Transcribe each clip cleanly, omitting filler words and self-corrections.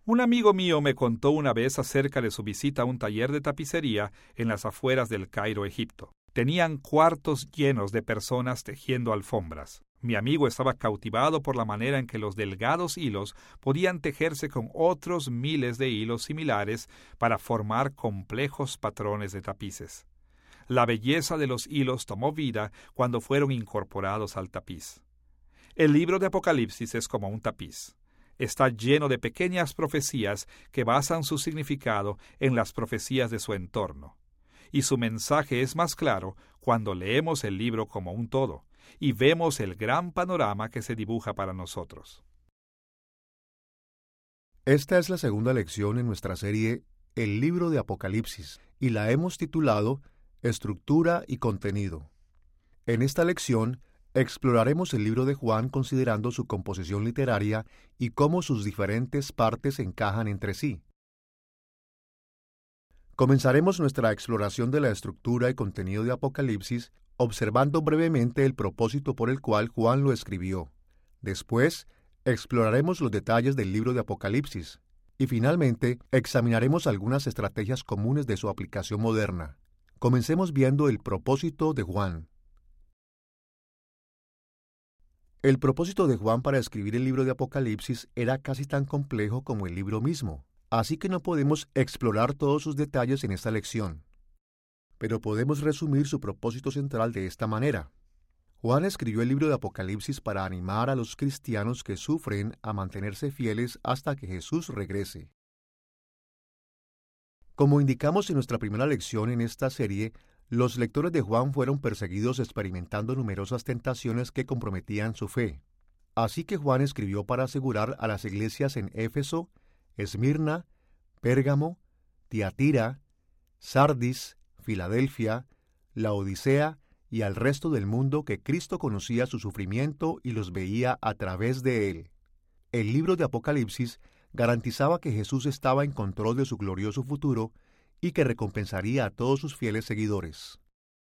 Un amigo mío me contó una vez acerca de su visita a un taller de tapicería en las afueras del Cairo, Egipto. Tenían cuartos llenos de personas tejiendo alfombras. Mi amigo estaba cautivado por la manera en que los delgados hilos podían tejerse con otros miles de hilos similares para formar complejos patrones de tapices. La belleza de los hilos tomó vida cuando fueron incorporados al tapiz. El libro de Apocalipsis es como un tapiz. Está lleno de pequeñas profecías que basan su significado en las profecías de su entorno. Y su mensaje es más claro cuando leemos el libro como un todo y vemos el gran panorama que se dibuja para nosotros. Esta es la segunda lección en nuestra serie El libro de Apocalipsis y la hemos titulado Estructura y contenido. En esta lección exploraremos el libro de Juan considerando su composición literaria y cómo sus diferentes partes encajan entre sí. Comenzaremos nuestra exploración de la estructura y contenido de Apocalipsis observando brevemente el propósito por el cual Juan lo escribió. Después, exploraremos los detalles del libro de Apocalipsis. Y finalmente, examinaremos algunas estrategias comunes de su aplicación moderna. Comencemos viendo el propósito de Juan. El propósito de Juan para escribir el libro de Apocalipsis era casi tan complejo como el libro mismo, así que no podemos explorar todos sus detalles en esta lección. Pero podemos resumir su propósito central de esta manera. Juan escribió el libro de Apocalipsis para animar a los cristianos que sufren a mantenerse fieles hasta que Jesús regrese. Como indicamos en nuestra primera lección en esta serie, los lectores de Juan fueron perseguidos experimentando numerosas tentaciones que comprometían su fe. Así que Juan escribió para asegurar a las iglesias en Éfeso, Esmirna, Pérgamo, Tiatira, Sardis, Filadelfia, Laodicea y al resto del mundo que Cristo conocía su sufrimiento y los veía a través de él. El libro de Apocalipsis garantizaba que Jesús estaba en control de su glorioso futuro y que recompensaría a todos sus fieles seguidores.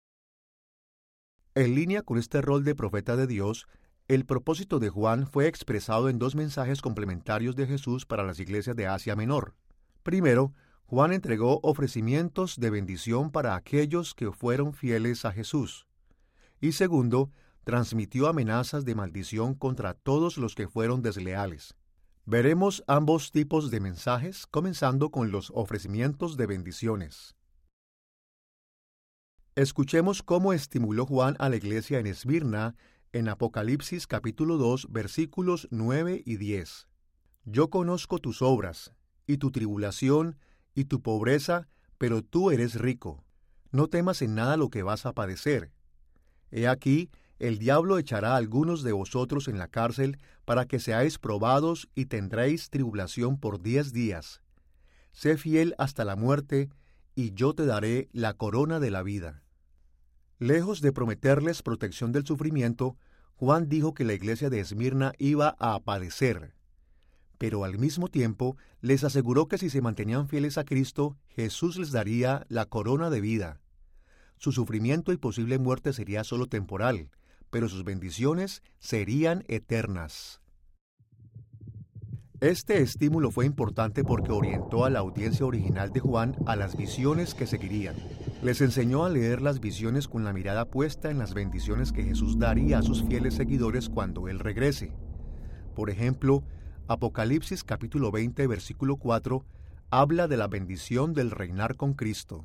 En línea con este rol de profeta de Dios, el propósito de Juan fue expresado en dos mensajes complementarios de Jesús para las iglesias de Asia Menor. Primero, Juan entregó ofrecimientos de bendición para aquellos que fueron fieles a Jesús. Y segundo, transmitió amenazas de maldición contra todos los que fueron desleales. Veremos ambos tipos de mensajes, comenzando con los ofrecimientos de bendiciones. Escuchemos cómo estimuló Juan a la iglesia en Esmirna en Apocalipsis capítulo 2, versículos 9 y 10. Yo conozco tus obras, y tu tribulación, y tu pobreza, pero tú eres rico. No temas en nada lo que vas a padecer. He aquí, el diablo echará a algunos de vosotros en la cárcel para que seáis probados y tendréis tribulación por 10 días. Sé fiel hasta la muerte, y yo te daré la corona de la vida. Lejos de prometerles protección del sufrimiento, Juan dijo que la iglesia de Esmirna iba a padecer. Pero al mismo tiempo les aseguró que si se mantenían fieles a Cristo, Jesús les daría la corona de vida. Su sufrimiento y posible muerte sería solo temporal, pero sus bendiciones serían eternas. Este estímulo fue importante porque orientó a la audiencia original de Juan a las visiones que seguirían. Les enseñó a leer las visiones con la mirada puesta en las bendiciones que Jesús daría a sus fieles seguidores cuando Él regrese. Por ejemplo, Apocalipsis capítulo 20, versículo 4, habla de la bendición del reinar con Cristo.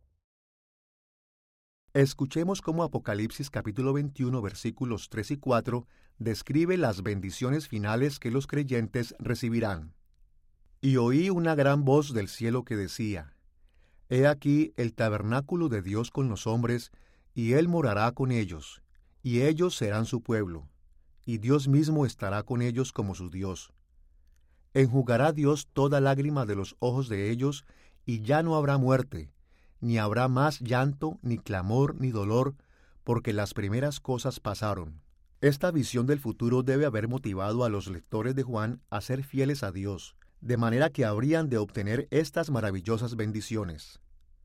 Escuchemos cómo Apocalipsis capítulo 21, versículos 3 y 4, describe las bendiciones finales que los creyentes recibirán. Y oí una gran voz del cielo que decía: He aquí el tabernáculo de Dios con los hombres, y Él morará con ellos, y ellos serán su pueblo, y Dios mismo estará con ellos como su Dios. Enjugará Dios toda lágrima de los ojos de ellos, y ya no habrá muerte, ni habrá más llanto, ni clamor, ni dolor, porque las primeras cosas pasaron. Esta visión del futuro debe haber motivado a los lectores de Juan a ser fieles a Dios, de manera que habrían de obtener estas maravillosas bendiciones.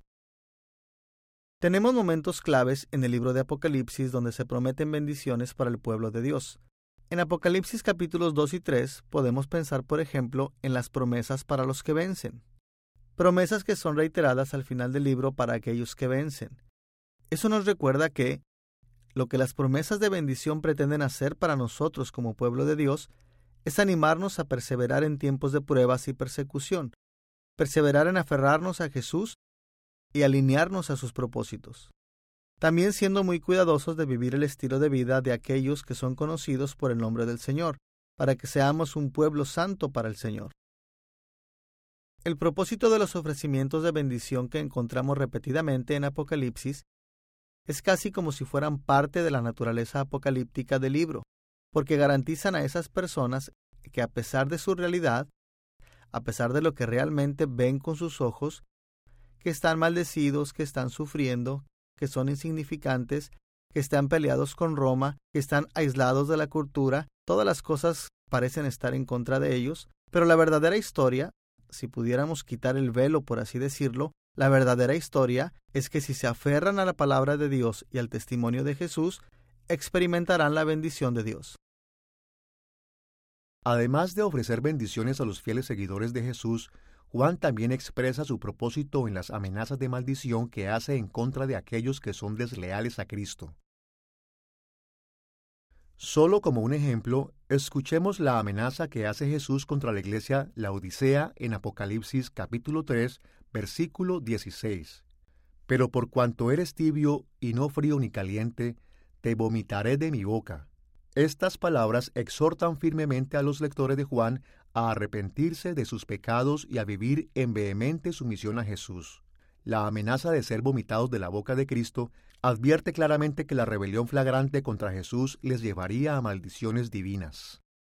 Tenemos momentos claves en el libro de Apocalipsis donde se prometen bendiciones para el pueblo de Dios. En Apocalipsis capítulos 2 y 3 podemos pensar, por ejemplo, en las promesas para los que vencen. Promesas que son reiteradas al final del libro para aquellos que vencen. Eso nos recuerda que lo que las promesas de bendición pretenden hacer para nosotros como pueblo de Dios es animarnos a perseverar en tiempos de pruebas y persecución, perseverar en aferrarnos a Jesús y alinearnos a sus propósitos. También siendo muy cuidadosos de vivir el estilo de vida de aquellos que son conocidos por el nombre del Señor, para que seamos un pueblo santo para el Señor. El propósito de los ofrecimientos de bendición que encontramos repetidamente en Apocalipsis es casi como si fueran parte de la naturaleza apocalíptica del libro, porque garantizan a esas personas que a pesar de su realidad, a pesar de lo que realmente ven con sus ojos, que están maldecidos, que están sufriendo, que son insignificantes, que están peleados con Roma, que están aislados de la cultura, todas las cosas parecen estar en contra de ellos, pero la verdadera historia, si pudiéramos quitar el velo por así decirlo, la verdadera historia es que si se aferran a la palabra de Dios y al testimonio de Jesús, experimentarán la bendición de Dios. Además de ofrecer bendiciones a los fieles seguidores de Jesús, Juan también expresa su propósito en las amenazas de maldición que hace en contra de aquellos que son desleales a Cristo. Solo como un ejemplo, escuchemos la amenaza que hace Jesús contra la iglesia Laodicea en Apocalipsis capítulo 3, versículo 16. Pero por cuanto eres tibio y no frío ni caliente, te vomitaré de mi boca. Estas palabras exhortan firmemente a los lectores de Juan a arrepentirse de sus pecados y a vivir en vehemente sumisión a Jesús. La amenaza de ser vomitados de la boca de Cristo advierte claramente que la rebelión flagrante contra Jesús les llevaría a maldiciones divinas.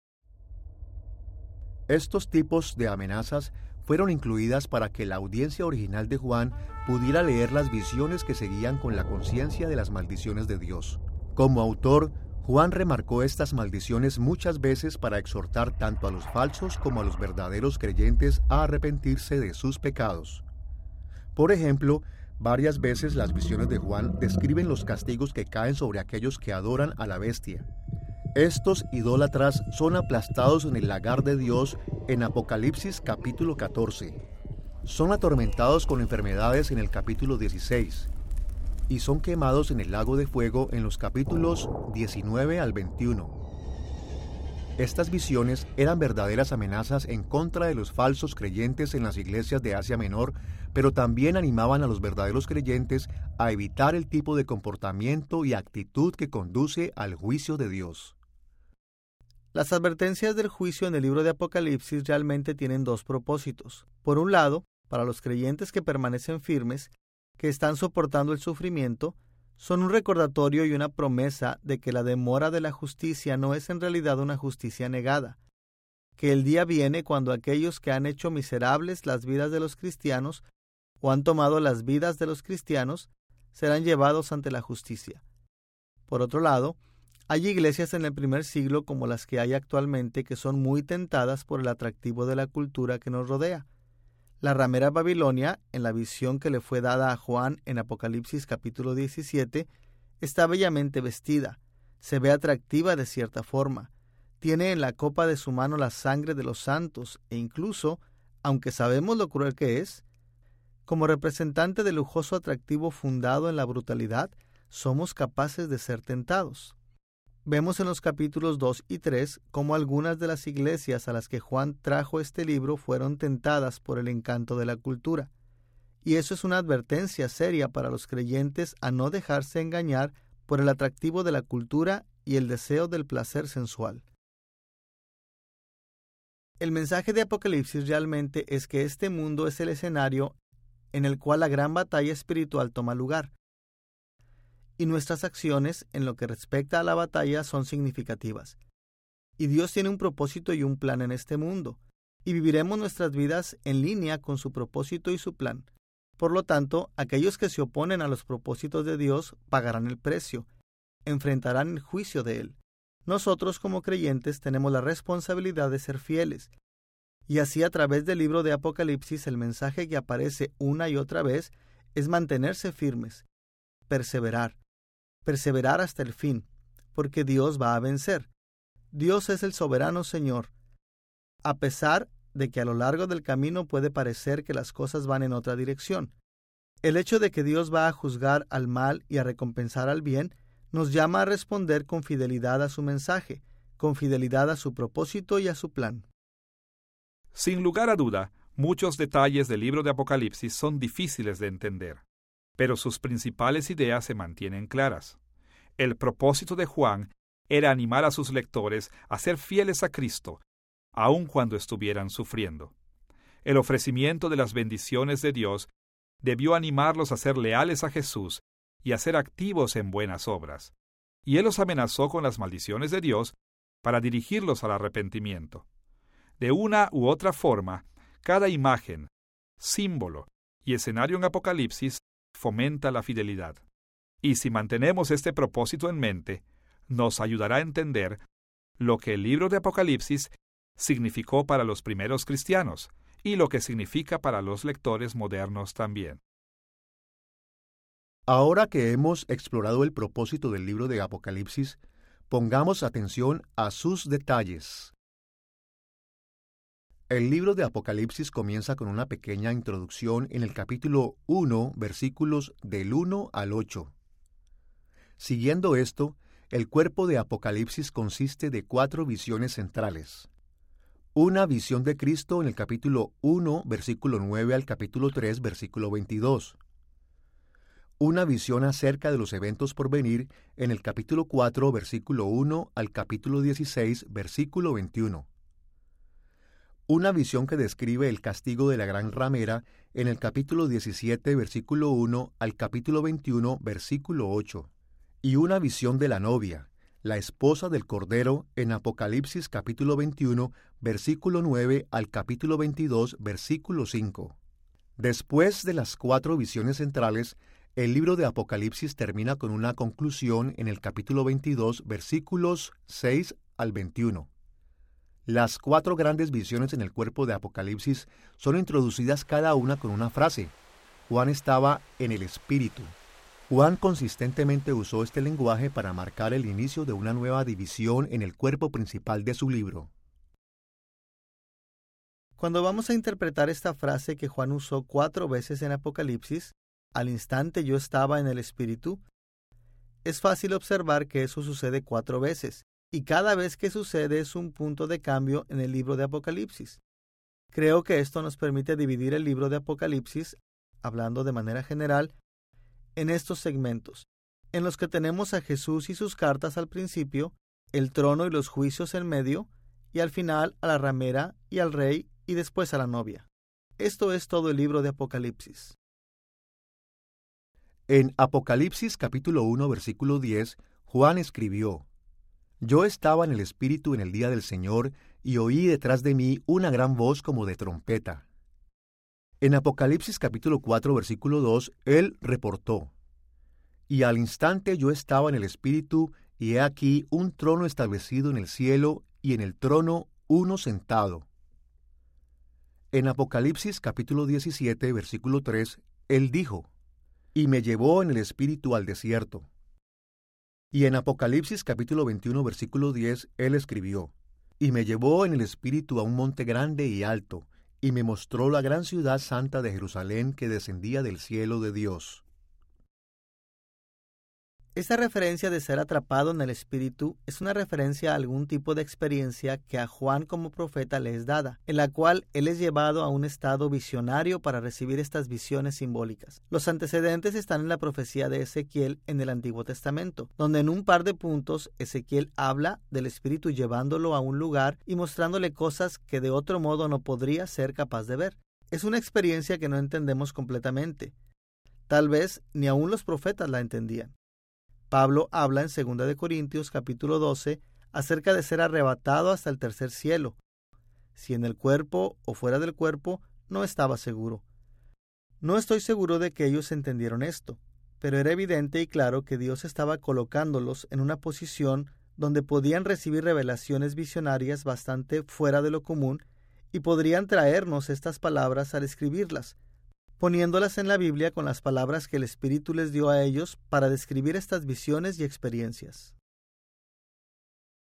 Estos tipos de amenazas fueron incluidas para que la audiencia original de Juan pudiera leer las visiones que seguían con la conciencia de las maldiciones de Dios. Como autor, Juan remarcó estas maldiciones muchas veces para exhortar tanto a los falsos como a los verdaderos creyentes a arrepentirse de sus pecados. Por ejemplo, varias veces las visiones de Juan describen los castigos que caen sobre aquellos que adoran a la bestia. Estos idólatras son aplastados en el lagar de Dios en Apocalipsis capítulo 14. Son atormentados con enfermedades en el capítulo 16. Y son quemados en el lago de fuego en los capítulos 19 al 21. Estas visiones eran verdaderas amenazas en contra de los falsos creyentes en las iglesias de Asia Menor, pero también animaban a los verdaderos creyentes a evitar el tipo de comportamiento y actitud que conduce al juicio de Dios. Las advertencias del juicio en el libro de Apocalipsis realmente tienen dos propósitos. Por un lado, para los creyentes que permanecen firmes, que están soportando el sufrimiento, son un recordatorio y una promesa de que la demora de la justicia no es en realidad una justicia negada, que el día viene cuando aquellos que han hecho miserables las vidas de los cristianos o han tomado las vidas de los cristianos serán llevados ante la justicia. Por otro lado, hay iglesias en el primer siglo como las que hay actualmente que son muy tentadas por el atractivo de la cultura que nos rodea. La ramera Babilonia, en la visión que le fue dada a Juan en Apocalipsis capítulo 17, está bellamente vestida, se ve atractiva de cierta forma, tiene en la copa de su mano la sangre de los santos e incluso, aunque sabemos lo cruel que es, como representante del lujoso atractivo fundado en la brutalidad, somos capaces de ser tentados. Vemos en los capítulos 2 y 3 cómo algunas de las iglesias a las que Juan trajo este libro fueron tentadas por el encanto de la cultura. Y eso es una advertencia seria para los creyentes a no dejarse engañar por el atractivo de la cultura y el deseo del placer sensual. El mensaje de Apocalipsis realmente es que este mundo es el escenario en el cual la gran batalla espiritual toma lugar. Y nuestras acciones en lo que respecta a la batalla son significativas. Y Dios tiene un propósito y un plan en este mundo, y viviremos nuestras vidas en línea con su propósito y su plan. Por lo tanto, aquellos que se oponen a los propósitos de Dios pagarán el precio, enfrentarán el juicio de Él. Nosotros como creyentes tenemos la responsabilidad de ser fieles. Y así a través del libro de Apocalipsis el mensaje que aparece una y otra vez es mantenerse firmes, perseverar hasta el fin, porque Dios va a vencer. Dios es el soberano Señor, a pesar de que a lo largo del camino puede parecer que las cosas van en otra dirección. El hecho de que Dios va a juzgar al mal y a recompensar al bien nos llama a responder con fidelidad a su mensaje, con fidelidad a su propósito y a su plan. Sin lugar a duda, muchos detalles del libro de Apocalipsis son difíciles de entender, pero sus principales ideas se mantienen claras. El propósito de Juan era animar a sus lectores a ser fieles a Cristo, aun cuando estuvieran sufriendo. El ofrecimiento de las bendiciones de Dios debió animarlos a ser leales a Jesús y a ser activos en buenas obras, y Él los amenazó con las maldiciones de Dios para dirigirlos al arrepentimiento. De una u otra forma, cada imagen, símbolo y escenario en Apocalipsis fomenta la fidelidad. Y si mantenemos este propósito en mente, nos ayudará a entender lo que el libro de Apocalipsis significó para los primeros cristianos y lo que significa para los lectores modernos también. Ahora que hemos explorado el propósito del libro de Apocalipsis, pongamos atención a sus detalles. El libro de Apocalipsis comienza con una pequeña introducción en el capítulo 1, versículos del 1 al 8. Siguiendo esto, el cuerpo de Apocalipsis consiste de 4 visiones centrales. Una visión de Cristo en el capítulo 1, versículo 9 al capítulo 3, versículo 22. Una visión acerca de los eventos por venir en el capítulo 4, versículo 1 al capítulo 16, versículo 21. Una visión que describe el castigo de la gran ramera en el capítulo 17, versículo 1 al capítulo 21, versículo 8. Y una visión de la novia, la esposa del Cordero, en Apocalipsis capítulo 21, versículo 9 al capítulo 22, versículo 5. Después de las 4 visiones centrales, el libro de Apocalipsis termina con una conclusión en el capítulo 22, versículos 6 al 21. Las 4 grandes visiones en el cuerpo de Apocalipsis son introducidas cada una con una frase. Juan estaba en el Espíritu. Juan consistentemente usó este lenguaje para marcar el inicio de una nueva división en el cuerpo principal de su libro. Cuando vamos a interpretar esta frase que Juan usó 4 veces en Apocalipsis, al instante yo estaba en el Espíritu, es fácil observar que eso sucede 4 veces, y cada vez que sucede es un punto de cambio en el libro de Apocalipsis. Creo que esto nos permite dividir el libro de Apocalipsis, hablando de manera general, en estos segmentos, en los que tenemos a Jesús y sus cartas al principio, el trono y los juicios en medio, y al final a la ramera y al rey y después a la novia. Esto es todo el libro de Apocalipsis. En Apocalipsis capítulo 1, versículo 10, Juan escribió: Yo estaba en el Espíritu en el día del Señor, y oí detrás de mí una gran voz como de trompeta. En Apocalipsis capítulo 4, versículo 2, él reportó: Y al instante yo estaba en el Espíritu, y he aquí un trono establecido en el cielo, y en el trono uno sentado. En Apocalipsis capítulo 17, versículo 3, él dijo: Y me llevó en el Espíritu al desierto. Y en Apocalipsis capítulo 21, versículo 10, él escribió: Y me llevó en el Espíritu a un monte grande y alto, y me mostró la gran ciudad santa de Jerusalén que descendía del cielo de Dios. Esta referencia de ser atrapado en el Espíritu es una referencia a algún tipo de experiencia que a Juan como profeta le es dada, en la cual él es llevado a un estado visionario para recibir estas visiones simbólicas. Los antecedentes están en la profecía de Ezequiel en el Antiguo Testamento, donde en un par de puntos Ezequiel habla del Espíritu llevándolo a un lugar y mostrándole cosas que de otro modo no podría ser capaz de ver. Es una experiencia que no entendemos completamente. Tal vez ni aún los profetas la entendían. Pablo habla en 2 de Corintios capítulo 12 acerca de ser arrebatado hasta el tercer cielo. Si en el cuerpo o fuera del cuerpo, no estaba seguro. No estoy seguro de que ellos entendieron esto, pero era evidente y claro que Dios estaba colocándolos en una posición donde podían recibir revelaciones visionarias bastante fuera de lo común y podrían traernos estas palabras al escribirlas, poniéndolas en la Biblia con las palabras que el Espíritu les dio a ellos para describir estas visiones y experiencias.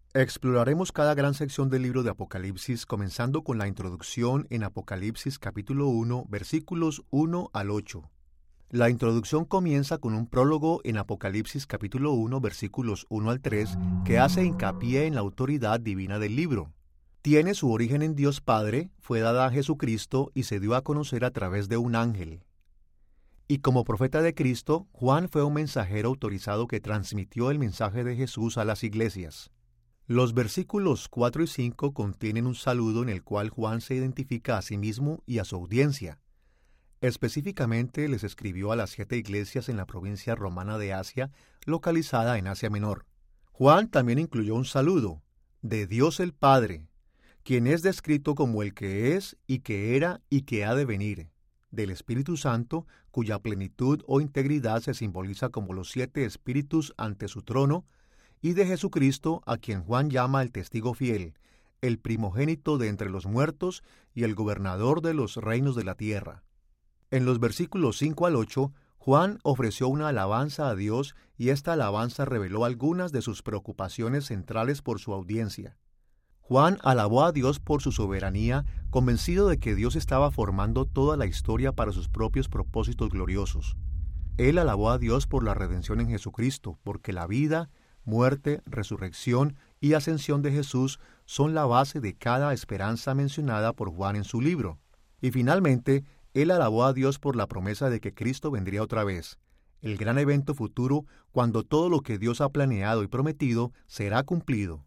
Exploraremos cada gran sección del libro de Apocalipsis, comenzando con la introducción en Apocalipsis capítulo 1, versículos 1 al 8. La introducción comienza con un prólogo en Apocalipsis capítulo 1, versículos 1 al 3, que hace hincapié en la autoridad divina del libro. Tiene su origen en Dios Padre, fue dada a Jesucristo y se dio a conocer a través de un ángel. Y como profeta de Cristo, Juan fue un mensajero autorizado que transmitió el mensaje de Jesús a las iglesias. Los versículos 4 y 5 contienen un saludo en el cual Juan se identifica a sí mismo y a su audiencia. Específicamente les escribió a las 7 iglesias en la provincia romana de Asia, localizada en Asia Menor. Juan también incluyó un saludo, de Dios el Padre, quien es descrito como el que es y que era y que ha de venir, del Espíritu Santo, cuya plenitud o integridad se simboliza como los 7 espíritus ante su trono, y de Jesucristo, a quien Juan llama el testigo fiel, el primogénito de entre los muertos y el gobernador de los reinos de la tierra. En los versículos 5 al 8, Juan ofreció una alabanza a Dios y esta alabanza reveló algunas de sus preocupaciones centrales por su audiencia. Juan alabó a Dios por su soberanía, convencido de que Dios estaba formando toda la historia para sus propios propósitos gloriosos. Él alabó a Dios por la redención en Jesucristo, porque la vida, muerte, resurrección y ascensión de Jesús son la base de cada esperanza mencionada por Juan en su libro. Y finalmente, él alabó a Dios por la promesa de que Cristo vendría otra vez, el gran evento futuro cuando todo lo que Dios ha planeado y prometido será cumplido.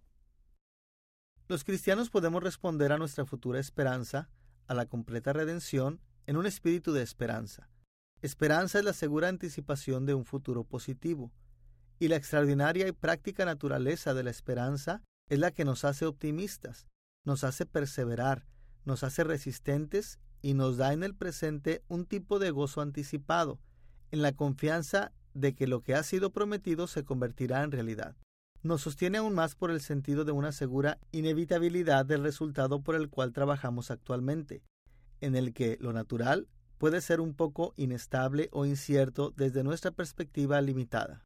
Los cristianos podemos responder a nuestra futura esperanza, a la completa redención, en un espíritu de esperanza. Esperanza es la segura anticipación de un futuro positivo. Y la extraordinaria y práctica naturaleza de la esperanza es la que nos hace optimistas, nos hace perseverar, nos hace resistentes y nos da en el presente un tipo de gozo anticipado, en la confianza de que lo que ha sido prometido se convertirá en realidad. Nos sostiene aún más por el sentido de una segura inevitabilidad del resultado por el cual trabajamos actualmente, en el que lo natural puede ser un poco inestable o incierto desde nuestra perspectiva limitada.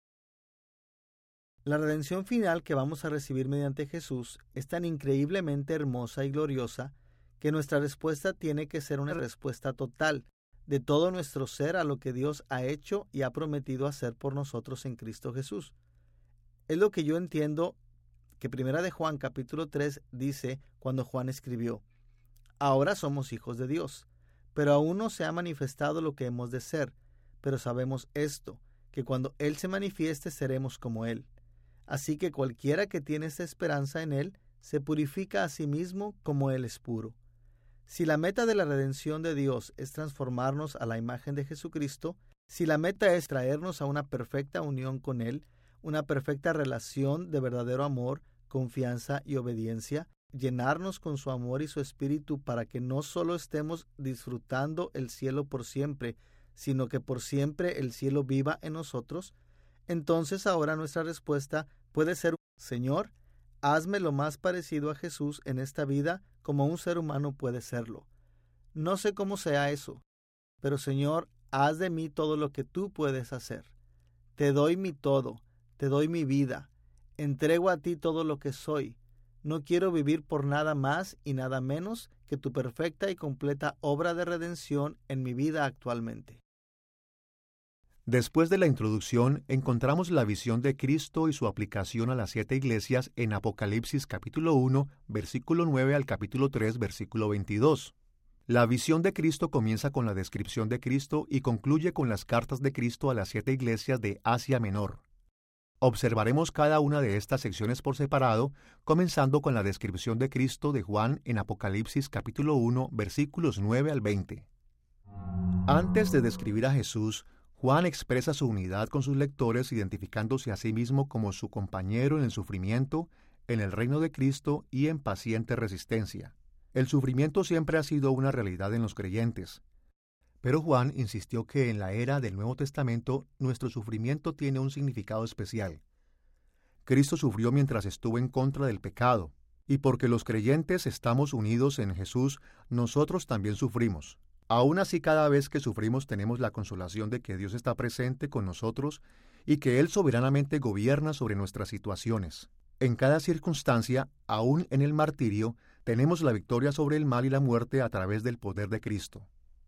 La redención final que vamos a recibir mediante Jesús es tan increíblemente hermosa y gloriosa que nuestra respuesta tiene que ser una respuesta total de todo nuestro ser a lo que Dios ha hecho y ha prometido hacer por nosotros en Cristo Jesús. Es lo que yo entiendo que 1 de Juan capítulo 3 dice cuando Juan escribió: Ahora somos hijos de Dios, pero aún no se ha manifestado lo que hemos de ser, pero sabemos esto, que cuando Él se manifieste seremos como Él. Así que cualquiera que tiene esta esperanza en Él se purifica a sí mismo como Él es puro. Si la meta de la redención de Dios es transformarnos a la imagen de Jesucristo, si la meta es traernos a una perfecta unión con Él, una perfecta relación de verdadero amor, confianza y obediencia, llenarnos con su amor y su espíritu para que no solo estemos disfrutando el cielo por siempre, sino que por siempre el cielo viva en nosotros, entonces ahora nuestra respuesta puede ser: Señor, hazme lo más parecido a Jesús en esta vida como un ser humano puede serlo. No sé cómo sea eso, pero Señor, haz de mí todo lo que tú puedes hacer. Te doy mi todo, te doy mi vida, entrego a ti todo lo que soy. No quiero vivir por nada más y nada menos que tu perfecta y completa obra de redención en mi vida actualmente. Después de la introducción, encontramos la visión de Cristo y su aplicación a las 7 iglesias en Apocalipsis capítulo 1, versículo 9 al capítulo 3, versículo 22. La visión de Cristo comienza con la descripción de Cristo y concluye con las cartas de Cristo a las 7 iglesias de Asia Menor. Observaremos cada una de estas secciones por separado, comenzando con la descripción de Cristo de Juan en Apocalipsis capítulo 1, versículos 9 al 20. Antes de describir a Jesús, Juan expresa su unidad con sus lectores identificándose a sí mismo como su compañero en el sufrimiento, en el reino de Cristo y en paciente resistencia. El sufrimiento siempre ha sido una realidad en los creyentes, pero Juan insistió que en la era del Nuevo Testamento nuestro sufrimiento tiene un significado especial. Cristo sufrió mientras estuvo en contra del pecado, y porque los creyentes estamos unidos en Jesús, nosotros también sufrimos. Aún así, cada vez que sufrimos tenemos la consolación de que Dios está presente con nosotros y que Él soberanamente gobierna sobre nuestras situaciones. En cada circunstancia, aún en el martirio, tenemos la victoria sobre el mal y la muerte a través del poder de Cristo.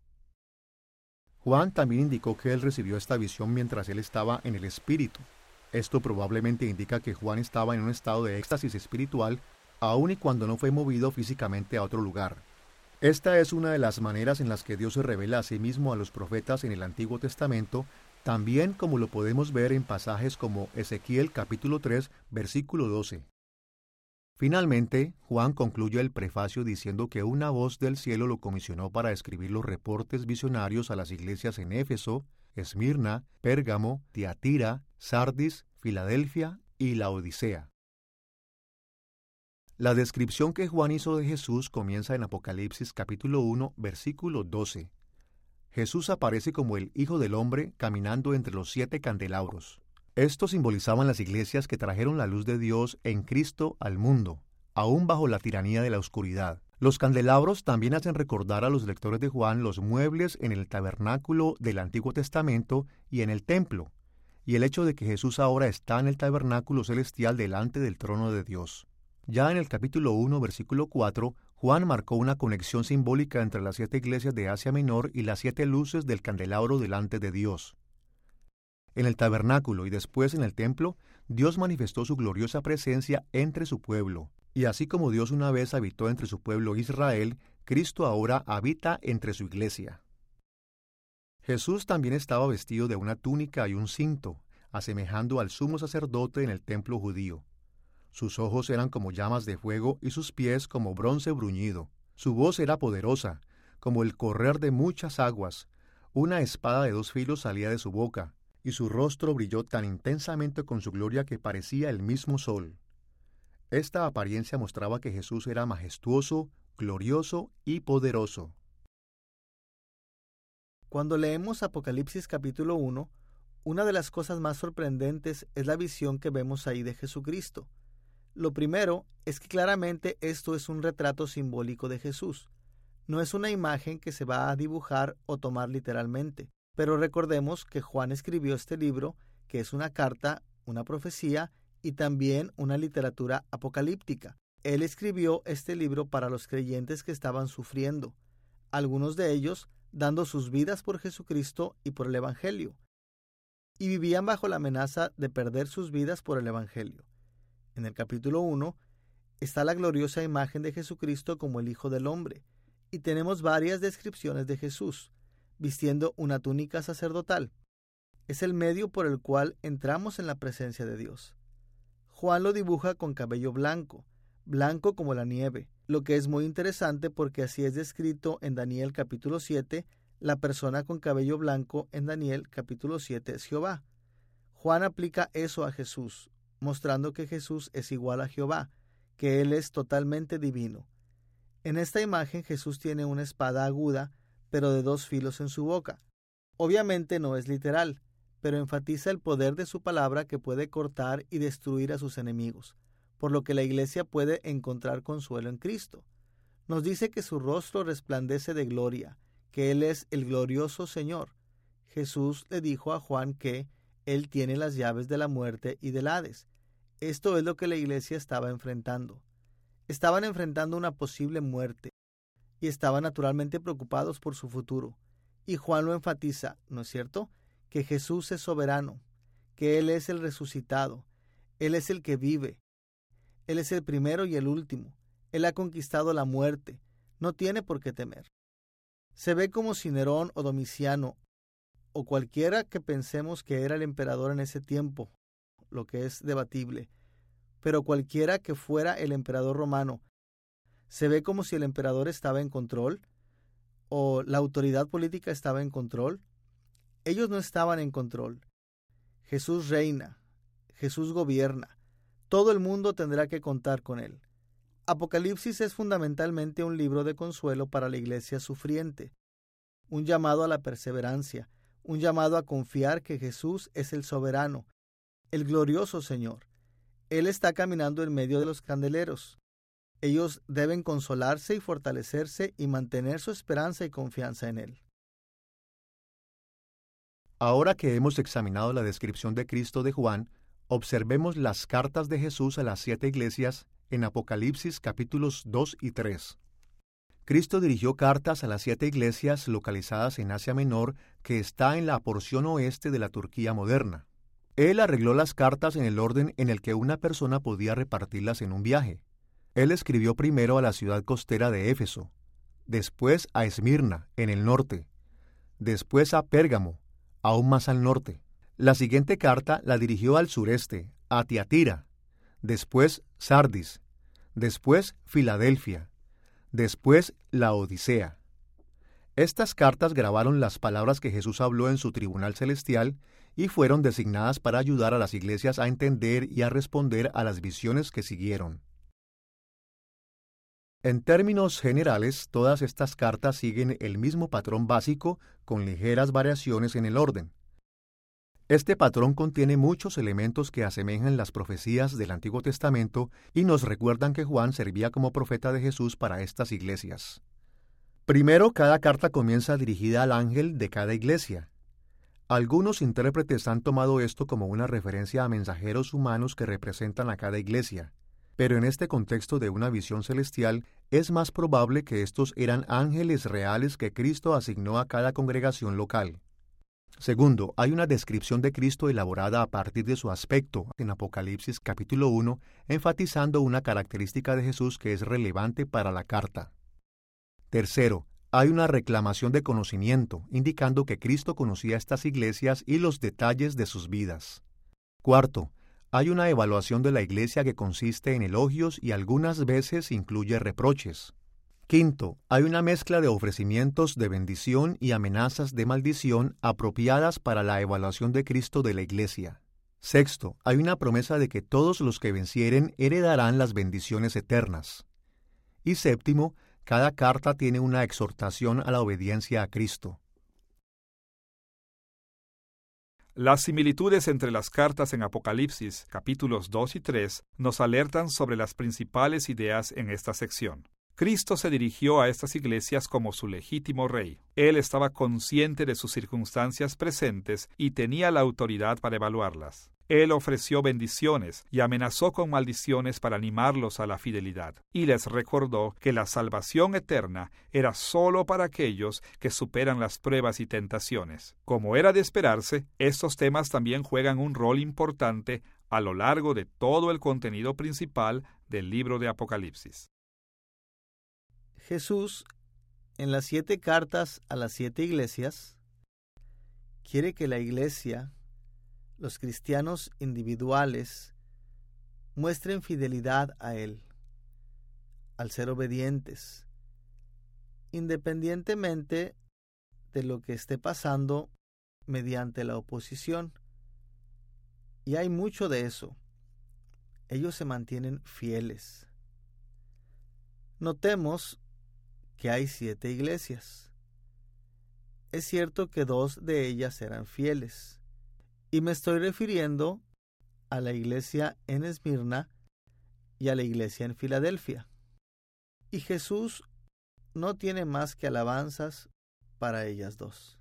Juan también indicó que él recibió esta visión mientras él estaba en el Espíritu. Esto probablemente indica que Juan estaba en un estado de éxtasis espiritual, aun y cuando no fue movido físicamente a otro lugar. Esta es una de las maneras en las que Dios se revela a sí mismo a los profetas en el Antiguo Testamento, también como lo podemos ver en pasajes como Ezequiel capítulo 3, versículo 12. Finalmente, Juan concluye el prefacio diciendo que una voz del cielo lo comisionó para escribir los reportes visionarios a las iglesias en Éfeso, Esmirna, Pérgamo, Tiatira, Sardis, Filadelfia y Laodicea. La descripción que Juan hizo de Jesús comienza en Apocalipsis capítulo 1, versículo 12. Jesús aparece como el Hijo del Hombre caminando entre los 7 candelabros. Estos simbolizaban las iglesias que trajeron la luz de Dios en Cristo al mundo, aún bajo la tiranía de la oscuridad. Los candelabros también hacen recordar a los lectores de Juan los muebles en el tabernáculo del Antiguo Testamento y en el templo, y el hecho de que Jesús ahora está en el tabernáculo celestial delante del trono de Dios. Ya en el capítulo 1, versículo 4, Juan marcó una conexión simbólica entre las 7 iglesias de Asia Menor y las 7 luces del candelabro delante de Dios. En el tabernáculo y después en el templo, Dios manifestó su gloriosa presencia entre su pueblo. Y así como Dios una vez habitó entre su pueblo Israel, Cristo ahora habita entre su iglesia. Jesús también estaba vestido de una túnica y un cinto, asemejando al sumo sacerdote en el templo judío. Sus ojos eran como llamas de fuego y sus pies como bronce bruñido. Su voz era poderosa, como el correr de muchas aguas. Una espada de 2 filos salía de su boca, y su rostro brilló tan intensamente con su gloria que parecía el mismo sol. Esta apariencia mostraba que Jesús era majestuoso, glorioso y poderoso. Cuando leemos Apocalipsis capítulo 1, una de las cosas más sorprendentes es la visión que vemos ahí de Jesucristo. Lo primero es que claramente esto es un retrato simbólico de Jesús. No es una imagen que se va a dibujar o tomar literalmente. Pero recordemos que Juan escribió este libro, que es una carta, una profecía y también una literatura apocalíptica. Él escribió este libro para los creyentes que estaban sufriendo, algunos de ellos dando sus vidas por Jesucristo y por el Evangelio, y vivían bajo la amenaza de perder sus vidas por el Evangelio. En el capítulo 1 está la gloriosa imagen de Jesucristo como el Hijo del Hombre, y tenemos varias descripciones de Jesús, vistiendo una túnica sacerdotal. Es el medio por el cual entramos en la presencia de Dios. Juan lo dibuja con cabello blanco, blanco como la nieve, lo que es muy interesante porque así es descrito en Daniel capítulo 7, la persona con cabello blanco en Daniel capítulo 7 es Jehová. Juan aplica eso a Jesús, mostrando que Jesús es igual a Jehová, que Él es totalmente divino. En esta imagen Jesús tiene una espada aguda, pero de 2 filos en su boca. Obviamente no es literal, pero enfatiza el poder de su palabra que puede cortar y destruir a sus enemigos, por lo que la iglesia puede encontrar consuelo en Cristo. Nos dice que su rostro resplandece de gloria, que Él es el glorioso Señor. Jesús le dijo a Juan que Él tiene las llaves de la muerte y del Hades. Esto es lo que la iglesia estaba enfrentando. Estaban enfrentando una posible muerte, y estaban naturalmente preocupados por su futuro. Y Juan lo enfatiza, ¿no es cierto?, que Jesús es soberano, que Él es el resucitado, Él es el que vive, Él es el primero y el último, Él ha conquistado la muerte, no tiene por qué temer. Se ve como si Nerón o Domiciano, o cualquiera que pensemos que era el emperador en ese tiempo, lo que es debatible, pero cualquiera que fuera el emperador romano, se ve como si el emperador estaba en control, o la autoridad política estaba en control. Ellos no estaban en control. Jesús reina, Jesús gobierna, todo el mundo tendrá que contar con Él. Apocalipsis es fundamentalmente un libro de consuelo para la iglesia sufriente, un llamado a la perseverancia, un llamado a confiar que Jesús es el soberano, el glorioso Señor. Él está caminando en medio de los candeleros. Ellos deben consolarse y fortalecerse y mantener su esperanza y confianza en Él. Ahora que hemos examinado la descripción de Cristo de Juan, Observemos las cartas de Jesús a las 7 iglesias en Apocalipsis capítulos 2 y 3. Cristo dirigió cartas a las 7 iglesias localizadas en Asia Menor, que está en la porción oeste de la Turquía moderna. Él arregló las cartas en el orden en el que una persona podía repartirlas en un viaje. Él escribió primero a la ciudad costera de Éfeso, después a Esmirna, en el norte, después a Pérgamo, aún más al norte. La siguiente carta la dirigió al sureste, a Tiatira, después Sardis, después Filadelfia, después Laodicea. Estas cartas grabaron las palabras que Jesús habló en su tribunal celestial y fueron designadas para ayudar a las iglesias a entender y a responder a las visiones que siguieron. En términos generales, todas estas cartas siguen el mismo patrón básico con ligeras variaciones en el orden. Este patrón contiene muchos elementos que asemejan las profecías del Antiguo Testamento y nos recuerdan que Juan servía como profeta de Jesús para estas iglesias. Primero, cada carta comienza dirigida al ángel de cada iglesia. Algunos intérpretes han tomado esto como una referencia a mensajeros humanos que representan a cada iglesia, pero en este contexto de una visión celestial es más probable que estos eran ángeles reales que Cristo asignó a cada congregación local. Segundo, hay una descripción de Cristo elaborada a partir de su aspecto en Apocalipsis capítulo 1, enfatizando una característica de Jesús que es relevante para la carta. Tercero, hay una reclamación de conocimiento, indicando que Cristo conocía estas iglesias y los detalles de sus vidas. Cuarto, hay una evaluación de la iglesia que consiste en elogios y algunas veces incluye reproches. Quinto, hay una mezcla de ofrecimientos de bendición y amenazas de maldición apropiadas para la evaluación de Cristo de la iglesia. Sexto, hay una promesa de que todos los que vencieren heredarán las bendiciones eternas. Y séptimo, cada carta tiene una exhortación a la obediencia a Cristo. Las similitudes entre las cartas en Apocalipsis, capítulos 2 y 3, nos alertan sobre las principales ideas en esta sección. Cristo se dirigió a estas iglesias como su legítimo rey. Él estaba consciente de sus circunstancias presentes y tenía la autoridad para evaluarlas. Él ofreció bendiciones y amenazó con maldiciones para animarlos a la fidelidad. Y les recordó que la salvación eterna era sólo para aquellos que superan las pruebas y tentaciones. Como era de esperarse, estos temas también juegan un rol importante a lo largo de todo el contenido principal del libro de Apocalipsis. Jesús, en las 7 cartas a las 7 iglesias, quiere que la iglesia, los cristianos individuales, muestren fidelidad a Él, al ser obedientes, independientemente de lo que esté pasando mediante la oposición. Y hay mucho de eso. Ellos se mantienen fieles. Notemos que hay 7 iglesias. Es cierto que 2 de ellas eran fieles, y me estoy refiriendo a la iglesia en Esmirna y a la iglesia en Filadelfia. Y Jesús no tiene más que alabanzas para ellas 2.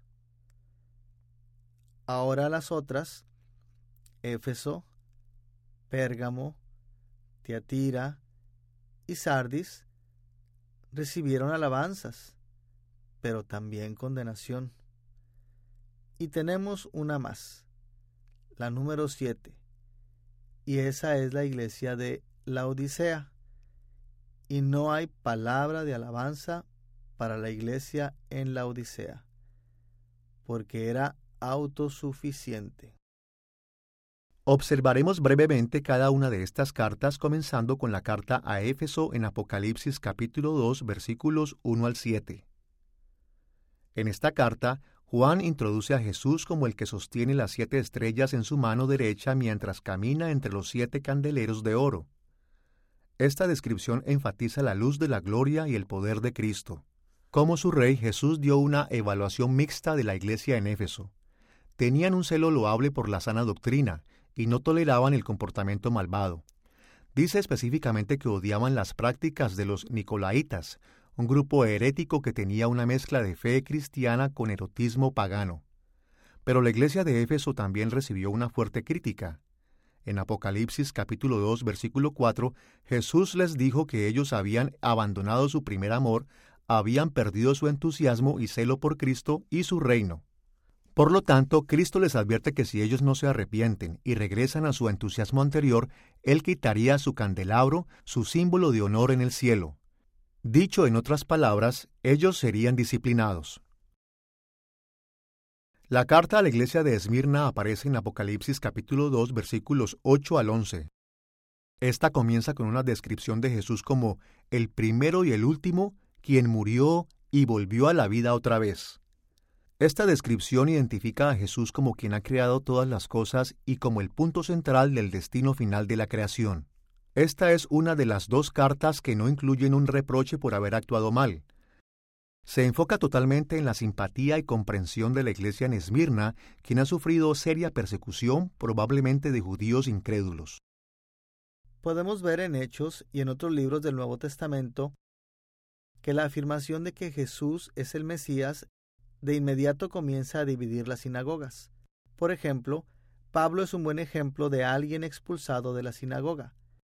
Ahora las otras, Éfeso, Pérgamo, Tiatira y Sardis, recibieron alabanzas, pero también condenación. Y tenemos una más, la número 7, y esa es la iglesia de Laodicea, y no hay palabra de alabanza para la iglesia en Laodicea, porque era autosuficiente. Observaremos brevemente cada una de estas cartas, comenzando con la carta a Éfeso en Apocalipsis capítulo 2, versículos 1 al 7. En esta carta, Juan introduce a Jesús como el que sostiene las 7 estrellas en su mano derecha mientras camina entre los 7 candeleros de oro. Esta descripción enfatiza la luz de la gloria y el poder de Cristo. Como su rey, Jesús dio una evaluación mixta de la iglesia en Éfeso. Tenían un celo loable por la sana doctrina, y no toleraban el comportamiento malvado. Dice específicamente que odiaban las prácticas de los nicolaitas, un grupo herético que tenía una mezcla de fe cristiana con erotismo pagano. Pero la iglesia de Éfeso también recibió una fuerte crítica. En Apocalipsis capítulo 2, versículo 4, Jesús les dijo que ellos habían abandonado su primer amor, habían perdido su entusiasmo y celo por Cristo y su reino. Por lo tanto, Cristo les advierte que si ellos no se arrepienten y regresan a su entusiasmo anterior, Él quitaría su candelabro, su símbolo de honor en el cielo. Dicho en otras palabras, ellos serían disciplinados. La carta a la iglesia de Esmirna aparece en Apocalipsis capítulo 2, versículos 8 al 11. Esta comienza con una descripción de Jesús como el primero y el último, quien murió y volvió a la vida otra vez. Esta descripción identifica a Jesús como quien ha creado todas las cosas y como el punto central del destino final de la creación. Esta es una de las dos cartas que no incluyen un reproche por haber actuado mal. Se enfoca totalmente en la simpatía y comprensión de la iglesia en Esmirna, quien ha sufrido seria persecución, probablemente de judíos incrédulos. Podemos ver en Hechos y en otros libros del Nuevo Testamento que la afirmación de que Jesús es el Mesías de inmediato comienza a dividir las sinagogas. Por ejemplo, Pablo es un buen ejemplo de alguien expulsado de la sinagoga.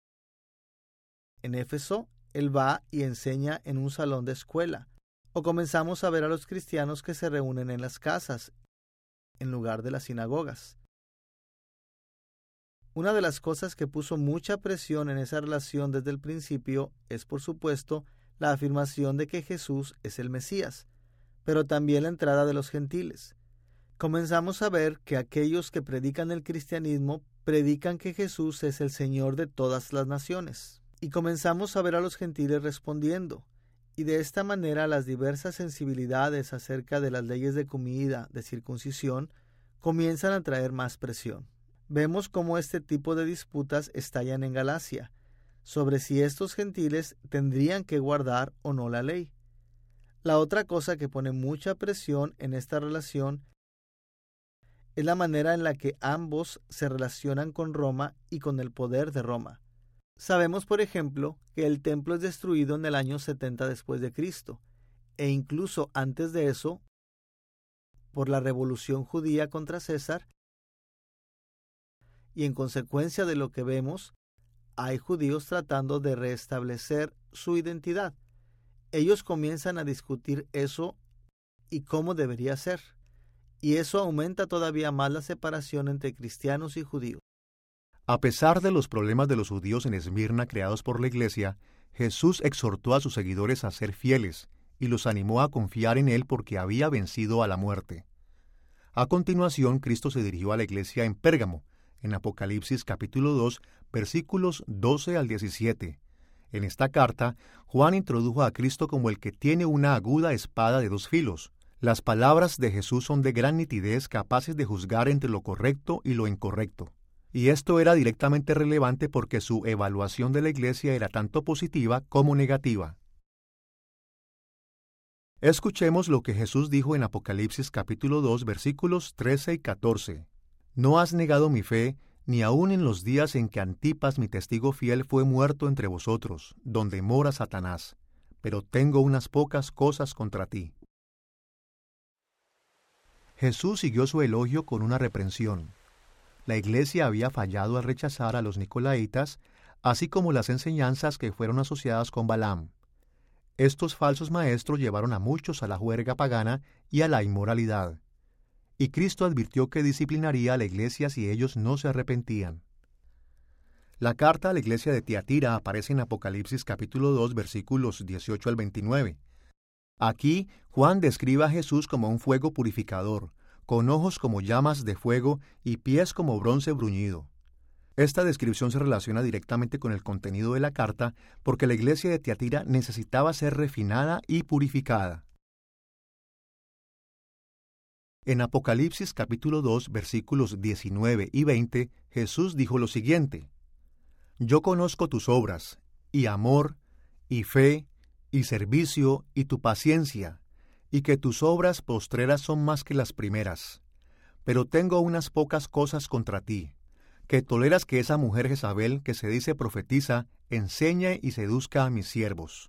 En Éfeso, él va y enseña en un salón de escuela. O comenzamos a ver a los cristianos que se reúnen en las casas, en lugar de las sinagogas. Una de las cosas que puso mucha presión en esa relación desde el principio es, por supuesto, la afirmación de que Jesús es el Mesías, pero también la entrada de los gentiles. Comenzamos a ver que aquellos que predican el cristianismo predican que Jesús es el Señor de todas las naciones. Y comenzamos a ver a los gentiles respondiendo. Y de esta manera las diversas sensibilidades acerca de las leyes de comida, de circuncisión, comienzan a traer más presión. Vemos cómo este tipo de disputas estallan en Galacia, sobre si estos gentiles tendrían que guardar o no la ley. La otra cosa que pone mucha presión en esta relación es la manera en la que ambos se relacionan con Roma y con el poder de Roma. Sabemos, por ejemplo, que el templo es destruido en el año 70 después de Cristo, e incluso antes de eso, por la revolución judía contra César, y en consecuencia de lo que vemos, hay judíos tratando de restablecer su identidad. Ellos comienzan a discutir eso y cómo debería ser, y eso aumenta todavía más la separación entre cristianos y judíos. A pesar de los problemas de los judíos en Esmirna creados por la iglesia, Jesús exhortó a sus seguidores a ser fieles y los animó a confiar en Él porque había vencido a la muerte. A continuación, Cristo se dirigió a la iglesia en Pérgamo, en Apocalipsis capítulo 2, versículos 12 al 17. En esta carta, Juan introdujo a Cristo como el que tiene una aguda espada de dos filos. Las palabras de Jesús son de gran nitidez, capaces de juzgar entre lo correcto y lo incorrecto. Y esto era directamente relevante porque su evaluación de la iglesia era tanto positiva como negativa. Escuchemos lo que Jesús dijo en Apocalipsis capítulo 2, versículos 13 y 14. No has negado mi fe, ni aun en los días en que Antipas, mi testigo fiel, fue muerto entre vosotros, donde mora Satanás. Pero tengo unas pocas cosas contra ti. Jesús siguió su elogio con una reprensión. La iglesia había fallado al rechazar a los nicolaítas, así como las enseñanzas que fueron asociadas con Balaam. Estos falsos maestros llevaron a muchos a la juerga pagana y a la inmoralidad. Y Cristo advirtió que disciplinaría a la iglesia si ellos no se arrepentían. La carta a la iglesia de Tiatira aparece en Apocalipsis capítulo 2, versículos 18 al 29. Aquí, Juan describe a Jesús como un fuego purificador, con ojos como llamas de fuego y pies como bronce bruñido. Esta descripción se relaciona directamente con el contenido de la carta porque la iglesia de Tiatira necesitaba ser refinada y purificada. En Apocalipsis capítulo 2, versículos 19 y 20, Jesús dijo lo siguiente: Yo conozco tus obras, y amor, y fe, y servicio, y tu paciencia, y que tus obras postreras son más que las primeras. Pero tengo unas pocas cosas contra ti, que toleras que esa mujer Jezabel, que se dice profetiza, enseñe y seduzca a mis siervos.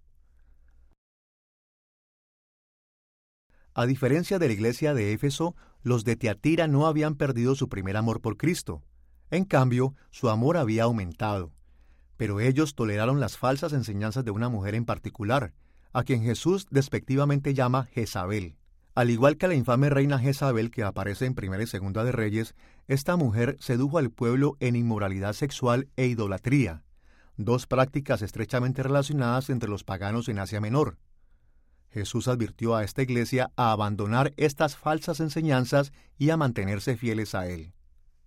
A diferencia de la iglesia de Éfeso, los de Tiatira no habían perdido su primer amor por Cristo. En cambio, su amor había aumentado. Pero ellos toleraron las falsas enseñanzas de una mujer en particular, a quien Jesús despectivamente llama Jezabel. Al igual que la infame reina Jezabel que aparece en Primera y Segunda de Reyes, esta mujer sedujo al pueblo en inmoralidad sexual e idolatría, dos prácticas estrechamente relacionadas entre los paganos en Asia Menor. Jesús advirtió a esta iglesia a abandonar estas falsas enseñanzas y a mantenerse fieles a Él.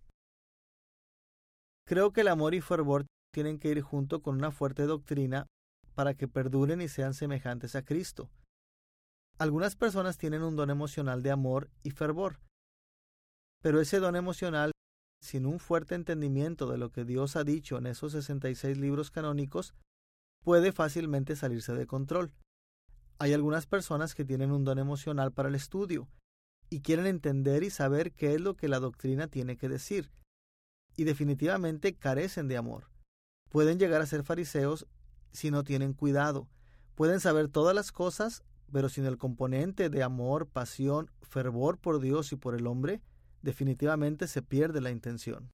Creo que el amor y fervor tienen que ir junto con una fuerte doctrina para que perduren y sean semejantes a Cristo. Algunas personas tienen un don emocional de amor y fervor, pero ese don emocional, sin un fuerte entendimiento de lo que Dios ha dicho en esos 66 libros canónicos, puede fácilmente salirse de control. Hay algunas personas que tienen un don emocional para el estudio y quieren entender y saber qué es lo que la doctrina tiene que decir, y definitivamente carecen de amor. Pueden llegar a ser fariseos si no tienen cuidado. Pueden saber todas las cosas, pero sin el componente de amor, pasión, fervor por Dios y por el hombre, definitivamente se pierde la intención.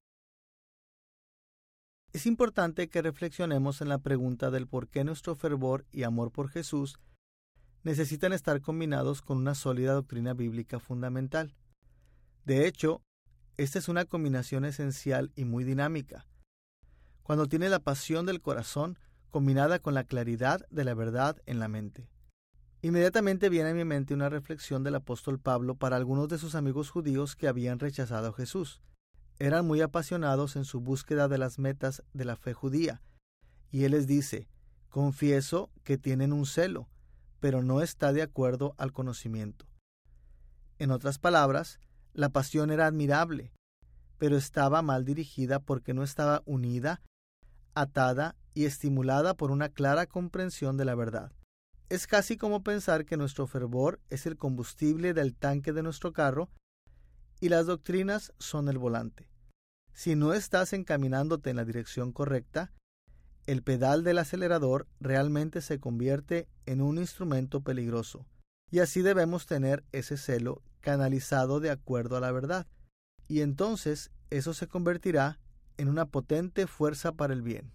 Es importante que reflexionemos en la pregunta del por qué nuestro fervor y amor por Jesús necesitan estar combinados con una sólida doctrina bíblica fundamental. De hecho, esta es una combinación esencial y muy dinámica. Cuando tiene la pasión del corazón combinada con la claridad de la verdad en la mente. Inmediatamente viene a mi mente una reflexión del apóstol Pablo para algunos de sus amigos judíos que habían rechazado a Jesús. Eran muy apasionados en su búsqueda de las metas de la fe judía, y él les dice: confieso que tienen un celo, pero no está de acuerdo al conocimiento. En otras palabras, la pasión era admirable, pero estaba mal dirigida porque no estaba unida, atada y estimulada por una clara comprensión de la verdad. Es casi como pensar que nuestro fervor es el combustible del tanque de nuestro carro y las doctrinas son el volante. Si no estás encaminándote en la dirección correcta, el pedal del acelerador realmente se convierte en un instrumento peligroso. Y así debemos tener ese celo canalizado de acuerdo a la verdad. Y entonces eso se convertirá en una potente fuerza para el bien.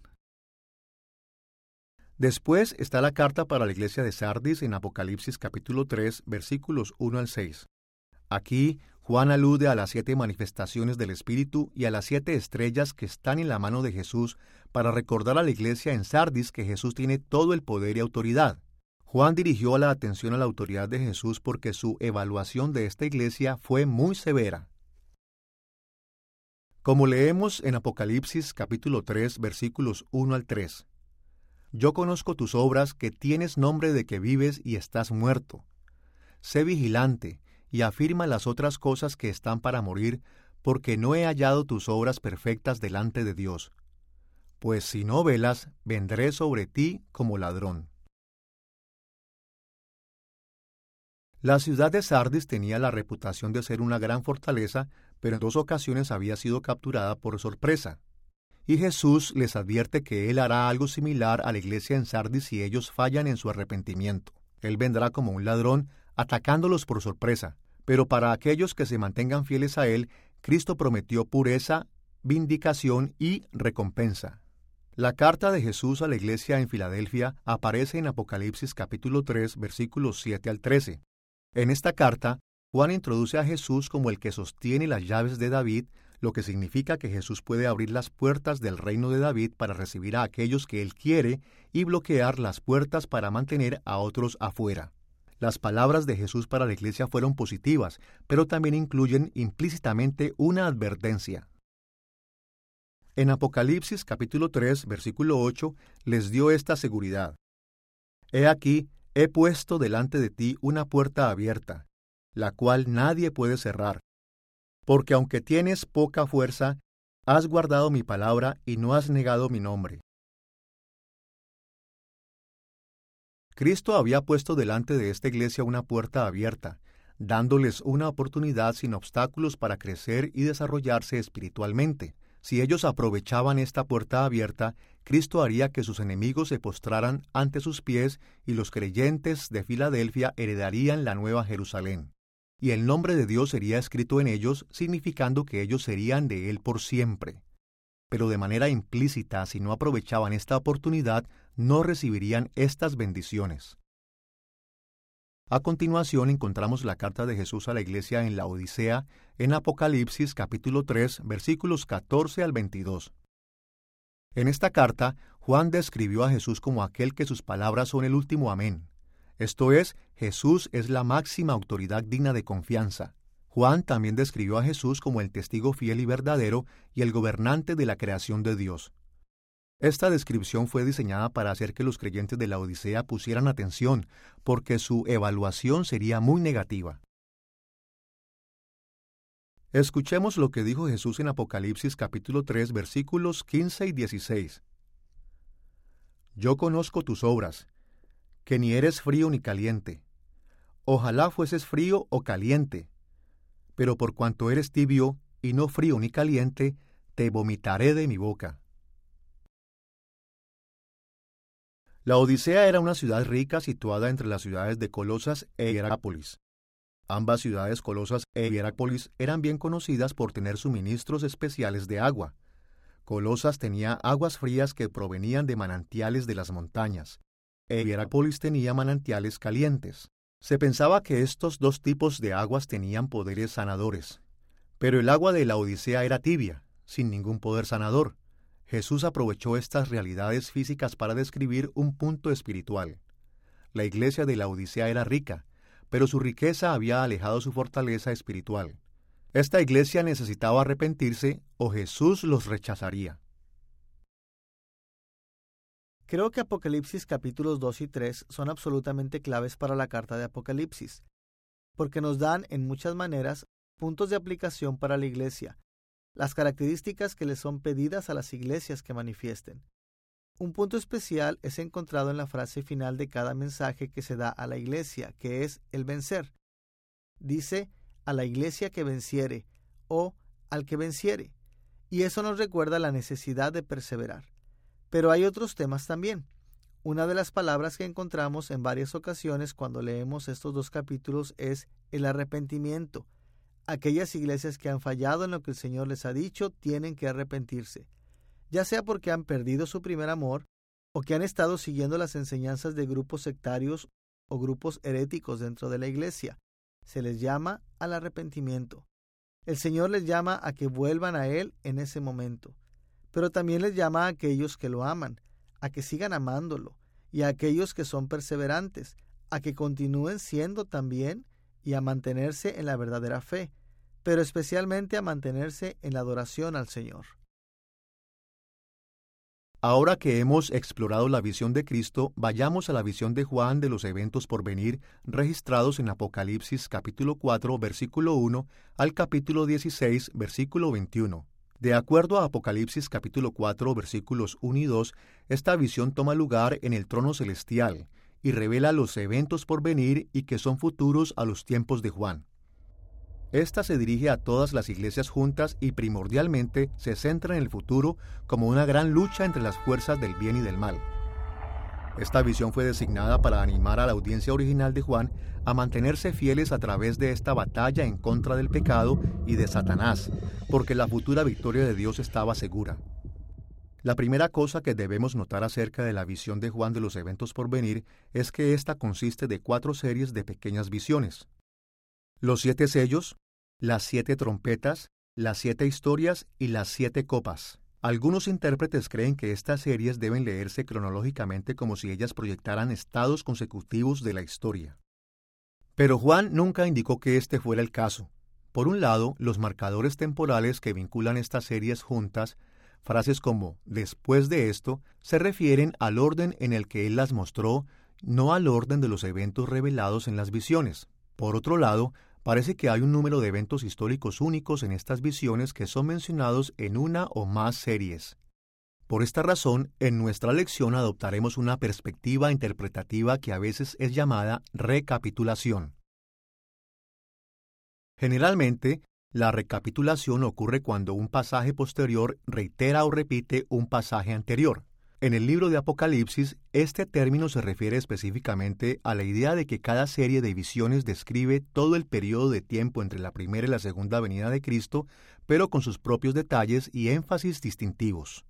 Después está la carta para la iglesia de Sardis en Apocalipsis capítulo 3, versículos 1 al 6. Aquí, Juan alude a las 7 manifestaciones del Espíritu y a las 7 estrellas que están en la mano de Jesús para recordar a la iglesia en Sardis que Jesús tiene todo el poder y autoridad. Juan dirigió la atención a la autoridad de Jesús porque su evaluación de esta iglesia fue muy severa. Como leemos en Apocalipsis capítulo 3, versículos 1 al 3. Yo conozco tus obras, que tienes nombre de que vives y estás muerto. Sé vigilante y afirma las otras cosas que están para morir, porque no he hallado tus obras perfectas delante de Dios. Pues si no velas, vendré sobre ti como ladrón. La ciudad de Sardis tenía la reputación de ser una gran fortaleza, pero en 2 ocasiones había sido capturada por sorpresa. Y Jesús les advierte que Él hará algo similar a la iglesia en Sardis si ellos fallan en su arrepentimiento. Él vendrá como un ladrón, atacándolos por sorpresa. Pero para aquellos que se mantengan fieles a Él, Cristo prometió pureza, vindicación y recompensa. La carta de Jesús a la iglesia en Filadelfia aparece en Apocalipsis capítulo 3, versículos 7 al 13. En esta carta, Juan introduce a Jesús como el que sostiene las llaves de David, lo que significa que Jesús puede abrir las puertas del reino de David para recibir a aquellos que Él quiere y bloquear las puertas para mantener a otros afuera. Las palabras de Jesús para la iglesia fueron positivas, pero también incluyen implícitamente una advertencia. En Apocalipsis capítulo 3, versículo 8, les dio esta seguridad. He aquí, he puesto delante de ti una puerta abierta, la cual nadie puede cerrar. Porque aunque tienes poca fuerza, has guardado mi palabra y no has negado mi nombre. Cristo había puesto delante de esta iglesia una puerta abierta, dándoles una oportunidad sin obstáculos para crecer y desarrollarse espiritualmente. Si ellos aprovechaban esta puerta abierta, Cristo haría que sus enemigos se postraran ante sus pies y los creyentes de Filadelfia heredarían la Nueva Jerusalén. Y el nombre de Dios sería escrito en ellos, significando que ellos serían de Él por siempre. pero de manera implícita, si no aprovechaban esta oportunidad, no recibirían estas bendiciones. A continuación encontramos la carta de Jesús a la iglesia en Laodicea, en Apocalipsis capítulo 3, versículos 14 al 22. En esta carta, Juan describió a Jesús como aquel que sus palabras son el último amén. Esto es, Jesús es la máxima autoridad digna de confianza. Juan también describió a Jesús como el testigo fiel y verdadero y el gobernante de la creación de Dios. Esta descripción fue diseñada para hacer que los creyentes de la Odisea pusieran atención, porque su evaluación sería muy negativa. Escuchemos lo que dijo Jesús en Apocalipsis capítulo 3, versículos 15 y 16. Yo conozco tus obras, que ni eres frío ni caliente. Ojalá fueses frío o caliente, pero por cuanto eres tibio y no frío ni caliente, te vomitaré de mi boca. La Odisea era una ciudad rica situada entre las ciudades de Colosas e Hierápolis. Ambas ciudades, Colosas e Hierápolis, eran bien conocidas por tener suministros especiales de agua. Colosas tenía aguas frías que provenían de manantiales de las montañas, e Hierápolis tenía manantiales calientes. Se pensaba que estos dos tipos de aguas tenían poderes sanadores, pero el agua de la Odisea era tibia, sin ningún poder sanador. Jesús aprovechó estas realidades físicas para describir un punto espiritual. La iglesia de la Odisea era rica, pero su riqueza había alejado su fortaleza espiritual. Esta iglesia necesitaba arrepentirse o Jesús los rechazaría. Creo que Apocalipsis capítulos 2 y 3 son absolutamente claves para la carta de Apocalipsis, porque nos dan, en muchas maneras, puntos de aplicación para la iglesia, las características que les son pedidas a las iglesias que manifiesten. Un punto especial es encontrado en la frase final de cada mensaje que se da a la iglesia, que es el vencer. Dice, a la iglesia que venciere, o al que venciere, y eso nos recuerda la necesidad de perseverar. Pero hay otros temas también. Una de las palabras que encontramos en varias ocasiones cuando leemos estos dos capítulos es el arrepentimiento. Aquellas iglesias que han fallado en lo que el Señor les ha dicho tienen que arrepentirse, ya sea porque han perdido su primer amor o que han estado siguiendo las enseñanzas de grupos sectarios o grupos heréticos dentro de la iglesia. Se les llama al arrepentimiento. El Señor les llama a que vuelvan a Él en ese momento, pero también les llama a aquellos que lo aman, a que sigan amándolo, y a aquellos que son perseverantes, a que continúen siendo también y a mantenerse en la verdadera fe, pero especialmente a mantenerse en la adoración al Señor. Ahora que hemos explorado la visión de Cristo, vayamos a la visión de Juan de los eventos por venir registrados en Apocalipsis capítulo 4, versículo 1 al capítulo 16, versículo 21. De acuerdo a Apocalipsis capítulo 4, versículos 1 y 2, esta visión toma lugar en el trono celestial y revela los eventos por venir y que son futuros a los tiempos de Juan. Esta se dirige a todas las iglesias juntas y primordialmente se centra en el futuro como una gran lucha entre las fuerzas del bien y del mal. Esta visión fue designada para animar a la audiencia original de Juan a mantenerse fieles a través de esta batalla en contra del pecado y de Satanás, porque la futura victoria de Dios estaba segura. La primera cosa que debemos notar acerca de la visión de Juan de los eventos por venir es que ésta consiste de 4 series de pequeñas visiones. Los 7 sellos, las 7 trompetas, las 7 historias y las 7 copas. Algunos intérpretes creen que estas series deben leerse cronológicamente como si ellas proyectaran estados consecutivos de la historia. Pero Juan nunca indicó que este fuera el caso. Por un lado, los marcadores temporales que vinculan estas series juntas, frases como «después de esto», se refieren al orden en el que él las mostró, no al orden de los eventos revelados en las visiones. Por otro lado, parece que hay un número de eventos históricos únicos en estas visiones que son mencionados en una o más series. Por esta razón, en nuestra lección adoptaremos una perspectiva interpretativa que a veces es llamada recapitulación. Generalmente, la recapitulación ocurre cuando un pasaje posterior reitera o repite un pasaje anterior. En el libro de Apocalipsis, este término se refiere específicamente a la idea de que cada serie de visiones describe todo el periodo de tiempo entre la primera y la segunda venida de Cristo, pero con sus propios detalles y énfasis distintivos.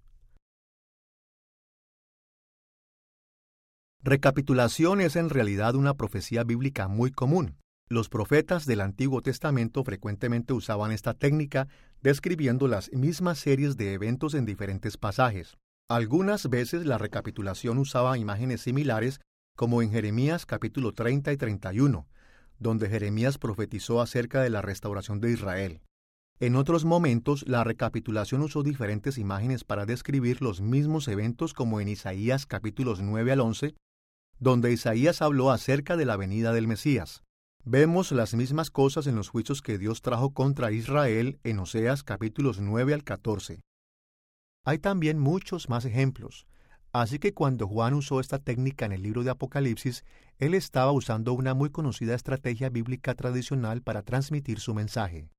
Recapitulación es en realidad una profecía bíblica muy común. Los profetas del Antiguo Testamento frecuentemente usaban esta técnica, describiendo las mismas series de eventos en diferentes pasajes. Algunas veces la recapitulación usaba imágenes similares, como en Jeremías capítulo 30 y 31, donde Jeremías profetizó acerca de la restauración de Israel. En otros momentos, la recapitulación usó diferentes imágenes para describir los mismos eventos, como en Isaías capítulos 9 al 11, donde Isaías habló acerca de la venida del Mesías. Vemos las mismas cosas en los juicios que Dios trajo contra Israel en Oseas capítulos 9 al 14. Hay también muchos más ejemplos, así que cuando Juan usó esta técnica en el libro de Apocalipsis, él estaba usando una muy conocida estrategia bíblica tradicional para transmitir su mensaje.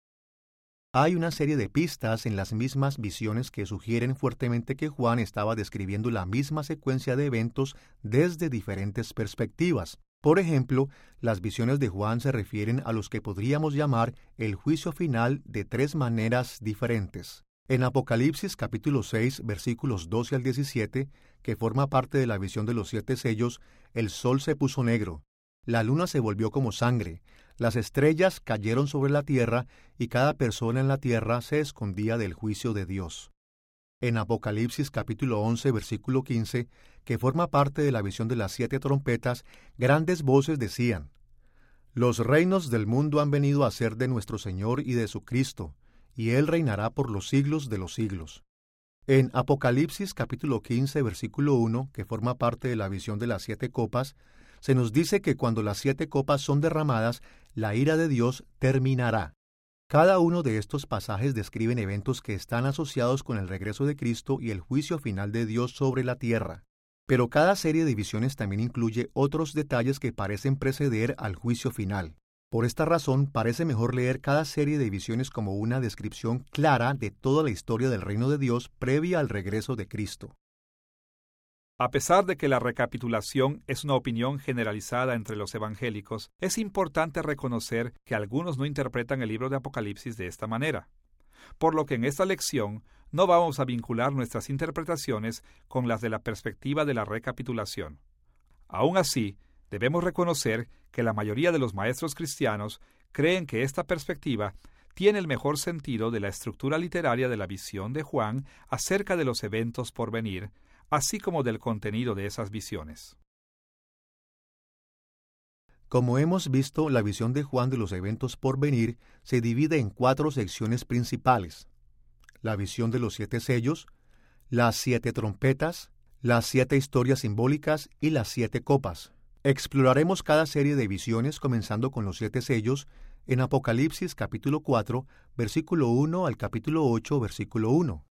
Hay una serie de pistas en las mismas visiones que sugieren fuertemente que Juan estaba describiendo la misma secuencia de eventos desde diferentes perspectivas. Por ejemplo, las visiones de Juan se refieren a los que podríamos llamar el juicio final de tres maneras diferentes. En Apocalipsis capítulo 6, versículos 12 al 17, que forma parte de la visión de los 7 sellos, el sol se puso negro, la luna se volvió como sangre, las estrellas cayeron sobre la tierra y cada persona en la tierra se escondía del juicio de Dios. En Apocalipsis capítulo 11, versículo 15, que forma parte de la visión de las 7 trompetas, grandes voces decían: «Los reinos del mundo han venido a ser de nuestro Señor y de su Cristo, y Él reinará por los siglos de los siglos». En Apocalipsis capítulo 15, versículo 1, que forma parte de la visión de las 7 copas, se nos dice que cuando las 7 copas son derramadas, la ira de Dios terminará. Cada uno de estos pasajes describen eventos que están asociados con el regreso de Cristo y el juicio final de Dios sobre la tierra. Pero cada serie de visiones también incluye otros detalles que parecen preceder al juicio final. Por esta razón, parece mejor leer cada serie de visiones como una descripción clara de toda la historia del reino de Dios previa al regreso de Cristo. A pesar de que la recapitulación es una opinión generalizada entre los evangélicos, es importante reconocer que algunos no interpretan el libro de Apocalipsis de esta manera. Por lo que en esta lección no vamos a vincular nuestras interpretaciones con las de la perspectiva de la recapitulación. Aún así, debemos reconocer que la mayoría de los maestros cristianos creen que esta perspectiva tiene el mejor sentido de la estructura literaria de la visión de Juan acerca de los eventos por venir, así como del contenido de esas visiones. Como hemos visto, la visión de Juan de los eventos por venir se divide en 4 secciones principales: la visión de los 7 sellos, las 7 trompetas, las 7 historias simbólicas y las 7 copas. Exploraremos cada serie de visiones comenzando con los 7 sellos en Apocalipsis capítulo 4, versículo 1 al capítulo 8, versículo 1.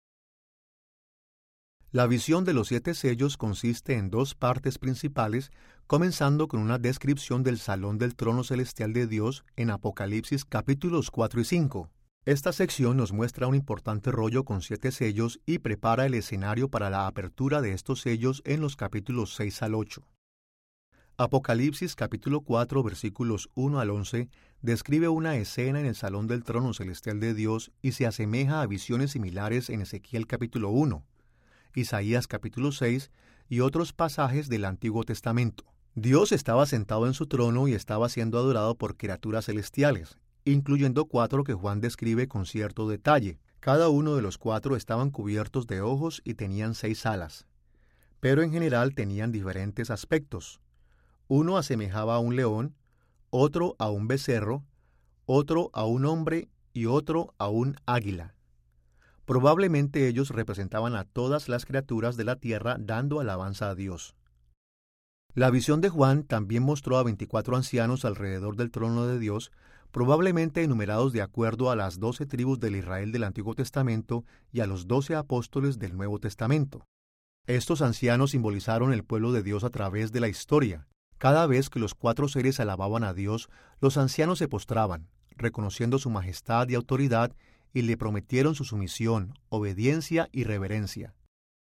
La visión de los 7 sellos consiste en 2 partes principales, comenzando con una descripción del salón del trono celestial de Dios en Apocalipsis capítulos 4 y 5. Esta sección nos muestra un importante rollo con 7 sellos y prepara el escenario para la apertura de estos sellos en los capítulos 6 al 8. Apocalipsis capítulo 4 versículos 1 al 11 describe una escena en el salón del trono celestial de Dios y se asemeja a visiones similares en Ezequiel capítulo 1, Isaías capítulo 6 y otros pasajes del Antiguo Testamento. Dios estaba sentado en su trono y estaba siendo adorado por criaturas celestiales, incluyendo 4 que Juan describe con cierto detalle. Cada uno de los 4 estaban cubiertos de ojos y tenían 6 alas, pero en general tenían diferentes aspectos. Uno asemejaba a un león, otro a un becerro, otro a un hombre y otro a un águila. Probablemente ellos representaban a todas las criaturas de la tierra dando alabanza a Dios. La visión de Juan también mostró a 24 ancianos alrededor del trono de Dios, probablemente enumerados de acuerdo a las 12 tribus del Israel del Antiguo Testamento y a los 12 apóstoles del Nuevo Testamento. Estos ancianos simbolizaron el pueblo de Dios a través de la historia. Cada vez que los 4 seres alababan a Dios, los ancianos se postraban, reconociendo su majestad y autoridad, y le prometieron su sumisión, obediencia y reverencia.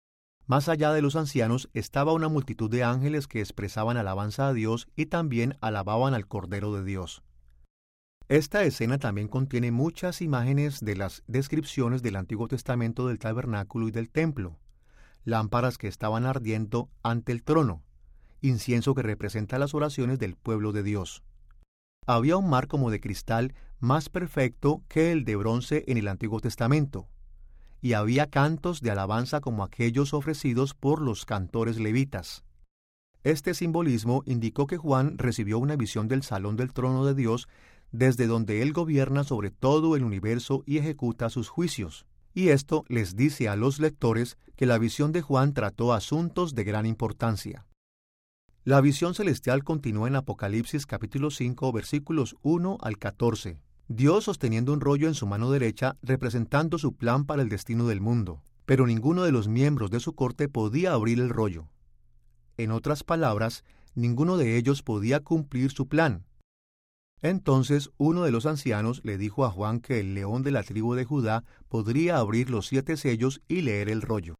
Más allá de los ancianos estaba una multitud de ángeles que expresaban alabanza a Dios y también alababan al Cordero de Dios. Esta escena también contiene muchas imágenes de las descripciones del Antiguo Testamento del tabernáculo y del templo, lámparas que estaban ardiendo ante el trono, incienso que representa las oraciones del pueblo de Dios. Había un mar como de cristal más perfecto que el de bronce en el Antiguo Testamento, y había cantos de alabanza como aquellos ofrecidos por los cantores levitas. Este simbolismo indicó que Juan recibió una visión del salón del trono de Dios, desde donde él gobierna sobre todo el universo y ejecuta sus juicios. Y esto les dice a los lectores que la visión de Juan trató asuntos de gran importancia. La visión celestial continúa en Apocalipsis capítulo 5, versículos 1 al 14. Dios sosteniendo un rollo en su mano derecha, representando su plan para el destino del mundo, pero ninguno de los miembros de su corte podía abrir el rollo. En otras palabras, ninguno de ellos podía cumplir su plan. Entonces uno de los ancianos le dijo a Juan que el león de la tribu de Judá podría abrir los 7 sellos y leer el rollo.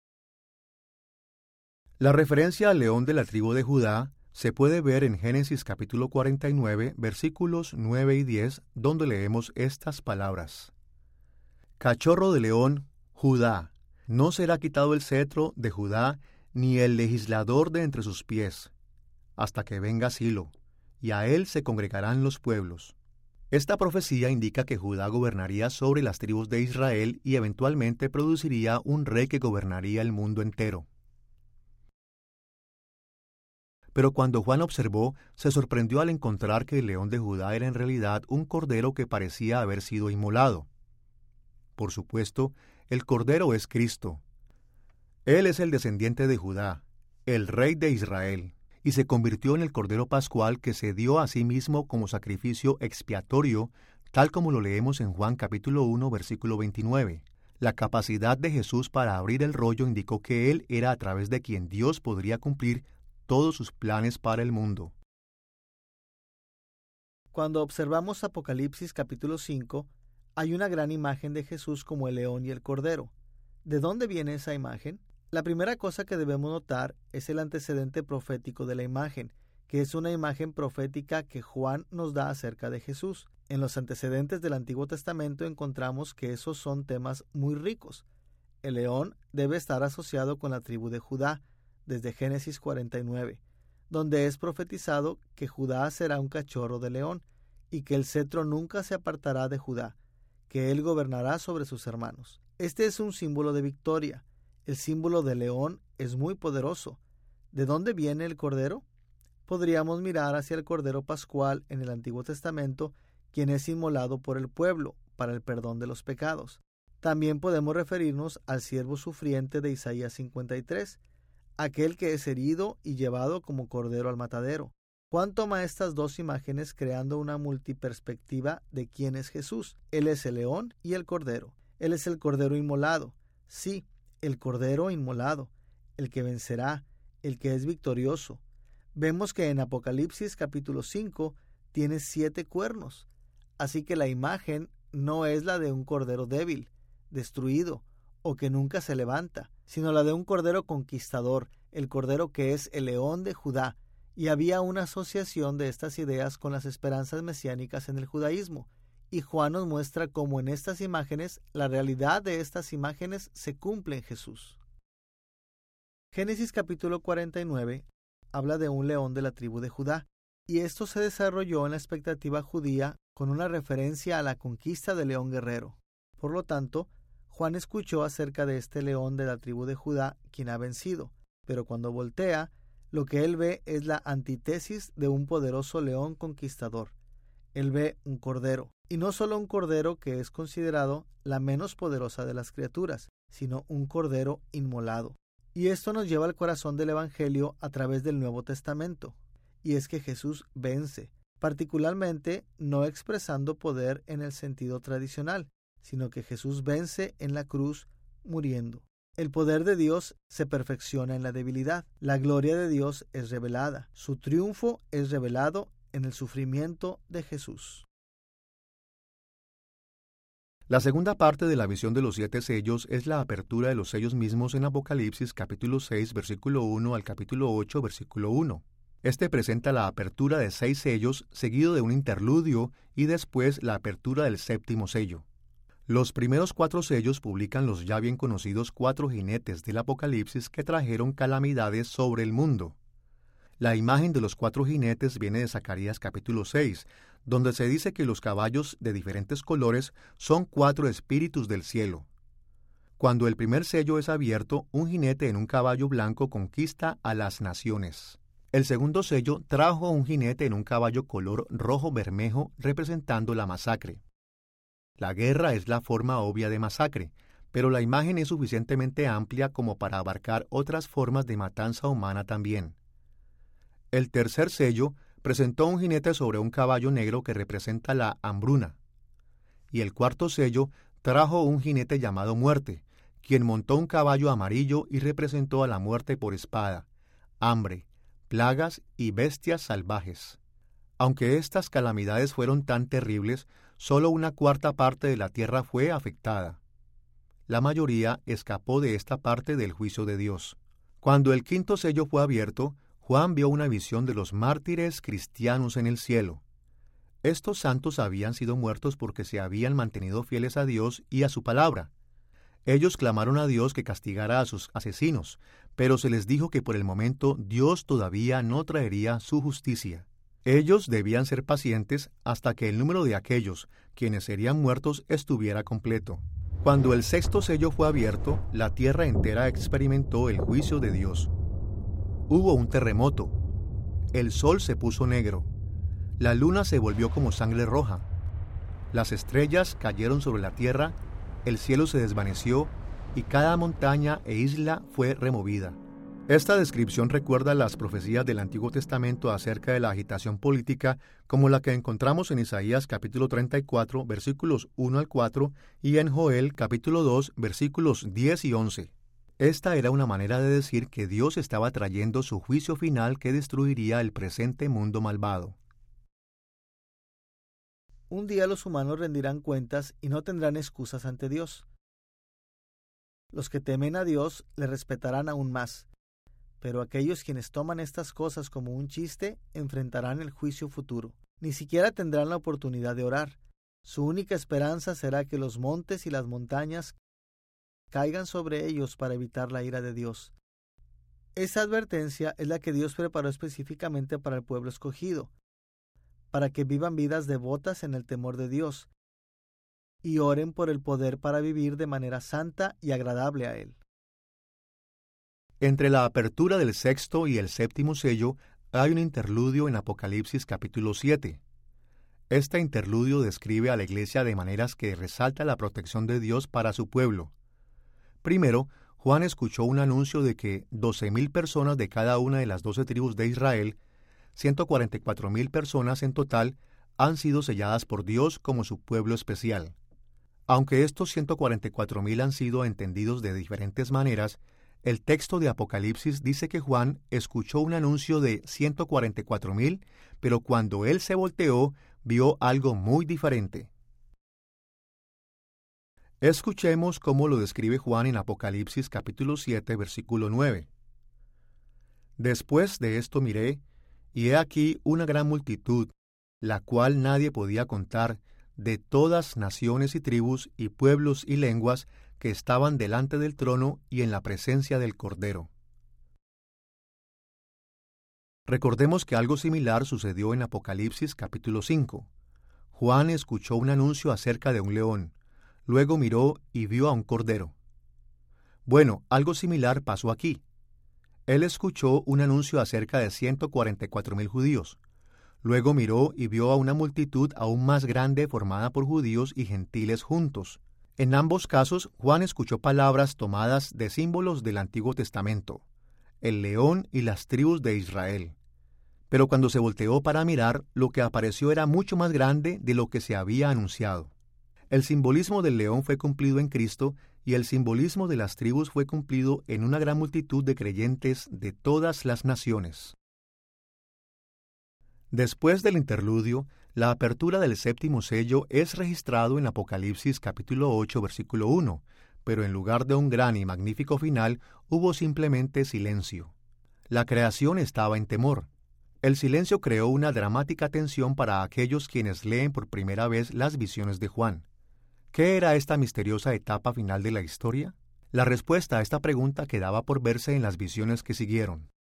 La referencia al león de la tribu de Judá se puede ver en Génesis capítulo 49, versículos 9 y 10, donde leemos estas palabras. Cachorro de león, Judá, no será quitado el cetro de Judá, ni el legislador de entre sus pies, hasta que venga Silo, y a él se congregarán los pueblos. Esta profecía indica que Judá gobernaría sobre las tribus de Israel y eventualmente produciría un rey que gobernaría el mundo entero. Pero cuando Juan observó, se sorprendió al encontrar que el león de Judá era en realidad un cordero que parecía haber sido inmolado. Por supuesto, el cordero es Cristo. Él es el descendiente de Judá, el rey de Israel, y se convirtió en el cordero pascual que se dio a sí mismo como sacrificio expiatorio, tal como lo leemos en Juan capítulo 1, versículo 29. La capacidad de Jesús para abrir el rollo indicó que Él era a través de quien Dios podría cumplir todos sus planes para el mundo. Cuando observamos Apocalipsis capítulo 5, hay una gran imagen de Jesús como el león y el cordero. ¿De dónde viene esa imagen? La primera cosa que debemos notar es el antecedente profético de la imagen, que es una imagen profética que Juan nos da acerca de Jesús. En los antecedentes del Antiguo Testamento encontramos que esos son temas muy ricos. El león debe estar asociado con la tribu de Judá, desde Génesis 49, donde es profetizado que Judá será un cachorro de león y que el cetro nunca se apartará de Judá, que él gobernará sobre sus hermanos. Este es un símbolo de victoria. El símbolo de león es muy poderoso. ¿De dónde viene el cordero? Podríamos mirar hacia el cordero pascual en el Antiguo Testamento, quien es inmolado por el pueblo para el perdón de los pecados. También podemos referirnos al siervo sufriente de Isaías 53, aquel que es herido y llevado como cordero al matadero. Juan toma estas dos imágenes creando una multiperspectiva de quién es Jesús. Él es el león y el cordero. Él es el cordero inmolado. Sí, el cordero inmolado, el que vencerá, el que es victorioso. Vemos que en Apocalipsis capítulo 5 tiene 7 cuernos. Así que la imagen no es la de un cordero débil, destruido, o que nunca se levanta, sino la de un cordero conquistador, el cordero que es el león de Judá, y había una asociación de estas ideas con las esperanzas mesiánicas en el judaísmo, y Juan nos muestra cómo en estas imágenes, la realidad de estas imágenes se cumple en Jesús. Génesis capítulo 49 habla de un león de la tribu de Judá, y esto se desarrolló en la expectativa judía con una referencia a la conquista del león guerrero. Por lo tanto, Juan escuchó acerca de este león de la tribu de Judá, quien ha vencido, pero cuando voltea, lo que él ve es la antítesis de un poderoso león conquistador. Él ve un cordero, y no solo un cordero que es considerado la menos poderosa de las criaturas, sino un cordero inmolado. Y esto nos lleva al corazón del Evangelio a través del Nuevo Testamento, y es que Jesús vence, particularmente no expresando poder en el sentido tradicional, sino que Jesús vence en la cruz muriendo. El poder de Dios se perfecciona en la debilidad. La gloria de Dios es revelada. Su triunfo es revelado en el sufrimiento de Jesús. La segunda parte de la visión de los 7 sellos es la apertura de los sellos mismos en Apocalipsis capítulo 6, versículo 1 al capítulo 8, versículo 1. Este presenta la apertura de 6 sellos, seguido de un interludio y después la apertura del 7º sello. Los primeros 4 sellos publican los ya bien conocidos 4 jinetes del Apocalipsis que trajeron calamidades sobre el mundo. La imagen de los 4 jinetes viene de Zacarías capítulo 6, donde se dice que los caballos de diferentes colores son 4 espíritus del cielo. Cuando el primer sello es abierto, un jinete en un caballo blanco conquista a las naciones. El segundo sello trajo un jinete en un caballo color rojo bermejo representando la masacre. La guerra es la forma obvia de masacre, pero la imagen es suficientemente amplia como para abarcar otras formas de matanza humana también. El tercer sello presentó un jinete sobre un caballo negro que representa la hambruna. Y el cuarto sello trajo un jinete llamado Muerte, quien montó un caballo amarillo y representó a la muerte por espada, hambre, plagas y bestias salvajes. Aunque estas calamidades fueron tan terribles, solo una cuarta parte de la tierra fue afectada. La mayoría escapó de esta parte del juicio de Dios. Cuando el quinto sello fue abierto, Juan vio una visión de los mártires cristianos en el cielo. Estos santos habían sido muertos porque se habían mantenido fieles a Dios y a su palabra. Ellos clamaron a Dios que castigara a sus asesinos, pero se les dijo que por el momento Dios todavía no traería su justicia. Ellos debían ser pacientes hasta que el número de aquellos quienes serían muertos estuviera completo. Cuando el sexto sello fue abierto, la tierra entera experimentó el juicio de Dios. Hubo un terremoto. El sol se puso negro. La luna se volvió como sangre roja. Las estrellas cayeron sobre la tierra, el cielo se desvaneció y cada montaña e isla fue removida. Esta descripción recuerda las profecías del Antiguo Testamento acerca de la agitación política, como la que encontramos en Isaías capítulo 34, versículos 1 al 4, y en Joel capítulo 2, versículos 10 y 11. Esta era una manera de decir que Dios estaba trayendo su juicio final que destruiría el presente mundo malvado. Un día los humanos rendirán cuentas y no tendrán excusas ante Dios. Los que temen a Dios le respetarán aún más, pero aquellos quienes toman estas cosas como un chiste enfrentarán el juicio futuro. Ni siquiera tendrán la oportunidad de orar. Su única esperanza será que los montes y las montañas caigan sobre ellos para evitar la ira de Dios. Esta advertencia es la que Dios preparó específicamente para el pueblo escogido, para que vivan vidas devotas en el temor de Dios y oren por el poder para vivir de manera santa y agradable a Él. Entre la apertura del sexto y el séptimo sello hay un interludio en Apocalipsis capítulo 7. Este interludio describe a la iglesia de maneras que resalta la protección de Dios para su pueblo. Primero, Juan escuchó un anuncio de que 12,000 personas de cada una de las 12 tribus de Israel, 144,000 personas en total, han sido selladas por Dios como su pueblo especial. Aunque estos 144,000 han sido entendidos de diferentes maneras, el texto de Apocalipsis dice que Juan escuchó un anuncio de 144,000, pero cuando él se volteó, vio algo muy diferente. Escuchemos cómo lo describe Juan en Apocalipsis capítulo 7, versículo 9. Después de esto miré, y he aquí una gran multitud, la cual nadie podía contar, de todas naciones y tribus y pueblos y lenguas que estaban delante del trono y en la presencia del Cordero. Recordemos que algo similar sucedió en Apocalipsis capítulo 5. Juan escuchó un anuncio acerca de un león. Luego miró y vio a un cordero. Bueno, algo similar pasó aquí. Él escuchó un anuncio acerca de 144,000 judíos. Luego miró y vio a una multitud aún más grande formada por judíos y gentiles juntos. En ambos casos, Juan escuchó palabras tomadas de símbolos del Antiguo Testamento, el león y las tribus de Israel. Pero cuando se volteó para mirar, lo que apareció era mucho más grande de lo que se había anunciado. El simbolismo del león fue cumplido en Cristo y el simbolismo de las tribus fue cumplido en una gran multitud de creyentes de todas las naciones. Después del interludio, La apertura del séptimo sello es registrado en Apocalipsis capítulo 8, versículo 1, pero en lugar de un gran y magnífico final, hubo simplemente silencio. La creación estaba en temor. El silencio creó una dramática tensión para aquellos quienes leen por primera vez las visiones de Juan. ¿Qué era esta misteriosa etapa final de la historia? La respuesta a esta pregunta quedaba por verse en las visiones que siguieron.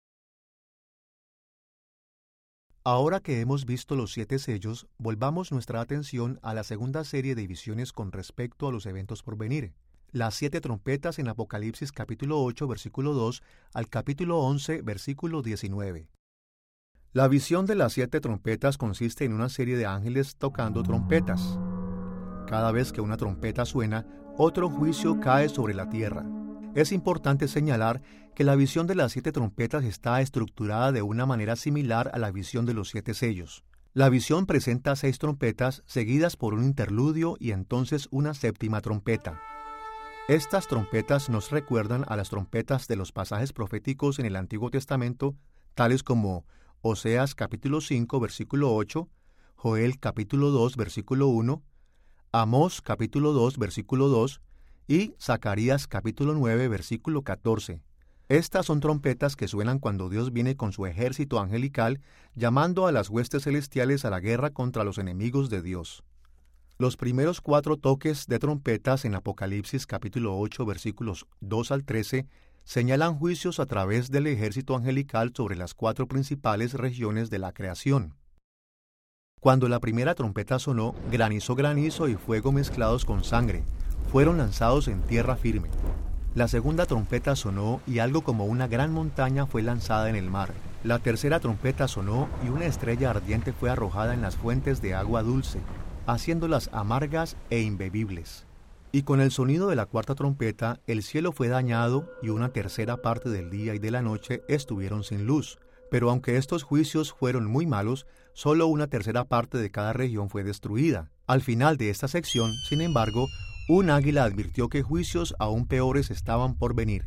Ahora que hemos visto los 7 sellos, volvamos nuestra atención a la segunda serie de visiones con respecto a los eventos por venir. Las 7 trompetas en Apocalipsis capítulo 8, versículo 2 al capítulo 11, versículo 19. La visión de las 7 trompetas consiste en una serie de ángeles tocando trompetas. Cada vez que una trompeta suena, otro juicio cae sobre la tierra. Es importante señalar que la visión de las 7 trompetas está estructurada de una manera similar a la visión de los 7 sellos. La visión presenta 6 trompetas seguidas por un interludio y entonces una séptima trompeta. Estas trompetas nos recuerdan a las trompetas de los pasajes proféticos en el Antiguo Testamento, tales como Oseas capítulo 5, versículo 8, Joel capítulo 2, versículo 1, Amós capítulo 2, versículo 2 y Zacarías capítulo 9, versículo 14. Estas son trompetas que suenan cuando Dios viene con su ejército angelical, llamando a las huestes celestiales a la guerra contra los enemigos de Dios. Los primeros 4 toques de trompetas en Apocalipsis capítulo 8, versículos 2 al 13, señalan juicios a través del ejército angelical sobre las 4 principales regiones de la creación. Cuando la primera trompeta sonó, granizo y fuego mezclados con sangre fueron lanzados en tierra firme. La segunda trompeta sonó y algo como una gran montaña fue lanzada en el mar. La tercera trompeta sonó y una estrella ardiente fue arrojada en las fuentes de agua dulce, haciéndolas amargas e imbebibles. Y con el sonido de la cuarta trompeta, el cielo fue dañado y una tercera parte del día y de la noche estuvieron sin luz. Pero aunque estos juicios fueron muy malos, solo una tercera parte de cada región fue destruida. Al final de esta sección, sin embargo, un águila advirtió que juicios aún peores estaban por venir.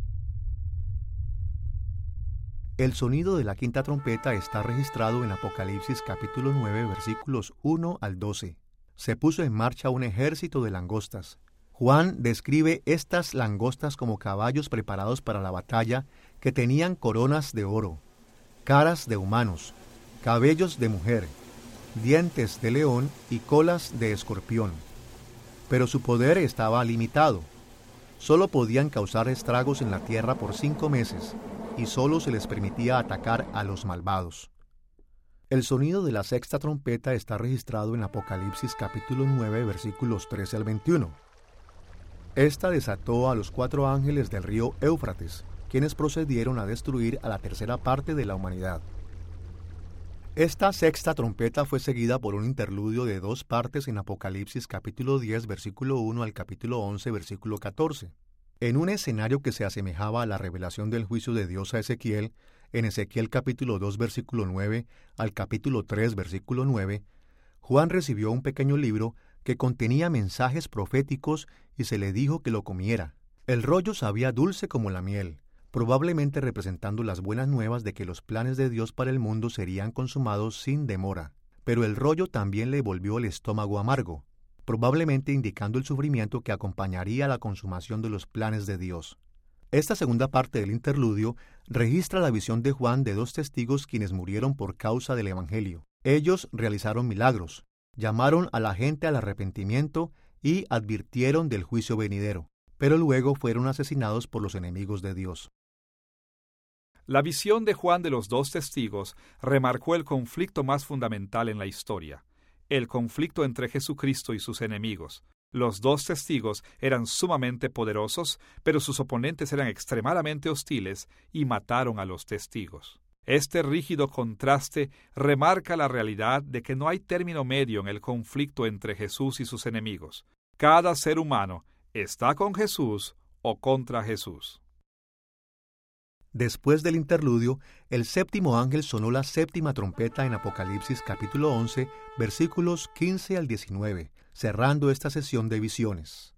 El sonido de la quinta trompeta está registrado en Apocalipsis capítulo 9, versículos 1 al 12. Se puso en marcha un ejército de langostas. Juan describe estas langostas como caballos preparados para la batalla que tenían coronas de oro, caras de humanos, cabellos de mujer, dientes de león y colas de escorpión. Pero su poder estaba limitado. Solo podían causar estragos en la tierra por 5 meses, y solo se les permitía atacar a los malvados. El sonido de la sexta trompeta está registrado en Apocalipsis capítulo 9, versículos 13 al 21. Esta desató a los 4 ángeles del río Éufrates, quienes procedieron a destruir a la tercera parte de la humanidad. Esta sexta trompeta fue seguida por un interludio de 2 partes en Apocalipsis capítulo 10, versículo 1 al capítulo 11, versículo 14. En un escenario que se asemejaba a la revelación del juicio de Dios a Ezequiel, en Ezequiel capítulo 2, versículo 9 al capítulo 3, versículo 9, Juan recibió un pequeño libro que contenía mensajes proféticos y se le dijo que lo comiera. El rollo sabía dulce como la miel, probablemente representando las buenas nuevas de que los planes de Dios para el mundo serían consumados sin demora. Pero el rollo también le volvió el estómago amargo, probablemente indicando el sufrimiento que acompañaría la consumación de los planes de Dios. Esta segunda parte del interludio registra la visión de Juan de 2 testigos quienes murieron por causa del Evangelio. Ellos realizaron milagros, llamaron a la gente al arrepentimiento y advirtieron del juicio venidero, pero luego fueron asesinados por los enemigos de Dios. La visión de Juan de los 2 testigos remarcó el conflicto más fundamental en la historia, el conflicto entre Jesucristo y sus enemigos. Los 2 testigos eran sumamente poderosos, pero sus oponentes eran extremadamente hostiles y mataron a los testigos. Este rígido contraste remarca la realidad de que no hay término medio en el conflicto entre Jesús y sus enemigos. Cada ser humano está con Jesús o contra Jesús. Después del interludio, el séptimo ángel sonó la séptima trompeta en Apocalipsis capítulo 11, versículos 15 al 19, cerrando esta sesión de visiones.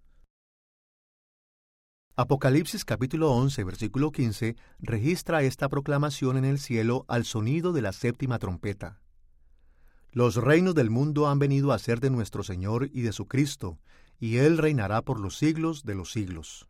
Apocalipsis capítulo 11, versículo 15, registra esta proclamación en el cielo al sonido de la séptima trompeta. Los reinos del mundo han venido a ser de nuestro Señor y de su Cristo, y Él reinará por los siglos de los siglos.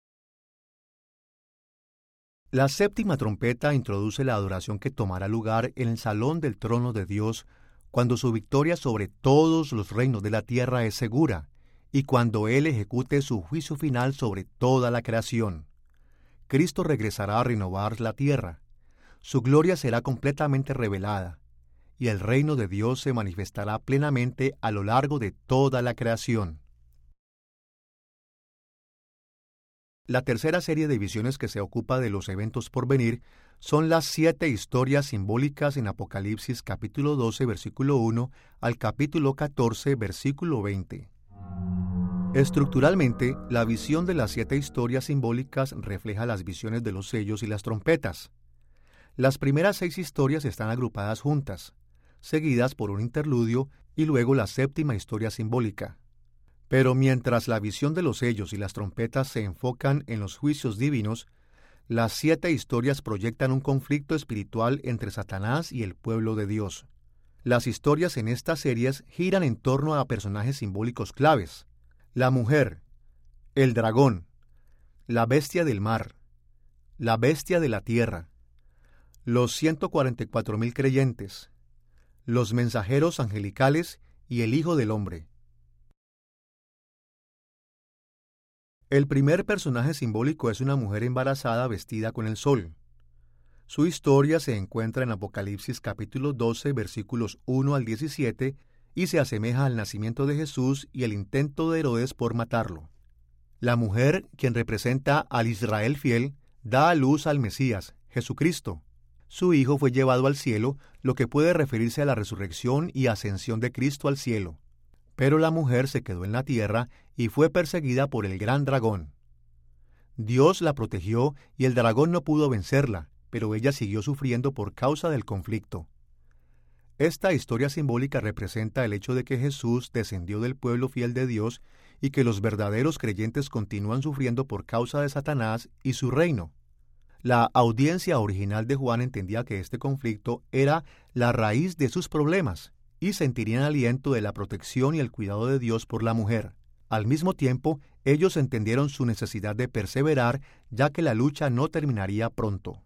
La séptima trompeta introduce la adoración que tomará lugar en el salón del trono de Dios cuando su victoria sobre todos los reinos de la tierra es segura, y cuando Él ejecute su juicio final sobre toda la creación. Cristo regresará a renovar la tierra. Su gloria será completamente revelada, y el reino de Dios se manifestará plenamente a lo largo de toda la creación. La tercera serie de visiones que se ocupa de los eventos por venir son las 7 historias simbólicas en Apocalipsis capítulo 12, versículo 1 al capítulo 14, versículo 20. Estructuralmente, la visión de las 7 historias simbólicas refleja las visiones de los sellos y las trompetas. Las primeras 6 historias están agrupadas juntas, seguidas por un interludio y luego la séptima historia simbólica. Pero mientras la visión de los sellos y las trompetas se enfocan en los juicios divinos, las 7 historias proyectan un conflicto espiritual entre Satanás y el pueblo de Dios. Las historias en estas series giran en torno a personajes simbólicos claves: la mujer, el dragón, la bestia del mar, la bestia de la tierra, los 144,000 creyentes, los mensajeros angelicales y el Hijo del Hombre. El primer personaje simbólico es una mujer embarazada vestida con el sol. Su historia se encuentra en Apocalipsis capítulo 12, versículos 1 al 17, y se asemeja al nacimiento de Jesús y el intento de Herodes por matarlo. La mujer, quien representa al Israel fiel, da a luz al Mesías, Jesucristo. Su hijo fue llevado al cielo, lo que puede referirse a la resurrección y ascensión de Cristo al cielo. Pero la mujer se quedó en la tierra y fue perseguida por el gran dragón. Dios la protegió y el dragón no pudo vencerla, pero ella siguió sufriendo por causa del conflicto. Esta historia simbólica representa el hecho de que Jesús descendió del pueblo fiel de Dios y que los verdaderos creyentes continúan sufriendo por causa de Satanás y su reino. La audiencia original de Juan entendía que este conflicto era la raíz de sus problemas y sentirían aliento de la protección y el cuidado de Dios por la mujer. Al mismo tiempo, ellos entendieron su necesidad de perseverar, ya que la lucha no terminaría pronto.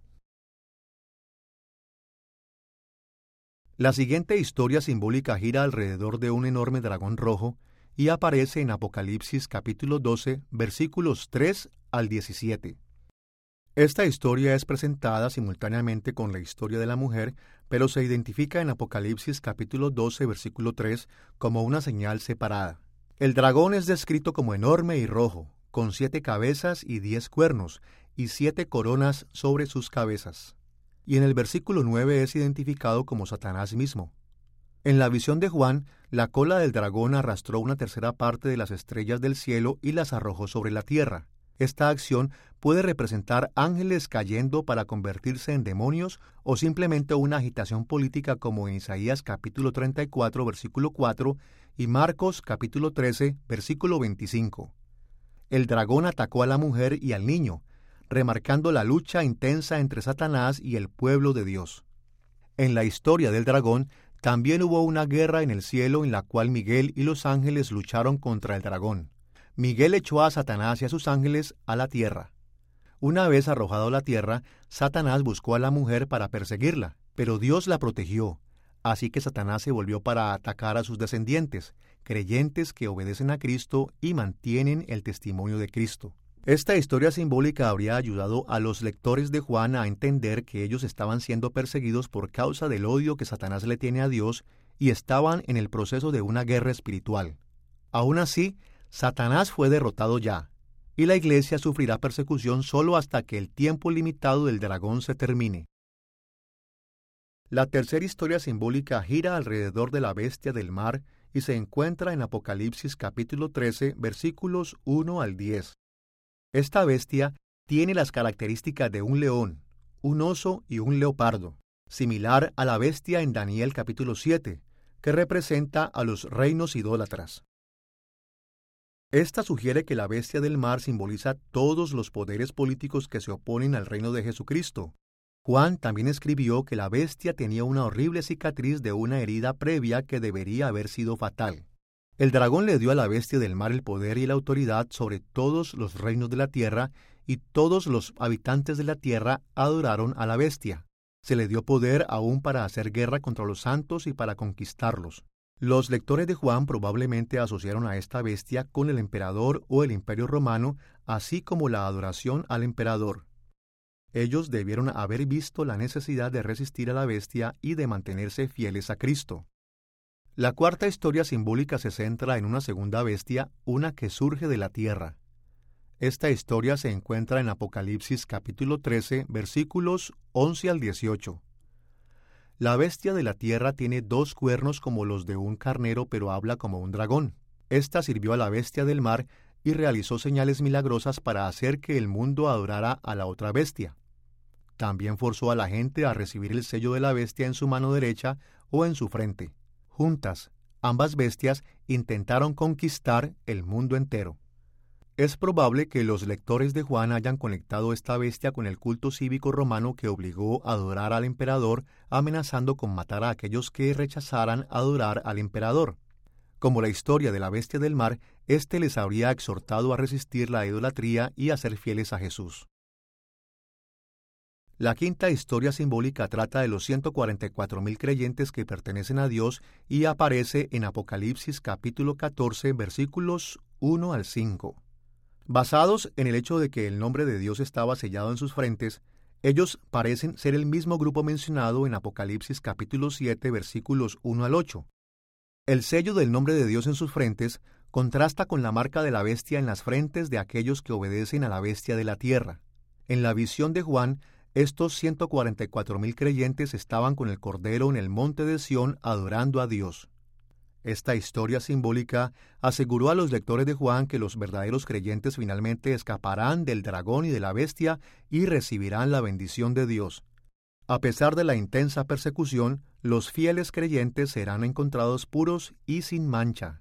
La siguiente historia simbólica gira alrededor de un enorme dragón rojo y aparece en Apocalipsis capítulo 12, versículos 3 al 17. Esta historia es presentada simultáneamente con la historia de la mujer, pero se identifica en Apocalipsis capítulo 12, versículo 3, como una señal separada. El dragón es descrito como enorme y rojo, con 7 cabezas y 10 cuernos, y 7 coronas sobre sus cabezas. Y en el versículo 9 es identificado como Satanás mismo. En la visión de Juan, la cola del dragón arrastró una tercera parte de las estrellas del cielo y las arrojó sobre la tierra. Esta acción puede representar ángeles cayendo para convertirse en demonios o simplemente una agitación política como en Isaías capítulo 34, versículo 4 y Marcos capítulo 13, versículo 25. El dragón atacó a la mujer y al niño, remarcando la lucha intensa entre Satanás y el pueblo de Dios. En la historia del dragón, también hubo una guerra en el cielo en la cual Miguel y los ángeles lucharon contra el dragón. Miguel echó a Satanás y a sus ángeles a la tierra. Una vez arrojado a la tierra, Satanás buscó a la mujer para perseguirla, pero Dios la protegió, así que Satanás se volvió para atacar a sus descendientes, creyentes que obedecen a Cristo y mantienen el testimonio de Cristo. Esta historia simbólica habría ayudado a los lectores de Juan a entender que ellos estaban siendo perseguidos por causa del odio que Satanás le tiene a Dios y estaban en el proceso de una guerra espiritual. Aún así, Satanás fue derrotado ya, y la iglesia sufrirá persecución solo hasta que el tiempo limitado del dragón se termine. La tercera historia simbólica gira alrededor de la bestia del mar y se encuentra en Apocalipsis capítulo 13, versículos 1 al 10. Esta bestia tiene las características de un león, un oso y un leopardo, similar a la bestia en Daniel capítulo 7, que representa a los reinos idólatras. Esta sugiere que la bestia del mar simboliza todos los poderes políticos que se oponen al reino de Jesucristo. Juan también escribió que la bestia tenía una horrible cicatriz de una herida previa que debería haber sido fatal. El dragón le dio a la bestia del mar el poder y la autoridad sobre todos los reinos de la tierra, y todos los habitantes de la tierra adoraron a la bestia. Se le dio poder aún para hacer guerra contra los santos y para conquistarlos. Los lectores de Juan probablemente asociaron a esta bestia con el emperador o el imperio romano, así como la adoración al emperador. Ellos debieron haber visto la necesidad de resistir a la bestia y de mantenerse fieles a Cristo. La cuarta historia simbólica se centra en una segunda bestia, una que surge de la tierra. Esta historia se encuentra en Apocalipsis capítulo 13, versículos 11 al 18. La bestia de la tierra tiene 2 cuernos como los de un carnero, pero habla como un dragón. Esta sirvió a la bestia del mar y realizó señales milagrosas para hacer que el mundo adorara a la otra bestia. También forzó a la gente a recibir el sello de la bestia en su mano derecha o en su frente. Juntas, ambas bestias intentaron conquistar el mundo entero. Es probable que los lectores de Juan hayan conectado esta bestia con el culto cívico romano que obligó a adorar al emperador, amenazando con matar a aquellos que rechazaran adorar al emperador. Como la historia de la bestia del mar, éste les habría exhortado a resistir la idolatría y a ser fieles a Jesús. La quinta historia simbólica trata de los 144,000 creyentes que pertenecen a Dios y aparece en Apocalipsis capítulo 14, versículos 1 al 5. Basados en el hecho de que el nombre de Dios estaba sellado en sus frentes, ellos parecen ser el mismo grupo mencionado en Apocalipsis capítulo 7, versículos 1 al 8. El sello del nombre de Dios en sus frentes contrasta con la marca de la bestia en las frentes de aquellos que obedecen a la bestia de la tierra. En la visión de Juan, estos 144,000 creyentes estaban con el Cordero en el monte de Sión adorando a Dios. Esta historia simbólica aseguró a los lectores de Juan que los verdaderos creyentes finalmente escaparán del dragón y de la bestia y recibirán la bendición de Dios. A pesar de la intensa persecución, los fieles creyentes serán encontrados puros y sin mancha.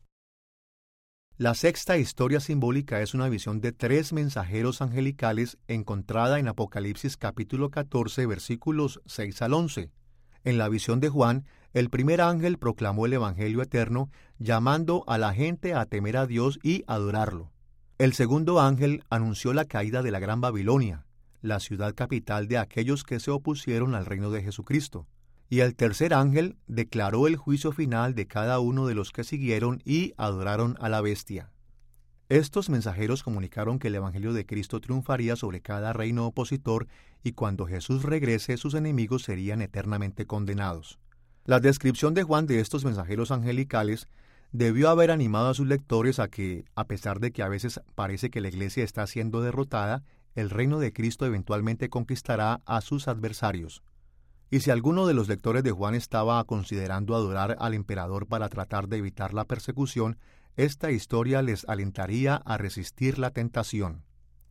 La sexta historia simbólica es una visión de 3 mensajeros angelicales encontrada en Apocalipsis capítulo 14, versículos 6 al 11. En la visión de Juan, el primer ángel proclamó el Evangelio eterno, llamando a la gente a temer a Dios y adorarlo. El segundo ángel anunció la caída de la Gran Babilonia, la ciudad capital de aquellos que se opusieron al reino de Jesucristo. Y el tercer ángel declaró el juicio final de cada uno de los que siguieron y adoraron a la bestia. Estos mensajeros comunicaron que el Evangelio de Cristo triunfaría sobre cada reino opositor y cuando Jesús regrese sus enemigos serían eternamente condenados. La descripción de Juan de estos mensajeros angelicales debió haber animado a sus lectores a que, a pesar de que a veces parece que la iglesia está siendo derrotada, el reino de Cristo eventualmente conquistará a sus adversarios. Y si alguno de los lectores de Juan estaba considerando adorar al emperador para tratar de evitar la persecución, esta historia les alentaría a resistir la tentación.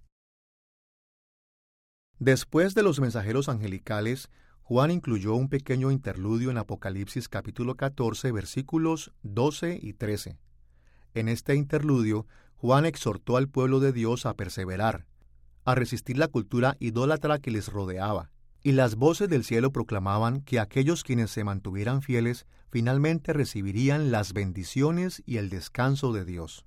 Después de los mensajeros angelicales, Juan incluyó un pequeño interludio en Apocalipsis capítulo 14, versículos 12 y 13. En este interludio, Juan exhortó al pueblo de Dios a perseverar, a resistir la cultura idólatra que les rodeaba, y las voces del cielo proclamaban que aquellos quienes se mantuvieran fieles finalmente recibirían las bendiciones y el descanso de Dios.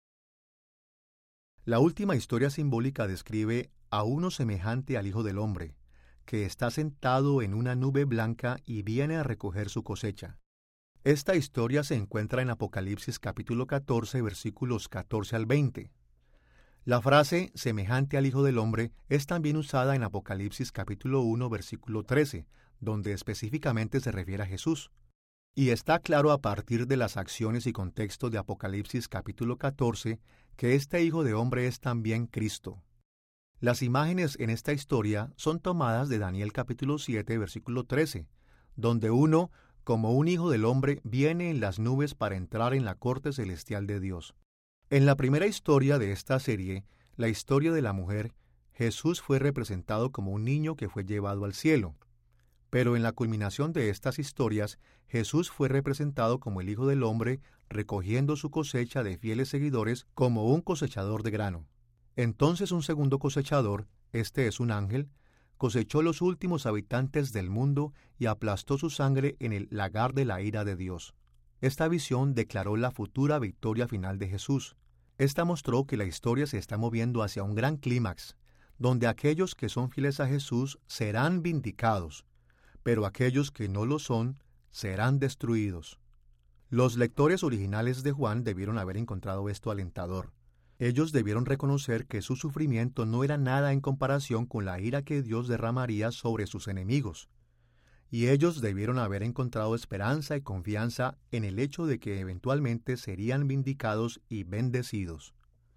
La última historia simbólica describe a uno semejante al Hijo del Hombre, que está sentado en una nube blanca y viene a recoger su cosecha. Esta historia se encuentra en Apocalipsis capítulo 14, versículos 14 al 20. La frase semejante al Hijo del Hombre es también usada en Apocalipsis capítulo 1, versículo 13, donde específicamente se refiere a Jesús. Y está claro a partir de las acciones y contexto de Apocalipsis capítulo 14 que este Hijo de Hombre es también Cristo. Las imágenes en esta historia son tomadas de Daniel capítulo 7, versículo 13, donde uno, como un Hijo del Hombre, viene en las nubes para entrar en la corte celestial de Dios. En la primera historia de esta serie, la historia de la mujer, Jesús fue representado como un niño que fue llevado al cielo. Pero en la culminación de estas historias, Jesús fue representado como el Hijo del Hombre, recogiendo su cosecha de fieles seguidores como un cosechador de grano. Entonces un segundo cosechador, este es un ángel, cosechó los últimos habitantes del mundo y aplastó su sangre en el lagar de la ira de Dios. Esta visión declaró la futura victoria final de Jesús. Esta mostró que la historia se está moviendo hacia un gran clímax, donde aquellos que son fieles a Jesús serán vindicados, pero aquellos que no lo son serán destruidos. Los lectores originales de Juan debieron haber encontrado esto alentador. Ellos debieron reconocer que su sufrimiento no era nada en comparación con la ira que Dios derramaría sobre sus enemigos. Y ellos debieron haber encontrado esperanza y confianza en el hecho de que eventualmente serían vindicados y bendecidos.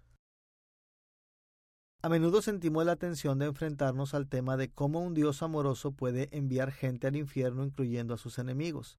A menudo sentimos la tensión de enfrentarnos al tema de cómo un Dios amoroso puede enviar gente al infierno, incluyendo a sus enemigos.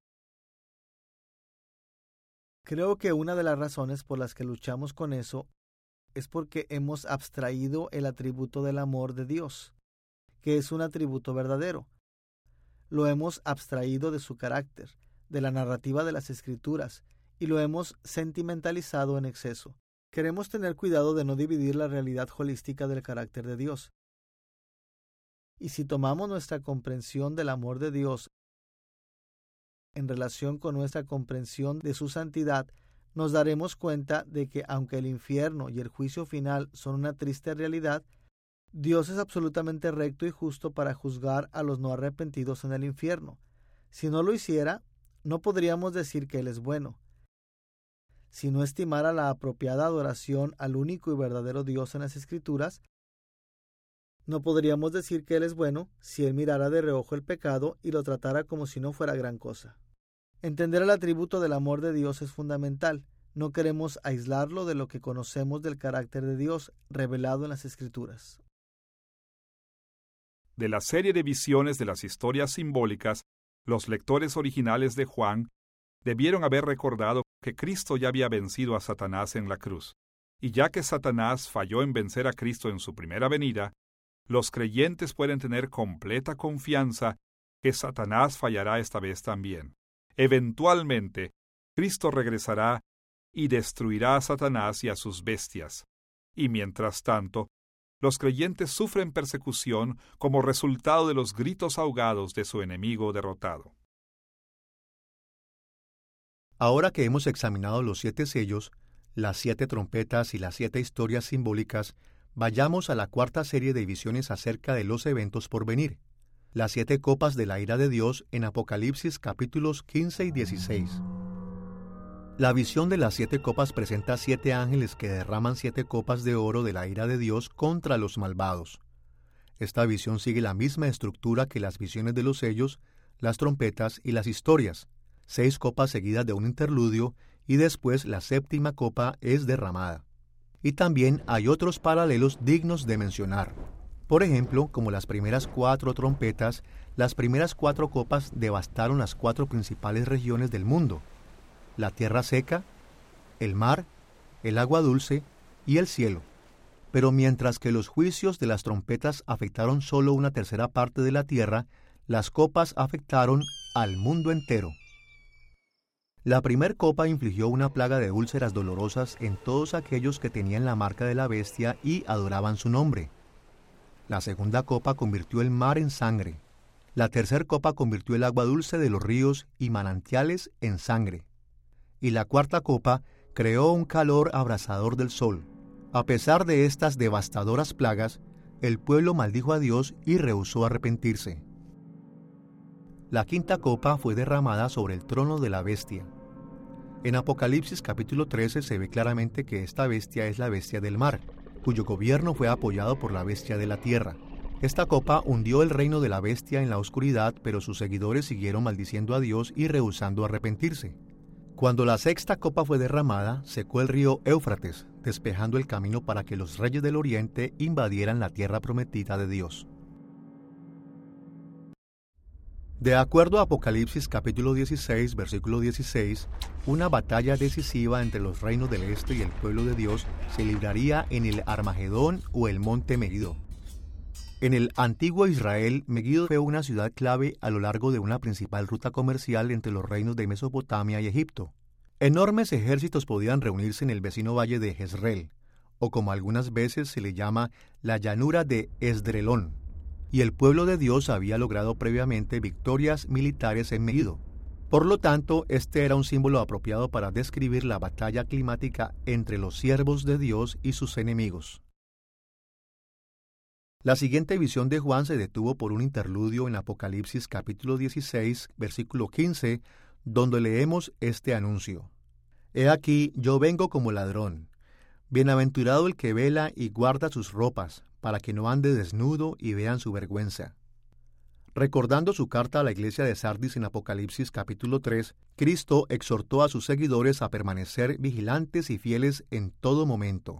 Creo que una de las razones por las que luchamos con eso es porque hemos abstraído el atributo del amor de Dios, que es un atributo verdadero. Lo hemos abstraído de su carácter, de la narrativa de las Escrituras, y lo hemos sentimentalizado en exceso. Queremos tener cuidado de no dividir la realidad holística del carácter de Dios. Y si tomamos nuestra comprensión del amor de Dios en relación con nuestra comprensión de su santidad, nos daremos cuenta de que aunque el infierno y el juicio final son una triste realidad, Dios es absolutamente recto y justo para juzgar a los no arrepentidos en el infierno. Si no lo hiciera, no podríamos decir que Él es bueno. Si no estimara la apropiada adoración al único y verdadero Dios en las Escrituras, no podríamos decir que Él es bueno si Él mirara de reojo el pecado y lo tratara como si no fuera gran cosa. Entender el atributo del amor de Dios es fundamental. No queremos aislarlo de lo que conocemos del carácter de Dios revelado en las Escrituras. De la serie de visiones de las historias simbólicas, los lectores originales de Juan debieron haber recordado que Cristo ya había vencido a Satanás en la cruz. Y ya que Satanás falló en vencer a Cristo en su primera venida, los creyentes pueden tener completa confianza que Satanás fallará esta vez también. Eventualmente, Cristo regresará y destruirá a Satanás y a sus bestias. Y mientras tanto, los creyentes sufren persecución como resultado de los gritos ahogados de su enemigo derrotado. Ahora que hemos examinado los 7 sellos, las 7 trompetas y las 7 historias simbólicas, vayamos a la cuarta serie de visiones acerca de los eventos por venir. Las 7 copas de la ira de Dios en Apocalipsis capítulos 15 y 16. La visión de las 7 copas presenta 7 ángeles que derraman 7 copas de oro de la ira de Dios contra los malvados. Esta visión sigue la misma estructura que las visiones de los sellos, las trompetas y las historias. 6 copas seguidas de un interludio y después la 7ª copa es derramada. Y también hay otros paralelos dignos de mencionar. Por ejemplo, como las primeras 4 trompetas, las primeras 4 copas devastaron las 4 principales regiones del mundo: la tierra seca, el mar, el agua dulce y el cielo. Pero mientras que los juicios de las trompetas afectaron solo una tercera parte de la tierra, las copas afectaron al mundo entero. La primer copa infligió una plaga de úlceras dolorosas en todos aquellos que tenían la marca de la bestia y adoraban su nombre. La segunda copa convirtió el mar en sangre. La tercera copa convirtió el agua dulce de los ríos y manantiales en sangre. Y la cuarta copa creó un calor abrasador del sol. A pesar de estas devastadoras plagas, el pueblo maldijo a Dios y rehusó arrepentirse. La quinta copa fue derramada sobre el trono de la bestia. En Apocalipsis capítulo 13 se ve claramente que esta bestia es la bestia del mar, cuyo gobierno fue apoyado por la bestia de la tierra. Esta copa hundió el reino de la bestia en la oscuridad, pero sus seguidores siguieron maldiciendo a Dios y rehusando arrepentirse. Cuando la sexta copa fue derramada, secó el río Éufrates, despejando el camino para que los reyes del oriente invadieran la tierra prometida de Dios. De acuerdo a Apocalipsis capítulo 16, versículo 16, una batalla decisiva entre los reinos del este y el pueblo de Dios se libraría en el Armagedón o el monte Megido. En el antiguo Israel, Megido fue una ciudad clave a lo largo de una principal ruta comercial entre los reinos de Mesopotamia y Egipto. Enormes ejércitos podían reunirse en el vecino valle de Jezreel, o como algunas veces se le llama la llanura de Esdrelón. y el pueblo de Dios había logrado previamente victorias militares en Megiddo. Por lo tanto, este era un símbolo apropiado para describir la batalla climática entre los siervos de Dios y sus enemigos. La siguiente visión de Juan se detuvo por un interludio en Apocalipsis capítulo 16, versículo 15, donde leemos este anuncio. He aquí, yo vengo como ladrón. Bienaventurado el que vela y guarda sus ropas, para que no ande desnudo y vean su vergüenza. Recordando su carta a la iglesia de Sardis en Apocalipsis capítulo 3, Cristo exhortó a sus seguidores a permanecer vigilantes y fieles en todo momento.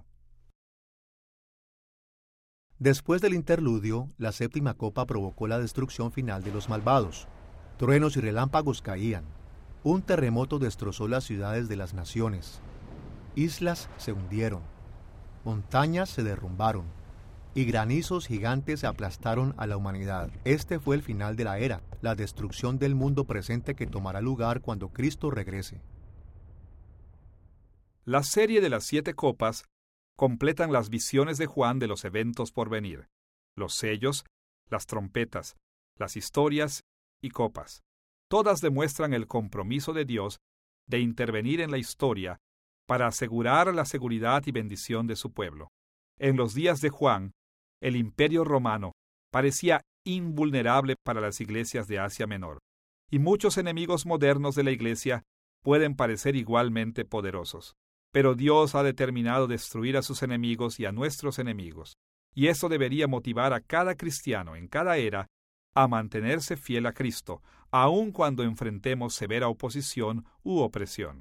Después del interludio, la séptima copa provocó la destrucción final de los malvados. Truenos y relámpagos caían. Un terremoto destrozó las ciudades de las naciones. Islas se hundieron. Montañas se derrumbaron. Y granizos gigantes aplastaron a la humanidad. Este fue el final de la era, la destrucción del mundo presente que tomará lugar cuando Cristo regrese. La serie de las 7 copas completan las visiones de Juan de los eventos por venir, los sellos, las trompetas, las historias y copas. Todas demuestran el compromiso de Dios de intervenir en la historia para asegurar la seguridad y bendición de su pueblo. En los días de Juan, el Imperio Romano parecía invulnerable para las iglesias de Asia Menor, y muchos enemigos modernos de la iglesia pueden parecer igualmente poderosos. Pero Dios ha determinado destruir a sus enemigos y a nuestros enemigos, y eso debería motivar a cada cristiano en cada era a mantenerse fiel a Cristo, aun cuando enfrentemos severa oposición u opresión.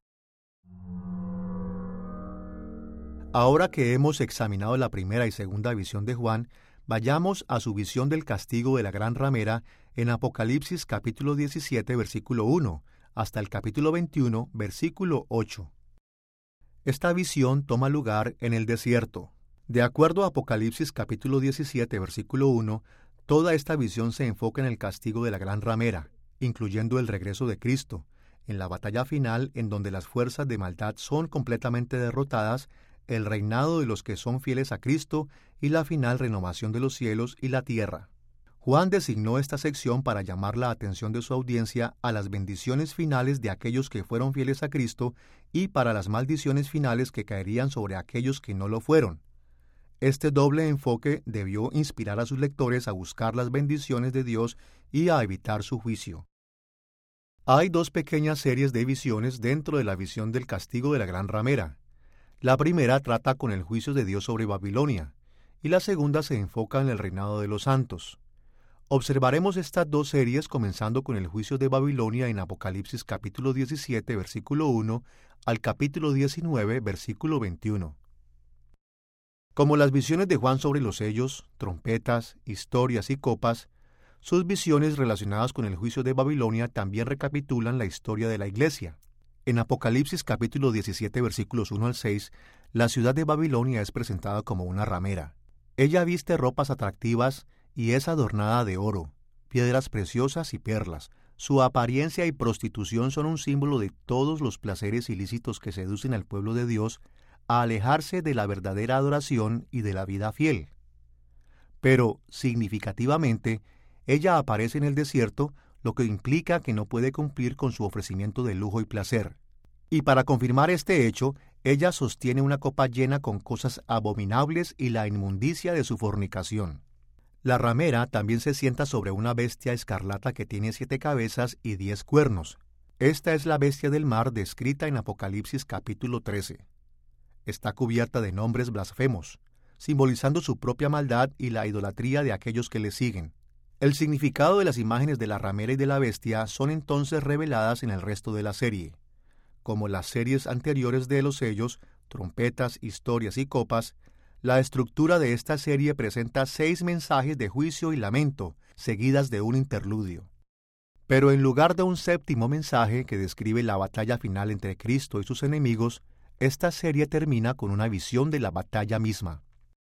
Ahora que hemos examinado la primera y segunda visión de Juan, vayamos a su visión del castigo de la gran ramera en Apocalipsis capítulo 17, versículo 1, hasta el capítulo 21, versículo 8. Esta visión toma lugar en el desierto. De acuerdo a Apocalipsis capítulo 17, versículo 1, toda esta visión se enfoca en el castigo de la gran ramera, incluyendo el regreso de Cristo, en la batalla final en donde las fuerzas de maldad son completamente derrotadas, el reinado de los que son fieles a Cristo y la final renovación de los cielos y la tierra. Juan designó esta sección para llamar la atención de su audiencia a las bendiciones finales de aquellos que fueron fieles a Cristo y para las maldiciones finales que caerían sobre aquellos que no lo fueron. Este doble enfoque debió inspirar a sus lectores a buscar las bendiciones de Dios y a evitar su juicio. Hay 2 pequeñas series de visiones dentro de la visión del castigo de la gran ramera. La primera trata con el juicio de Dios sobre Babilonia, y la segunda se enfoca en el reinado de los santos. Observaremos estas 2 series comenzando con el juicio de Babilonia en Apocalipsis capítulo 17, versículo 1, al capítulo 19, versículo 21. Como las visiones de Juan sobre los sellos, trompetas, historias y copas, sus visiones relacionadas con el juicio de Babilonia también recapitulan la historia de la iglesia. En Apocalipsis capítulo 17, versículos 1 al 6, la ciudad de Babilonia es presentada como una ramera. Ella viste ropas atractivas y es adornada de oro, piedras preciosas y perlas. Su apariencia y prostitución son un símbolo de todos los placeres ilícitos que seducen al pueblo de Dios a alejarse de la verdadera adoración y de la vida fiel. Pero, significativamente, ella aparece en el desierto, lo que implica que no puede cumplir con su ofrecimiento de lujo y placer. Y para confirmar este hecho, ella sostiene una copa llena con cosas abominables y la inmundicia de su fornicación. La ramera también se sienta sobre una bestia escarlata que tiene 7 cabezas y 10 cuernos. Esta es la bestia del mar descrita en Apocalipsis capítulo 13. Está cubierta de nombres blasfemos, simbolizando su propia maldad y la idolatría de aquellos que le siguen. El significado de las imágenes de la ramera y de la bestia son entonces reveladas en el resto de la serie. Como las series anteriores de los sellos, trompetas, historias y copas, la estructura de esta serie presenta 6 mensajes de juicio y lamento, seguidas de un interludio. Pero en lugar de un 7º mensaje que describe la batalla final entre Cristo y sus enemigos, esta serie termina con una visión de la batalla misma.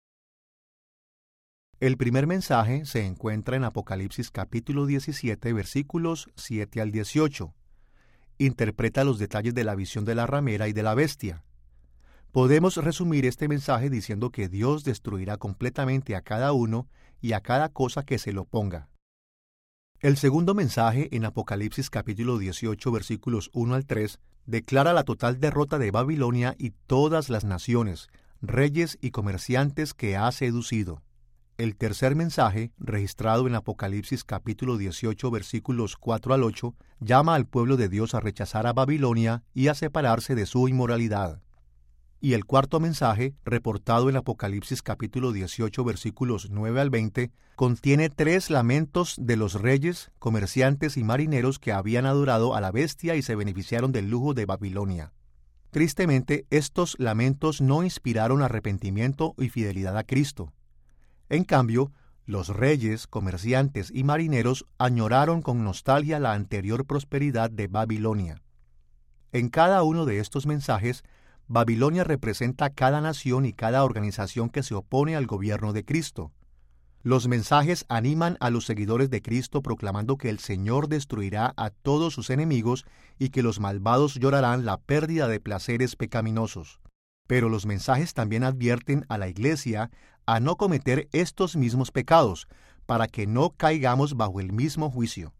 El primer mensaje se encuentra en Apocalipsis capítulo 17, versículos 7 al 18. Interpreta los detalles de la visión de la ramera y de la bestia. Podemos resumir este mensaje diciendo que Dios destruirá completamente a cada uno y a cada cosa que se le oponga. El segundo mensaje en Apocalipsis capítulo 18 versículos 1 al 3 declara la total derrota de Babilonia y todas las naciones, reyes y comerciantes que ha seducido. El tercer mensaje, registrado en Apocalipsis capítulo 18 versículos 4 al 8, llama al pueblo de Dios a rechazar a Babilonia y a separarse de su inmoralidad. Y el cuarto mensaje, reportado en Apocalipsis capítulo 18 versículos 9 al 20, contiene 3 lamentos de los reyes, comerciantes y marineros que habían adorado a la bestia y se beneficiaron del lujo de Babilonia. Tristemente, estos lamentos no inspiraron arrepentimiento y fidelidad a Cristo. En cambio, los reyes, comerciantes y marineros añoraron con nostalgia la anterior prosperidad de Babilonia. En cada uno de estos mensajes, Babilonia representa cada nación y cada organización que se opone al gobierno de Cristo. Los mensajes animan a los seguidores de Cristo proclamando que el Señor destruirá a todos sus enemigos y que los malvados llorarán la pérdida de placeres pecaminosos. Pero los mensajes también advierten a la Iglesia a no cometer estos mismos pecados, para que no caigamos bajo el mismo juicio.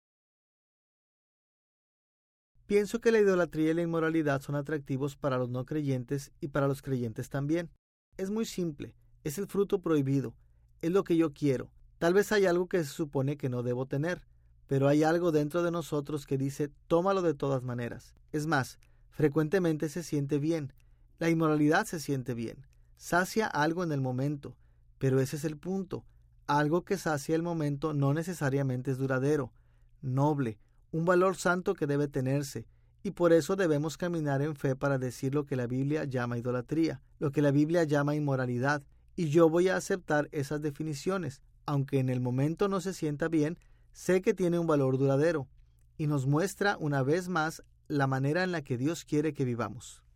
Pienso que la idolatría y la inmoralidad son atractivos para los no creyentes y para los creyentes también. Es muy simple, es el fruto prohibido, es lo que yo quiero. Tal vez hay algo que se supone que no debo tener, pero hay algo dentro de nosotros que dice, tómalo de todas maneras. Es más, frecuentemente se siente bien. La inmoralidad se siente bien. Sacia algo en el momento, pero ese es el punto. Algo que sacia el momento no necesariamente es duradero, noble, un valor santo que debe tenerse, y por eso debemos caminar en fe para decir lo que la Biblia llama idolatría, lo que la Biblia llama inmoralidad, y yo voy a aceptar esas definiciones, aunque en el momento no se sienta bien, sé que tiene un valor duradero, y nos muestra una vez más la manera en la que Dios quiere que vivamos.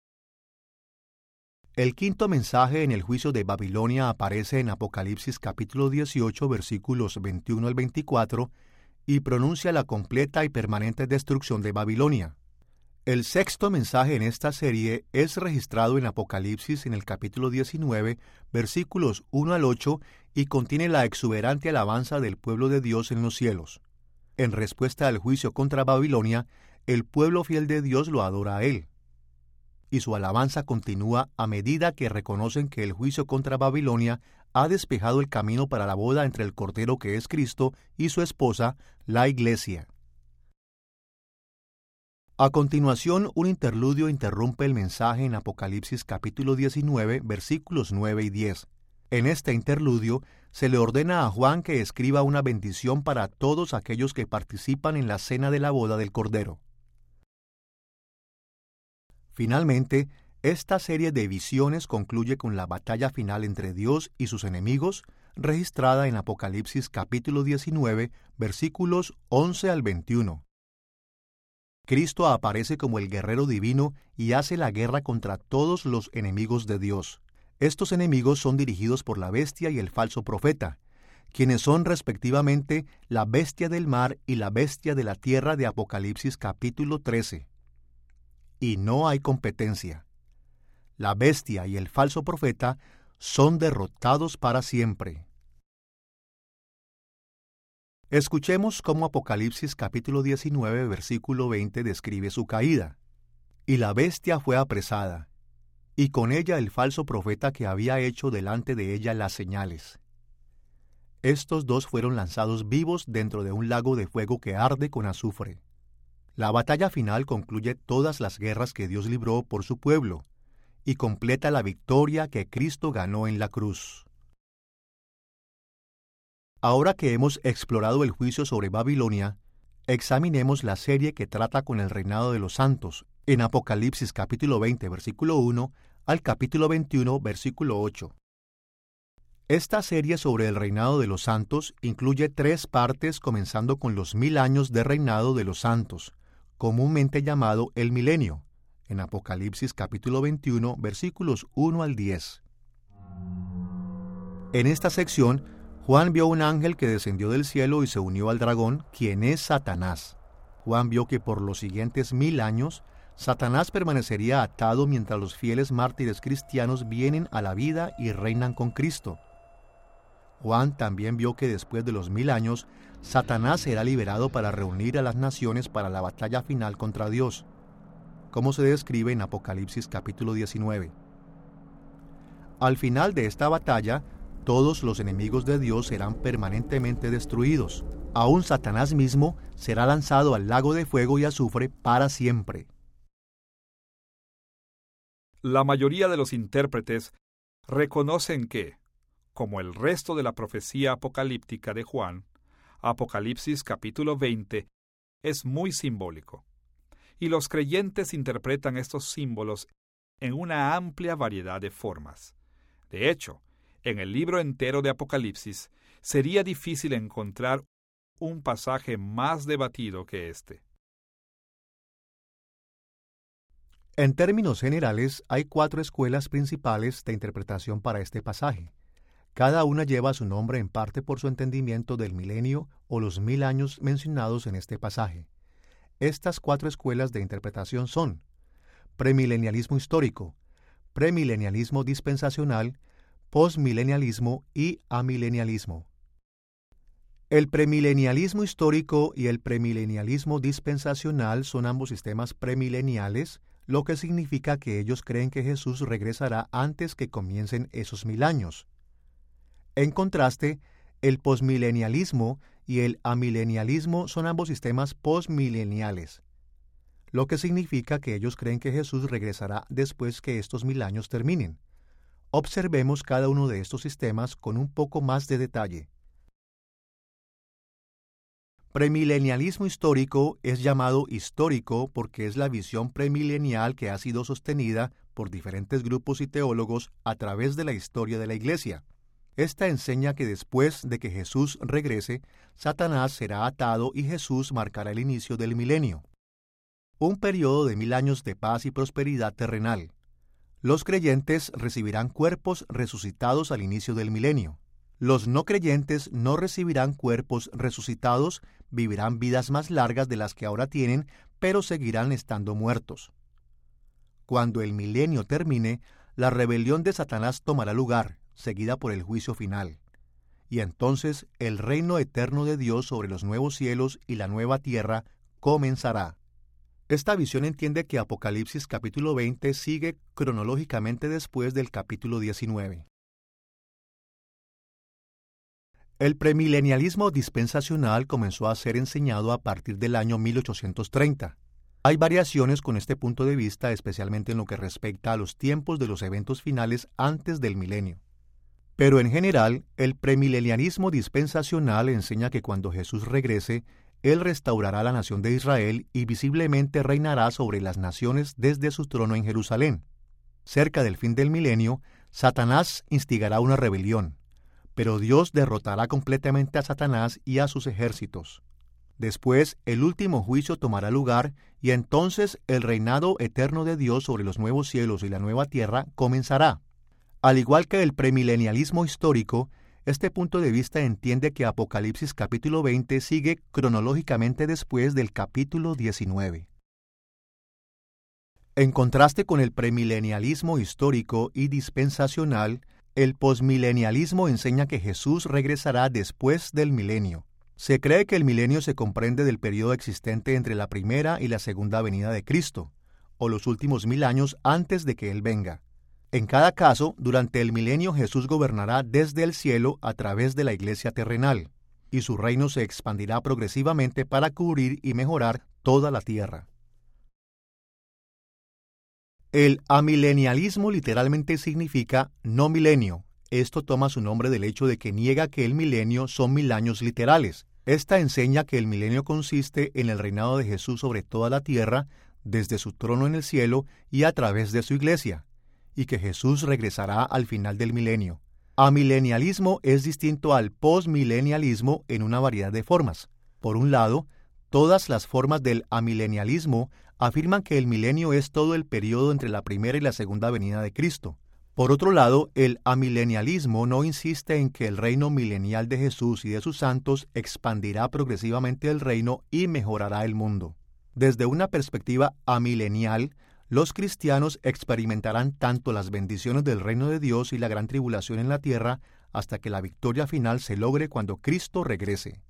El quinto mensaje en el juicio de Babilonia aparece en Apocalipsis capítulo 18 versículos 21 al 24 y pronuncia la completa y permanente destrucción de Babilonia. El sexto mensaje en esta serie es registrado en Apocalipsis en el capítulo 19 versículos 1 al 8 y contiene la exuberante alabanza del pueblo de Dios en los cielos. En respuesta al juicio contra Babilonia, el pueblo fiel de Dios lo adora a él. Y su alabanza continúa a medida que reconocen que el juicio contra Babilonia ha despejado el camino para la boda entre el Cordero que es Cristo y su esposa, la Iglesia. A continuación, un interludio interrumpe el mensaje en Apocalipsis capítulo 19, versículos 9 y 10. En este interludio, se le ordena a Juan que escriba una bendición para todos aquellos que participan en la cena de la boda del Cordero. Finalmente, esta serie de visiones concluye con la batalla final entre Dios y sus enemigos, registrada en Apocalipsis capítulo 19, versículos 11 al 21. Cristo aparece como el guerrero divino y hace la guerra contra todos los enemigos de Dios. Estos enemigos son dirigidos por la bestia y el falso profeta, quienes son respectivamente la bestia del mar y la bestia de la tierra de Apocalipsis capítulo 13. Y no hay competencia. La bestia y el falso profeta son derrotados para siempre. Escuchemos cómo Apocalipsis capítulo 19, versículo 20 describe su caída. Y la bestia fue apresada, y con ella el falso profeta que había hecho delante de ella las señales. Estos dos fueron lanzados vivos dentro de un lago de fuego que arde con azufre. La batalla final concluye todas las guerras que Dios libró por su pueblo y completa la victoria que Cristo ganó en la cruz. Ahora que hemos explorado el juicio sobre Babilonia, examinemos la serie que trata con el reinado de los santos en Apocalipsis capítulo 20, versículo 1 al capítulo 21, versículo 8. Esta serie sobre el reinado de los santos incluye 3 partes comenzando con los 1000 años de reinado de los santos, comúnmente llamado el milenio, en Apocalipsis capítulo 21, versículos 1 al 10. En esta sección, Juan vio un ángel que descendió del cielo y se unió al dragón, quien es Satanás. Juan vio que por los siguientes 1000 años, Satanás permanecería atado mientras los fieles mártires cristianos vienen a la vida y reinan con Cristo. Juan también vio que después de los 1000 años, Satanás será liberado para reunir a las naciones para la batalla final contra Dios, como se describe en Apocalipsis capítulo 19. Al final de esta batalla, todos los enemigos de Dios serán permanentemente destruidos. Aún Satanás mismo será lanzado al lago de fuego y azufre para siempre. La mayoría de los intérpretes reconocen que, como el resto de la profecía apocalíptica de Juan, Apocalipsis capítulo 20 es muy simbólico, y los creyentes interpretan estos símbolos en una amplia variedad de formas. De hecho, en el libro entero de Apocalipsis sería difícil encontrar un pasaje más debatido que este. En términos generales, hay 4 escuelas principales de interpretación para este pasaje. Cada una lleva su nombre en parte por su entendimiento del milenio o los 1000 años mencionados en este pasaje. Estas 4 escuelas de interpretación son: premilenialismo histórico, premilenialismo dispensacional, postmilenialismo y amilenialismo. El premilenialismo histórico y el premilenialismo dispensacional son ambos sistemas premileniales, lo que significa que ellos creen que Jesús regresará antes que comiencen esos 1000 años. En contraste, el postmilenialismo y el amilenialismo son ambos sistemas postmileniales, lo que significa que ellos creen que Jesús regresará después que estos 1000 años terminen. Observemos cada uno de estos sistemas con un poco más de detalle. Premilenialismo histórico es llamado histórico porque es la visión premilenial que ha sido sostenida por diferentes grupos y teólogos a través de la historia de la Iglesia. Esta enseña que después de que Jesús regrese, Satanás será atado y Jesús marcará el inicio del milenio. Un periodo de 1000 años de paz y prosperidad terrenal. Los creyentes recibirán cuerpos resucitados al inicio del milenio. Los no creyentes no recibirán cuerpos resucitados, vivirán vidas más largas de las que ahora tienen, pero seguirán estando muertos. Cuando el milenio termine, la rebelión de Satanás tomará lugar, seguida por el juicio final. Y entonces el reino eterno de Dios sobre los nuevos cielos y la nueva tierra comenzará. Esta visión entiende que Apocalipsis capítulo 20 sigue cronológicamente después del capítulo 19. El premilenialismo dispensacional comenzó a ser enseñado a partir del año 1830. Hay variaciones con este punto de vista, especialmente en lo que respecta a los tiempos de los eventos finales antes del milenio. Pero en general, el premilenialismo dispensacional enseña que cuando Jesús regrese, Él restaurará la nación de Israel y visiblemente reinará sobre las naciones desde su trono en Jerusalén. Cerca del fin del milenio, Satanás instigará una rebelión, pero Dios derrotará completamente a Satanás y a sus ejércitos. Después, el último juicio tomará lugar y entonces el reinado eterno de Dios sobre los nuevos cielos y la nueva tierra comenzará. Al igual que el premilenialismo histórico, este punto de vista entiende que Apocalipsis capítulo 20 sigue cronológicamente después del capítulo 19. En contraste con el premilenialismo histórico y dispensacional, el posmilenialismo enseña que Jesús regresará después del milenio. Se cree que el milenio se comprende del periodo existente entre la primera y la segunda venida de Cristo, o los últimos 1000 años antes de que Él venga. En cada caso, durante el milenio Jesús gobernará desde el cielo a través de la iglesia terrenal, y su reino se expandirá progresivamente para cubrir y mejorar toda la tierra. El amilenialismo literalmente significa no milenio. Esto toma su nombre del hecho de que niega que el milenio son 1000 años literales. Esta enseña que el milenio consiste en el reinado de Jesús sobre toda la tierra, desde su trono en el cielo y a través de su iglesia, y que Jesús regresará al final del milenio. Amilenialismo es distinto al postmilenialismo en una variedad de formas. Por un lado, todas las formas del amilenialismo afirman que el milenio es todo el periodo entre la primera y la segunda venida de Cristo. Por otro lado, el amilenialismo no insiste en que el reino milenial de Jesús y de sus santos expandirá progresivamente el reino y mejorará el mundo. Desde una perspectiva amilenial, los cristianos experimentarán tanto las bendiciones del reino de Dios y la gran tribulación en la tierra hasta que la victoria final se logre cuando Cristo regrese.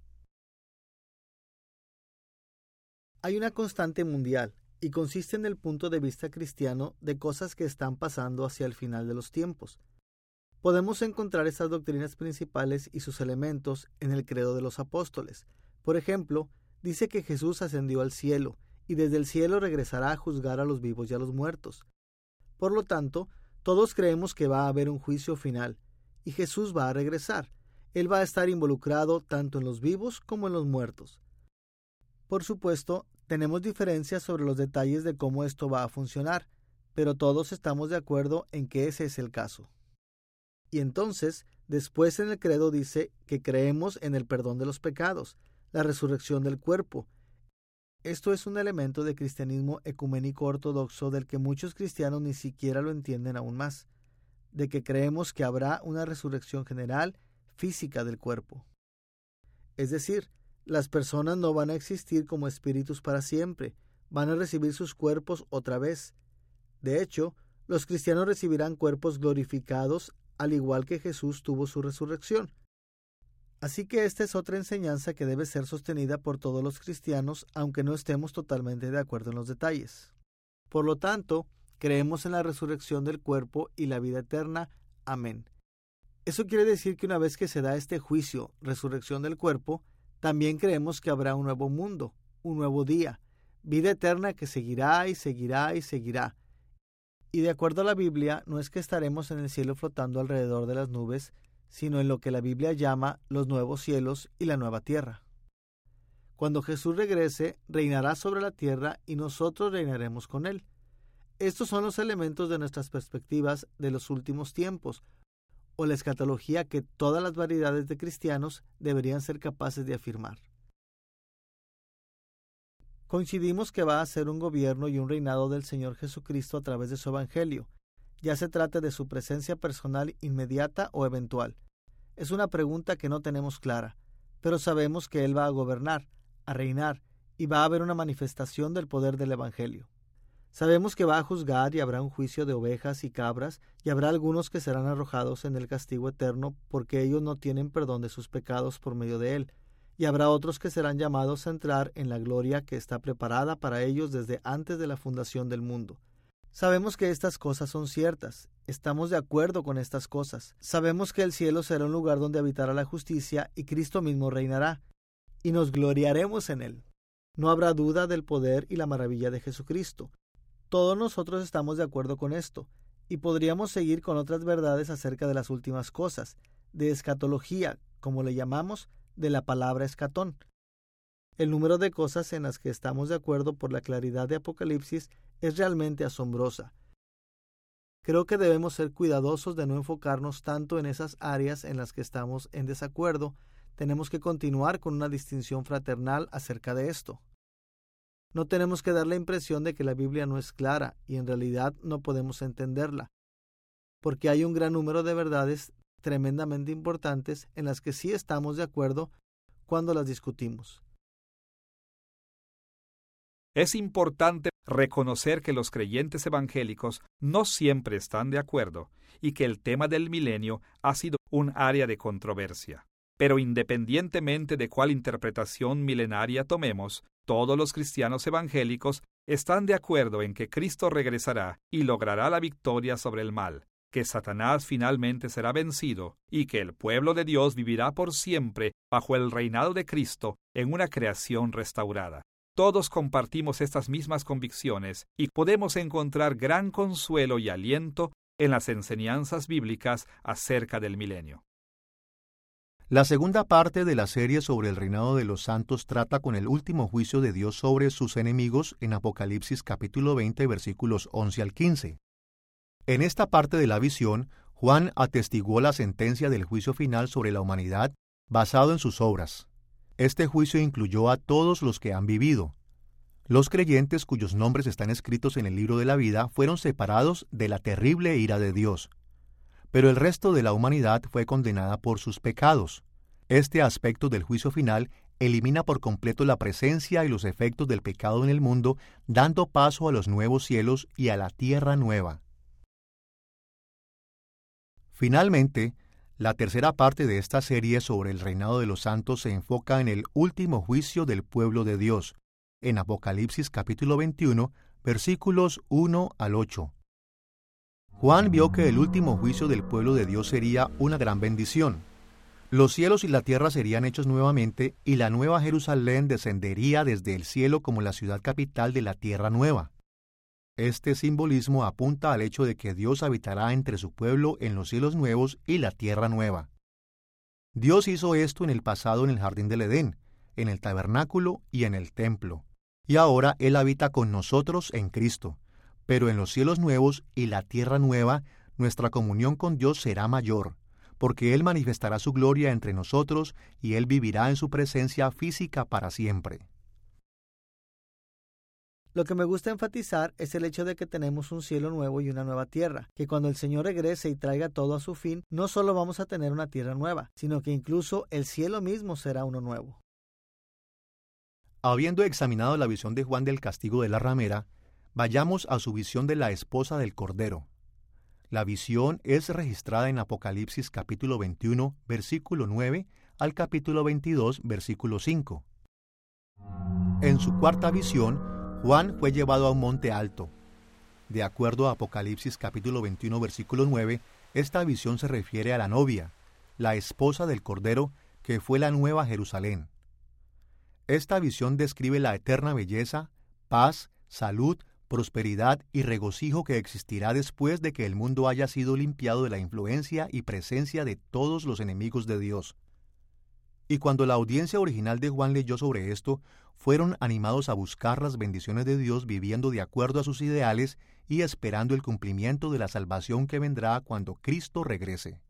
Hay una constante mundial y consiste en el punto de vista cristiano de cosas que están pasando hacia el final de los tiempos. Podemos encontrar estas doctrinas principales y sus elementos en el credo de los apóstoles. Por ejemplo, dice que Jesús ascendió al cielo y desde el cielo regresará a juzgar a los vivos y a los muertos. Por lo tanto, todos creemos que va a haber un juicio final y Jesús va a regresar. Él va a estar involucrado tanto en los vivos como en los muertos. Por supuesto, tenemos diferencias sobre los detalles de cómo esto va a funcionar, pero todos estamos de acuerdo en que ese es el caso. Y entonces, después en el credo dice que creemos en el perdón de los pecados, la resurrección del cuerpo. Esto es un elemento de cristianismo ecuménico ortodoxo del que muchos cristianos ni siquiera lo entienden aún más, de que creemos que habrá una resurrección general física del cuerpo. Es decir, las personas no van a existir como espíritus para siempre, van a recibir sus cuerpos otra vez. De hecho, los cristianos recibirán cuerpos glorificados al igual que Jesús tuvo su resurrección. Así que esta es otra enseñanza que debe ser sostenida por todos los cristianos, aunque no estemos totalmente de acuerdo en los detalles. Por lo tanto, creemos en la resurrección del cuerpo y la vida eterna. Amén. Eso quiere decir que una vez que se da este juicio, resurrección del cuerpo, también creemos que habrá un nuevo mundo, un nuevo día, vida eterna que seguirá y seguirá y seguirá. Y de acuerdo a la Biblia, no es que estaremos en el cielo flotando alrededor de las nubes, sino en lo que la Biblia llama los nuevos cielos y la nueva tierra. Cuando Jesús regrese, reinará sobre la tierra y nosotros reinaremos con él. Estos son los elementos de nuestras perspectivas de los últimos tiempos, o la escatología que todas las variedades de cristianos deberían ser capaces de afirmar. Coincidimos que va a ser un gobierno y un reinado del Señor Jesucristo a través de su Evangelio, ya se trate de su presencia personal inmediata o eventual. Es una pregunta que no tenemos clara, pero sabemos que Él va a gobernar, a reinar, y va a haber una manifestación del poder del Evangelio. Sabemos que va a juzgar y habrá un juicio de ovejas y cabras, y habrá algunos que serán arrojados en el castigo eterno porque ellos no tienen perdón de sus pecados por medio de Él, y habrá otros que serán llamados a entrar en la gloria que está preparada para ellos desde antes de la fundación del mundo. Sabemos que estas cosas son ciertas, estamos de acuerdo con estas cosas. Sabemos que el cielo será un lugar donde habitará la justicia y Cristo mismo reinará, y nos gloriaremos en Él. No habrá duda del poder y la maravilla de Jesucristo. Todos nosotros estamos de acuerdo con esto, y podríamos seguir con otras verdades acerca de las últimas cosas, de escatología, como le llamamos, de la palabra escatón. El número de cosas en las que estamos de acuerdo por la claridad de Apocalipsis es realmente asombrosa. Creo que debemos ser cuidadosos de no enfocarnos tanto en esas áreas en las que estamos en desacuerdo. Tenemos que continuar con una distinción fraternal acerca de esto. No tenemos que dar la impresión de que la Biblia no es clara y en realidad no podemos entenderla, porque hay un gran número de verdades tremendamente importantes en las que sí estamos de acuerdo cuando las discutimos. Es importante reconocer que los creyentes evangélicos no siempre están de acuerdo y que el tema del milenio ha sido un área de controversia. Pero independientemente de cuál interpretación milenaria tomemos, todos los cristianos evangélicos están de acuerdo en que Cristo regresará y logrará la victoria sobre el mal, que Satanás finalmente será vencido y que el pueblo de Dios vivirá por siempre bajo el reinado de Cristo en una creación restaurada. Todos compartimos estas mismas convicciones y podemos encontrar gran consuelo y aliento en las enseñanzas bíblicas acerca del milenio. La segunda parte de la serie sobre el reinado de los santos trata con el último juicio de Dios sobre sus enemigos en Apocalipsis capítulo 20 versículos 11 al 15. En esta parte de la visión, Juan atestiguó la sentencia del juicio final sobre la humanidad basado en sus obras. Este juicio incluyó a todos los que han vivido. Los creyentes cuyos nombres están escritos en el libro de la vida fueron separados de la terrible ira de Dios. Pero el resto de la humanidad fue condenada por sus pecados. Este aspecto del juicio final elimina por completo la presencia y los efectos del pecado en el mundo, dando paso a los nuevos cielos y a la tierra nueva. Finalmente, la tercera parte de esta serie sobre el reinado de los santos se enfoca en el último juicio del pueblo de Dios, en Apocalipsis capítulo 21, versículos 1 al 8. Juan vio que el último juicio del pueblo de Dios sería una gran bendición. Los cielos y la tierra serían hechos nuevamente y la nueva Jerusalén descendería desde el cielo como la ciudad capital de la tierra nueva. Este simbolismo apunta al hecho de que Dios habitará entre su pueblo en los cielos nuevos y la tierra nueva. Dios hizo esto en el pasado en el jardín del Edén, en el tabernáculo y en el templo. Y ahora Él habita con nosotros en Cristo. Pero en los cielos nuevos y la tierra nueva, nuestra comunión con Dios será mayor, porque Él manifestará su gloria entre nosotros y Él vivirá en su presencia física para siempre. Lo que me gusta enfatizar es el hecho de que tenemos un cielo nuevo y una nueva tierra, que cuando el Señor regrese y traiga todo a su fin, no solo vamos a tener una tierra nueva, sino que incluso el cielo mismo será uno nuevo. Habiendo examinado la visión de Juan del castigo de la ramera, vayamos a su visión de la esposa del Cordero. La visión es registrada en Apocalipsis capítulo 21, versículo 9, al capítulo 22, versículo 5. En su cuarta visión, Juan fue llevado a un monte alto. De acuerdo a Apocalipsis capítulo 21, versículo 9, esta visión se refiere a la novia, la esposa del Cordero, que fue la nueva Jerusalén. Esta visión describe la eterna belleza, paz, salud, prosperidad y regocijo que existirá después de que el mundo haya sido limpiado de la influencia y presencia de todos los enemigos de Dios. Y cuando la audiencia original de Juan leyó sobre esto, fueron animados a buscar las bendiciones de Dios viviendo de acuerdo a sus ideales y esperando el cumplimiento de la salvación que vendrá cuando Cristo regrese.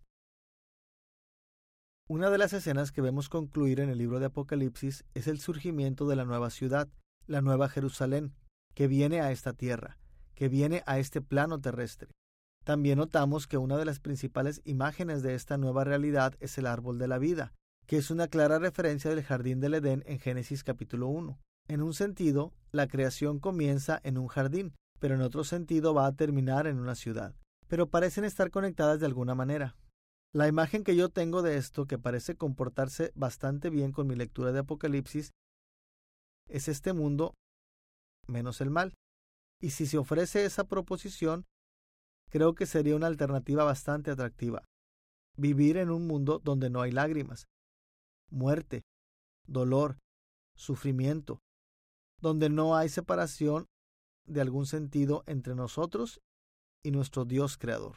Una de las escenas que vemos concluir en el libro de Apocalipsis es el surgimiento de la nueva ciudad, la nueva Jerusalén, que viene a esta tierra, que viene a este plano terrestre. También notamos que una de las principales imágenes de esta nueva realidad es el árbol de la vida, que es una clara referencia del jardín del Edén en Génesis capítulo 1. En un sentido, la creación comienza en un jardín, pero en otro sentido va a terminar en una ciudad. Pero parecen estar conectadas de alguna manera. La imagen que yo tengo de esto, que parece comportarse bastante bien con mi lectura de Apocalipsis, es este mundo menos el mal. Y si se ofrece esa proposición, creo que sería una alternativa bastante atractiva. Vivir en un mundo donde no hay lágrimas, muerte, dolor, sufrimiento, donde no hay separación de algún sentido entre nosotros y nuestro Dios creador.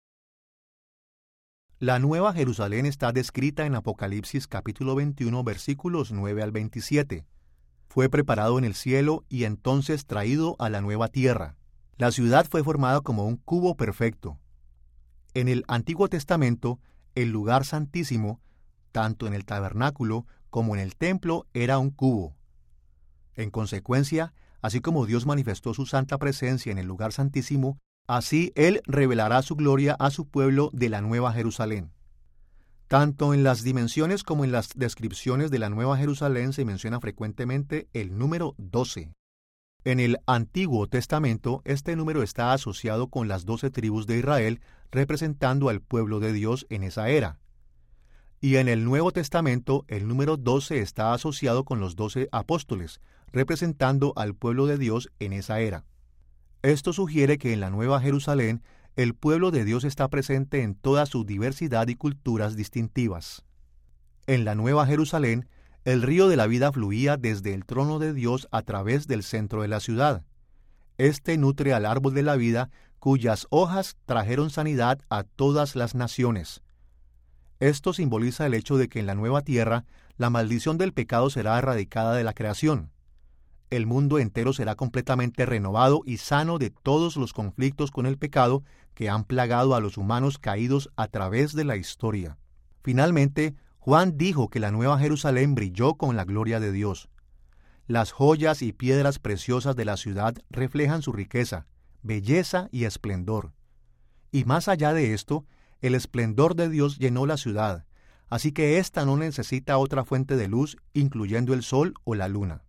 La nueva Jerusalén está descrita en Apocalipsis capítulo 21, versículos 9 al 27. Fue preparado en el cielo y entonces traído a la nueva tierra. La ciudad fue formada como un cubo perfecto. En el Antiguo Testamento, el lugar santísimo, tanto en el tabernáculo como en el templo, era un cubo. En consecuencia, así como Dios manifestó su santa presencia en el lugar santísimo, así Él revelará su gloria a su pueblo de la nueva Jerusalén. Tanto en las dimensiones como en las descripciones de la nueva Jerusalén se menciona frecuentemente el número 12. En el Antiguo Testamento, este número está asociado con las 12 tribus de Israel, representando al pueblo de Dios en esa era. Y en el Nuevo Testamento, el número 12 está asociado con los 12 apóstoles, representando al pueblo de Dios en esa era. Esto sugiere que en la Nueva Jerusalén, el pueblo de Dios está presente en toda su diversidad y culturas distintivas. En la Nueva Jerusalén, el río de la vida fluía desde el trono de Dios a través del centro de la ciudad. Este nutre al árbol de la vida, cuyas hojas trajeron sanidad a todas las naciones. Esto simboliza el hecho de que en la nueva tierra, la maldición del pecado será erradicada de la creación. El mundo entero será completamente renovado y sano de todos los conflictos con el pecado que han plagado a los humanos caídos a través de la historia. Finalmente, Juan dijo que la nueva Jerusalén brilló con la gloria de Dios. Las joyas y piedras preciosas de la ciudad reflejan su riqueza, belleza y esplendor. Y más allá de esto, el esplendor de Dios llenó la ciudad, así que ésta no necesita otra fuente de luz, incluyendo el sol o la luna.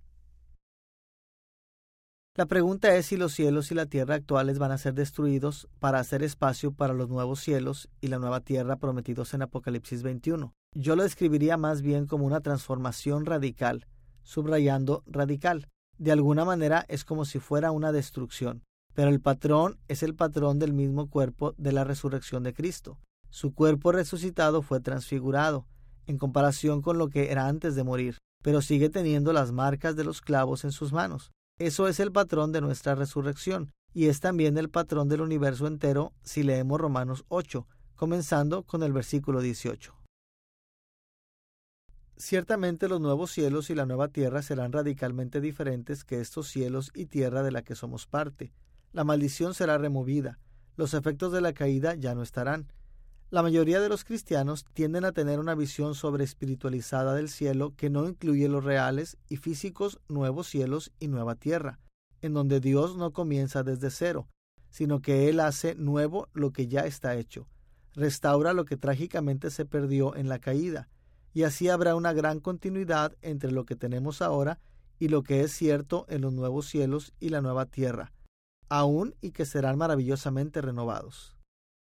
La pregunta es si los cielos y la tierra actuales van a ser destruidos para hacer espacio para los nuevos cielos y la nueva tierra prometidos en Apocalipsis 21. Yo lo describiría más bien como una transformación radical, subrayando radical. De alguna manera es como si fuera una destrucción, pero el patrón es el patrón del mismo cuerpo de la resurrección de Cristo. Su cuerpo resucitado fue transfigurado, en comparación con lo que era antes de morir, pero sigue teniendo las marcas de los clavos en sus manos. Eso es el patrón de nuestra resurrección, y es también el patrón del universo entero si leemos Romanos 8, comenzando con el versículo 18. Ciertamente los nuevos cielos y la nueva tierra serán radicalmente diferentes que estos cielos y tierra de la que somos parte. La maldición será removida, los efectos de la caída ya no estarán. La mayoría de los cristianos tienden a tener una visión sobreespiritualizada del cielo que no incluye los reales y físicos nuevos cielos y nueva tierra, en donde Dios no comienza desde cero, sino que Él hace nuevo lo que ya está hecho, restaura lo que trágicamente se perdió en la caída, y así habrá una gran continuidad entre lo que tenemos ahora y lo que es cierto en los nuevos cielos y la nueva tierra, aún y que serán maravillosamente renovados.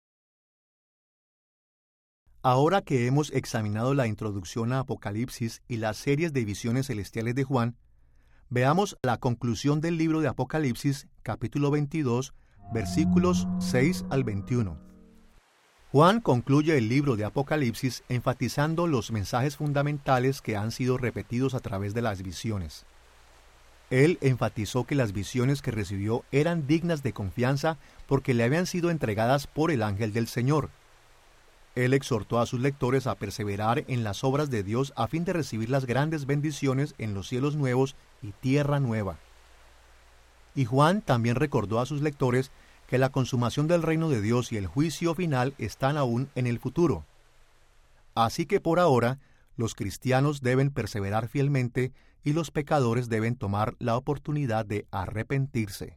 Ahora que hemos examinado la introducción a Apocalipsis y las series de visiones celestiales de Juan, veamos la conclusión del libro de Apocalipsis, capítulo 22, versículos 6 al 21. Juan concluye el libro de Apocalipsis enfatizando los mensajes fundamentales que han sido repetidos a través de las visiones. Él enfatizó que las visiones que recibió eran dignas de confianza porque le habían sido entregadas por el ángel del Señor. Él exhortó a sus lectores a perseverar en las obras de Dios a fin de recibir las grandes bendiciones en los cielos nuevos y tierra nueva. Y Juan también recordó a sus lectores que la consumación del reino de Dios y el juicio final están aún en el futuro. Así que por ahora, los cristianos deben perseverar fielmente y los pecadores deben tomar la oportunidad de arrepentirse.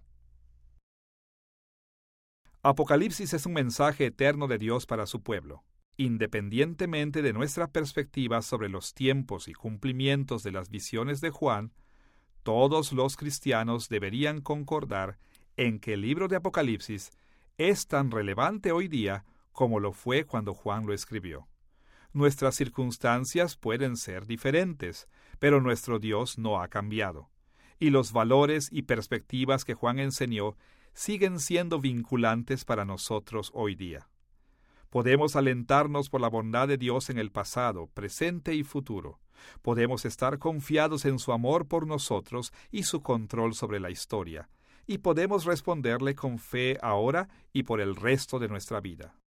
Apocalipsis es un mensaje eterno de Dios para su pueblo. Independientemente de nuestra perspectiva sobre los tiempos y cumplimientos de las visiones de Juan, todos los cristianos deberían concordar en que el libro de Apocalipsis es tan relevante hoy día como lo fue cuando Juan lo escribió. Nuestras circunstancias pueden ser diferentes, pero nuestro Dios no ha cambiado, y los valores y perspectivas que Juan enseñó siguen siendo vinculantes para nosotros hoy día. Podemos alentarnos por la bondad de Dios en el pasado, presente y futuro. Podemos estar confiados en su amor por nosotros y su control sobre la historia, y podemos responderle con fe ahora y por el resto de nuestra vida.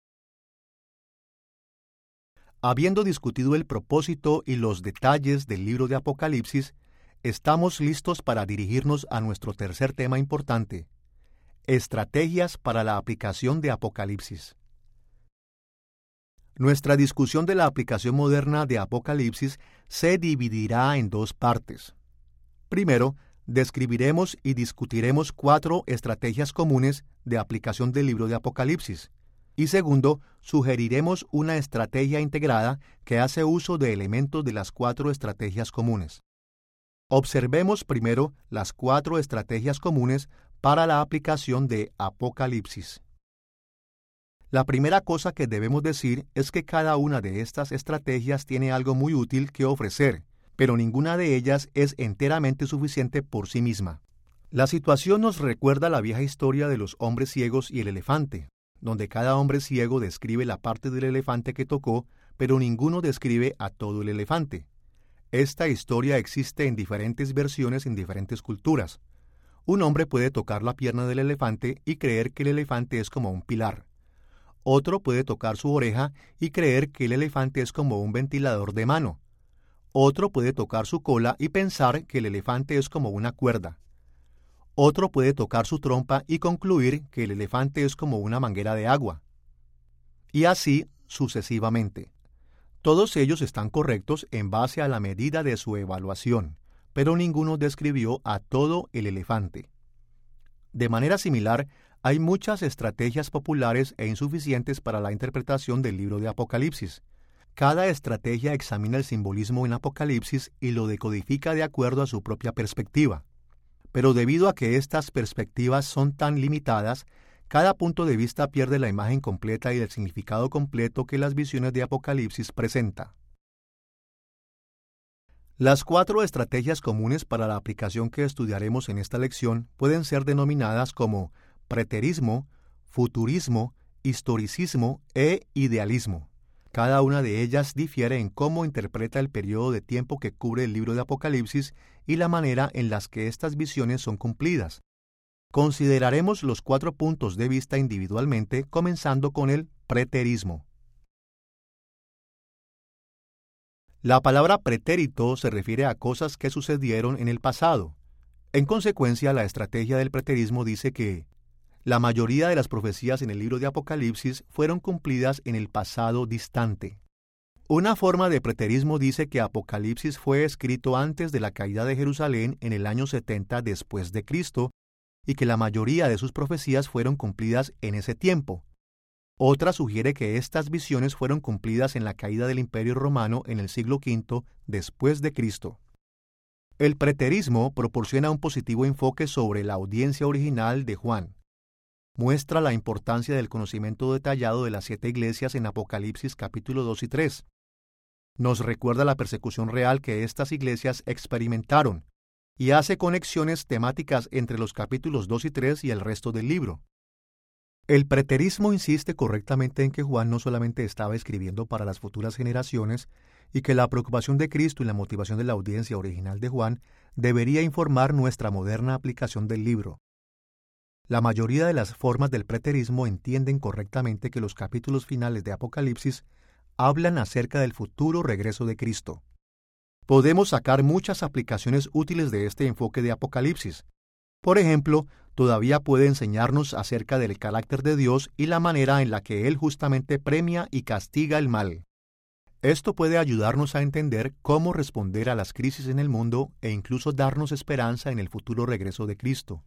Habiendo discutido el propósito y los detalles del libro de Apocalipsis, estamos listos para dirigirnos a nuestro tercer tema importante: estrategias para la aplicación de Apocalipsis. Nuestra discusión de la aplicación moderna de Apocalipsis se dividirá en dos partes. Primero, describiremos y discutiremos 4 estrategias comunes de aplicación del libro de Apocalipsis. Y segundo, sugeriremos una estrategia integrada que hace uso de elementos de las 4 estrategias comunes. Observemos primero las 4 estrategias comunes para la aplicación de Apocalipsis. La primera cosa que debemos decir es que cada una de estas estrategias tiene algo muy útil que ofrecer, pero ninguna de ellas es enteramente suficiente por sí misma. La situación nos recuerda la vieja historia de los hombres ciegos y el elefante, donde cada hombre ciego describe la parte del elefante que tocó, pero ninguno describe a todo el elefante. Esta historia existe en diferentes versiones en diferentes culturas. Un hombre puede tocar la pierna del elefante y creer que el elefante es como un pilar. Otro puede tocar su oreja y creer que el elefante es como un ventilador de mano. Otro puede tocar su cola y pensar que el elefante es como una cuerda. Otro puede tocar su trompa y concluir que el elefante es como una manguera de agua. Y así sucesivamente. Todos ellos están correctos en base a la medida de su evaluación, pero ninguno describió a todo el elefante. De manera similar, hay muchas estrategias populares e insuficientes para la interpretación del libro de Apocalipsis. Cada estrategia examina el simbolismo en Apocalipsis y lo decodifica de acuerdo a su propia perspectiva. Pero debido a que estas perspectivas son tan limitadas, cada punto de vista pierde la imagen completa y el significado completo que las visiones de Apocalipsis presenta. Las 4 estrategias comunes para la aplicación que estudiaremos en esta lección pueden ser denominadas como preterismo, futurismo, historicismo e idealismo. Cada una de ellas difiere en cómo interpreta el periodo de tiempo que cubre el libro de Apocalipsis y la manera en las que estas visiones son cumplidas. Consideraremos los 4 puntos de vista individualmente, comenzando con el preterismo. La palabra pretérito se refiere a cosas que sucedieron en el pasado. En consecuencia, la estrategia del preterismo dice que la mayoría de las profecías en el libro de Apocalipsis fueron cumplidas en el pasado distante. Una forma de preterismo dice que Apocalipsis fue escrito antes de la caída de Jerusalén en el año 70 después de Cristo y que la mayoría de sus profecías fueron cumplidas en ese tiempo. Otra sugiere que estas visiones fueron cumplidas en la caída del Imperio Romano en el siglo V después de Cristo. El preterismo proporciona un positivo enfoque sobre la audiencia original de Juan. Muestra la importancia del conocimiento detallado de las 7 iglesias en Apocalipsis capítulo 2 y 3. Nos recuerda la persecución real que estas iglesias experimentaron y hace conexiones temáticas entre los capítulos 2 y 3 y el resto del libro. El preterismo insiste correctamente en que Juan no solamente estaba escribiendo para las futuras generaciones y que la preocupación de Cristo y la motivación de la audiencia original de Juan debería informar nuestra moderna aplicación del libro. La mayoría de las formas del preterismo entienden correctamente que los capítulos finales de Apocalipsis hablan acerca del futuro regreso de Cristo. Podemos sacar muchas aplicaciones útiles de este enfoque de Apocalipsis. Por ejemplo, todavía puede enseñarnos acerca del carácter de Dios y la manera en la que Él justamente premia y castiga el mal. Esto puede ayudarnos a entender cómo responder a las crisis en el mundo e incluso darnos esperanza en el futuro regreso de Cristo.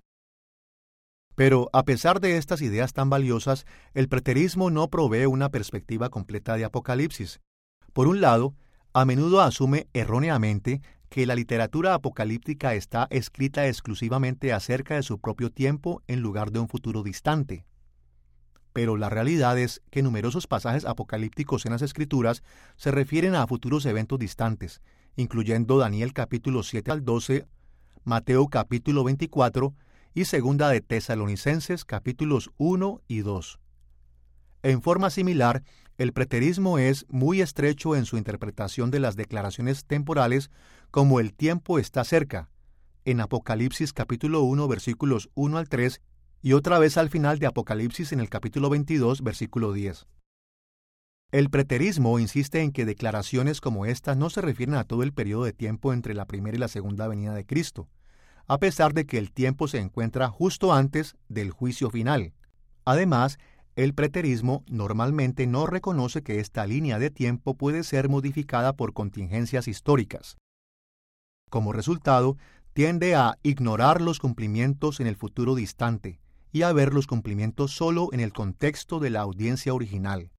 Pero, a pesar de estas ideas tan valiosas, el preterismo no provee una perspectiva completa de Apocalipsis. Por un lado, a menudo asume erróneamente que la literatura apocalíptica está escrita exclusivamente acerca de su propio tiempo en lugar de un futuro distante. Pero la realidad es que numerosos pasajes apocalípticos en las Escrituras se refieren a futuros eventos distantes, incluyendo Daniel capítulo 7 al 12, Mateo capítulo 24 y Segunda de Tesalonicenses capítulos 1 y 2. En forma similar, el preterismo es muy estrecho en su interpretación de las declaraciones temporales como el tiempo está cerca, en Apocalipsis capítulo 1 versículos 1 al 3 y otra vez al final de Apocalipsis en el capítulo 22 versículo 10. El preterismo insiste en que declaraciones como esta no se refieren a todo el periodo de tiempo entre la primera y la segunda venida de Cristo, a pesar de que el tiempo se encuentra justo antes del juicio final. Además, el preterismo normalmente no reconoce que esta línea de tiempo puede ser modificada por contingencias históricas. Como resultado, tiende a ignorar los cumplimientos en el futuro distante y a ver los cumplimientos solo en el contexto de la audiencia original.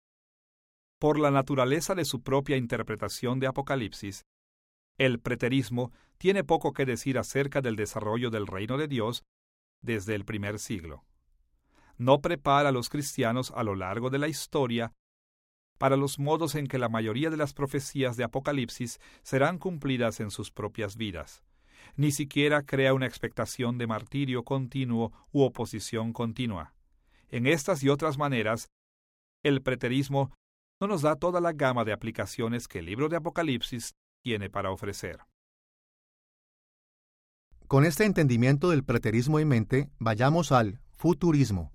Por la naturaleza de su propia interpretación de Apocalipsis, el preterismo tiene poco que decir acerca del desarrollo del reino de Dios desde el primer siglo. No prepara a los cristianos a lo largo de la historia para los modos en que la mayoría de las profecías de Apocalipsis serán cumplidas en sus propias vidas. Ni siquiera crea una expectación de martirio continuo u oposición continua. En estas y otras maneras, el preterismo no nos da toda la gama de aplicaciones que el libro de Apocalipsis tiene para ofrecer. Con este entendimiento del preterismo en mente, vayamos al futurismo.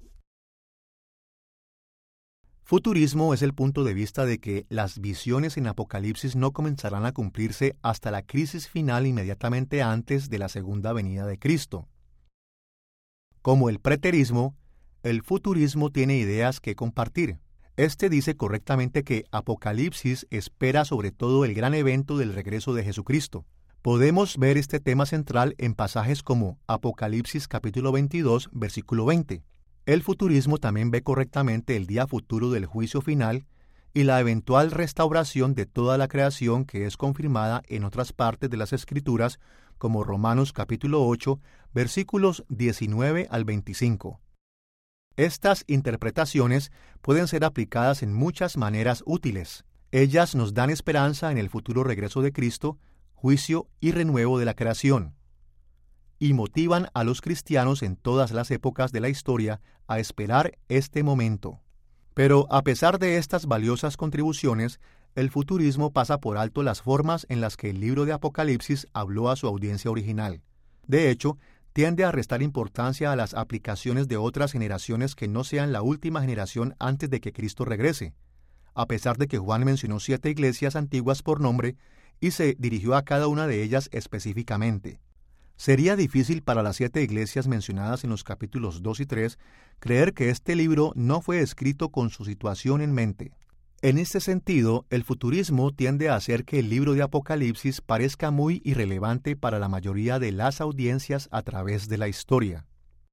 Futurismo es el punto de vista de que las visiones en Apocalipsis no comenzarán a cumplirse hasta la crisis final inmediatamente antes de la segunda venida de Cristo. Como el preterismo, el futurismo tiene ideas que compartir. Este dice correctamente que Apocalipsis espera sobre todo el gran evento del regreso de Jesucristo. Podemos ver este tema central en pasajes como Apocalipsis capítulo 22, versículo 20. El futurismo también ve correctamente el día futuro del juicio final y la eventual restauración de toda la creación que es confirmada en otras partes de las Escrituras, como Romanos capítulo 8, versículos 19 al 25. Estas interpretaciones pueden ser aplicadas en muchas maneras útiles. Ellas nos dan esperanza en el futuro regreso de Cristo, juicio y renuevo de la creación, y motivan a los cristianos en todas las épocas de la historia a esperar este momento. Pero a pesar de estas valiosas contribuciones, el futurismo pasa por alto las formas en las que el libro de Apocalipsis habló a su audiencia original. De hecho, tiende a restar importancia a las aplicaciones de otras generaciones que no sean la última generación antes de que Cristo regrese, a pesar de que Juan mencionó 7 iglesias antiguas por nombre y se dirigió a cada una de ellas específicamente. Sería difícil para las 7 iglesias mencionadas en los capítulos 2 y 3 creer que este libro no fue escrito con su situación en mente. En este sentido, el futurismo tiende a hacer que el libro de Apocalipsis parezca muy irrelevante para la mayoría de las audiencias a través de la historia.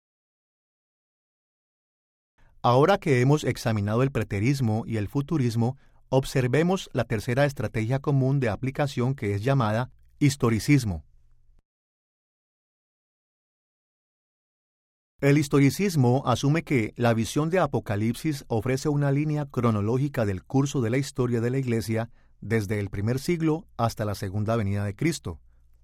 Ahora que hemos examinado el preterismo y el futurismo, observemos la tercera estrategia común de aplicación que es llamada historicismo. El historicismo asume que la visión de Apocalipsis ofrece una línea cronológica del curso de la historia de la Iglesia desde el primer siglo hasta la segunda venida de Cristo.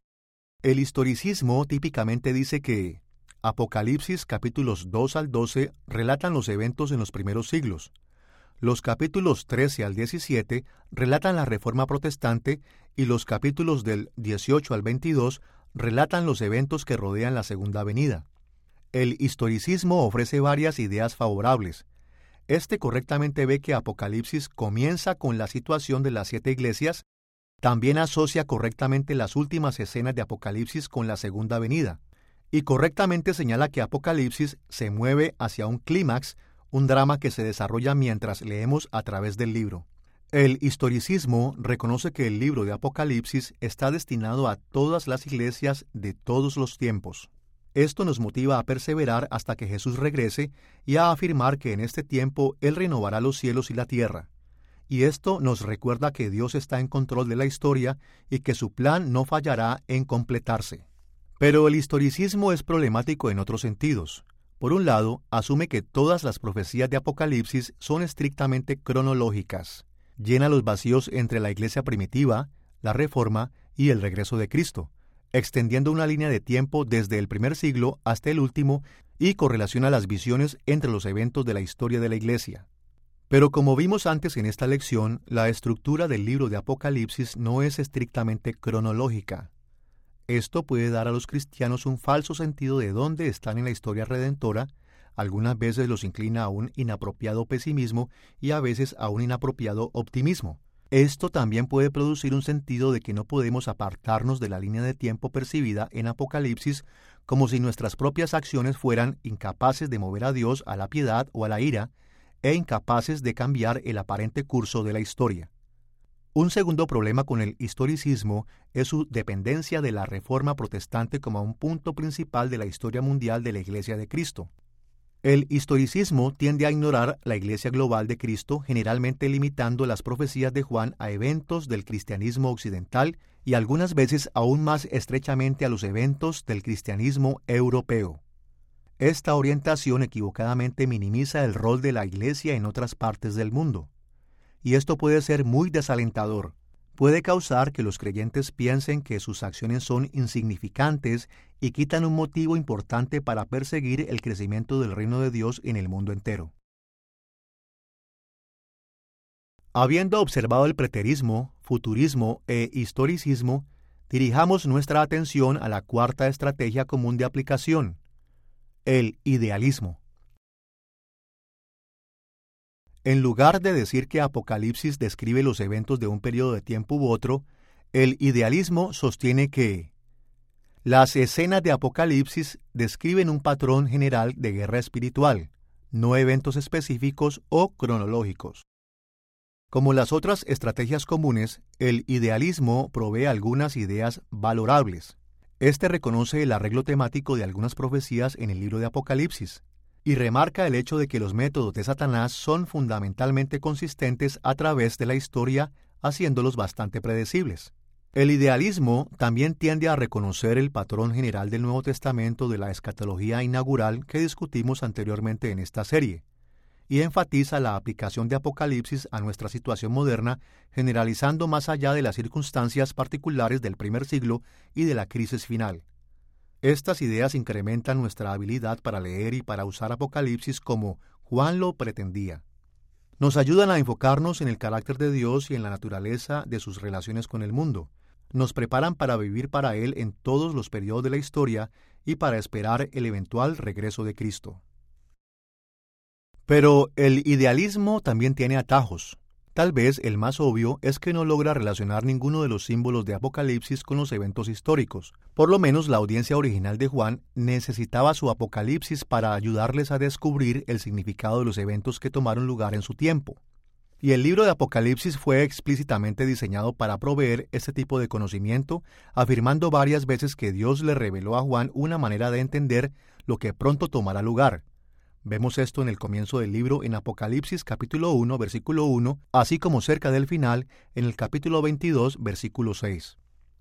El historicismo típicamente dice que Apocalipsis capítulos 2 al 12 relatan los eventos en los primeros siglos. Los capítulos 13 al 17 relatan la Reforma Protestante y los capítulos del 18 al 22 relatan los eventos que rodean la segunda venida. El historicismo ofrece varias ideas favorables. Este correctamente ve que Apocalipsis comienza con la situación de las 7 iglesias, también asocia correctamente las últimas escenas de Apocalipsis con la segunda venida, y correctamente señala que Apocalipsis se mueve hacia un clímax, un drama que se desarrolla mientras leemos a través del libro. El historicismo reconoce que el libro de Apocalipsis está destinado a todas las iglesias de todos los tiempos. Esto nos motiva a perseverar hasta que Jesús regrese y a afirmar que en este tiempo Él renovará los cielos y la tierra. Y esto nos recuerda que Dios está en control de la historia y que su plan no fallará en completarse. Pero el historicismo es problemático en otros sentidos. Por un lado, asume que todas las profecías de Apocalipsis son estrictamente cronológicas. Llena los vacíos entre la iglesia primitiva, la Reforma y el regreso de Cristo, extendiendo una línea de tiempo desde el primer siglo hasta el último y correlaciona las visiones entre los eventos de la historia de la Iglesia. Pero como vimos antes en esta lección, la estructura del libro de Apocalipsis no es estrictamente cronológica. Esto puede dar a los cristianos un falso sentido de dónde están en la historia redentora, algunas veces los inclina a un inapropiado pesimismo y a veces a un inapropiado optimismo. Esto también puede producir un sentido de que no podemos apartarnos de la línea de tiempo percibida en Apocalipsis, como si nuestras propias acciones fueran incapaces de mover a Dios a la piedad o a la ira, e incapaces de cambiar el aparente curso de la historia. Un segundo problema con el historicismo es su dependencia de la Reforma Protestante como un punto principal de la historia mundial de la Iglesia de Cristo. El historicismo tiende a ignorar la Iglesia global de Cristo, generalmente limitando las profecías de Juan a eventos del cristianismo occidental y algunas veces aún más estrechamente a los eventos del cristianismo europeo. Esta orientación equivocadamente minimiza el rol de la Iglesia en otras partes del mundo. Y esto puede ser muy desalentador. Puede causar que los creyentes piensen que sus acciones son insignificantes y quitan un motivo importante para perseguir el crecimiento del reino de Dios en el mundo entero. Habiendo observado el preterismo, futurismo e historicismo, dirijamos nuestra atención a la cuarta estrategia común de aplicación, el idealismo. En lugar de decir que Apocalipsis describe los eventos de un periodo de tiempo u otro, el idealismo sostiene que las escenas de Apocalipsis describen un patrón general de guerra espiritual, no eventos específicos o cronológicos. Como las otras estrategias comunes, el idealismo provee algunas ideas valorables. Este reconoce el arreglo temático de algunas profecías en el libro de Apocalipsis. y remarca el hecho de que los métodos de Satanás son fundamentalmente consistentes a través de la historia, haciéndolos bastante predecibles. El idealismo también tiende a reconocer el patrón general del Nuevo Testamento de la escatología inaugural que discutimos anteriormente en esta serie, y enfatiza la aplicación de Apocalipsis a nuestra situación moderna, generalizando más allá de las circunstancias particulares del primer siglo y de la crisis final. Estas ideas incrementan nuestra habilidad para leer y para usar Apocalipsis como Juan lo pretendía. Nos ayudan a enfocarnos en el carácter de Dios y en la naturaleza de sus relaciones con el mundo. Nos preparan para vivir para Él en todos los periodos de la historia y para esperar el eventual regreso de Cristo. Pero el idealismo también tiene atajos. Tal vez el más obvio es que no logra relacionar ninguno de los símbolos de Apocalipsis con los eventos históricos. Por lo menos la audiencia original de Juan necesitaba su Apocalipsis para ayudarles a descubrir el significado de los eventos que tomaron lugar en su tiempo. Y el libro de Apocalipsis fue explícitamente diseñado para proveer este tipo de conocimiento, afirmando varias veces que Dios le reveló a Juan una manera de entender lo que pronto tomará lugar. Vemos esto en el comienzo del libro en Apocalipsis capítulo 1, versículo 1, así como cerca del final en el capítulo 22, versículo 6.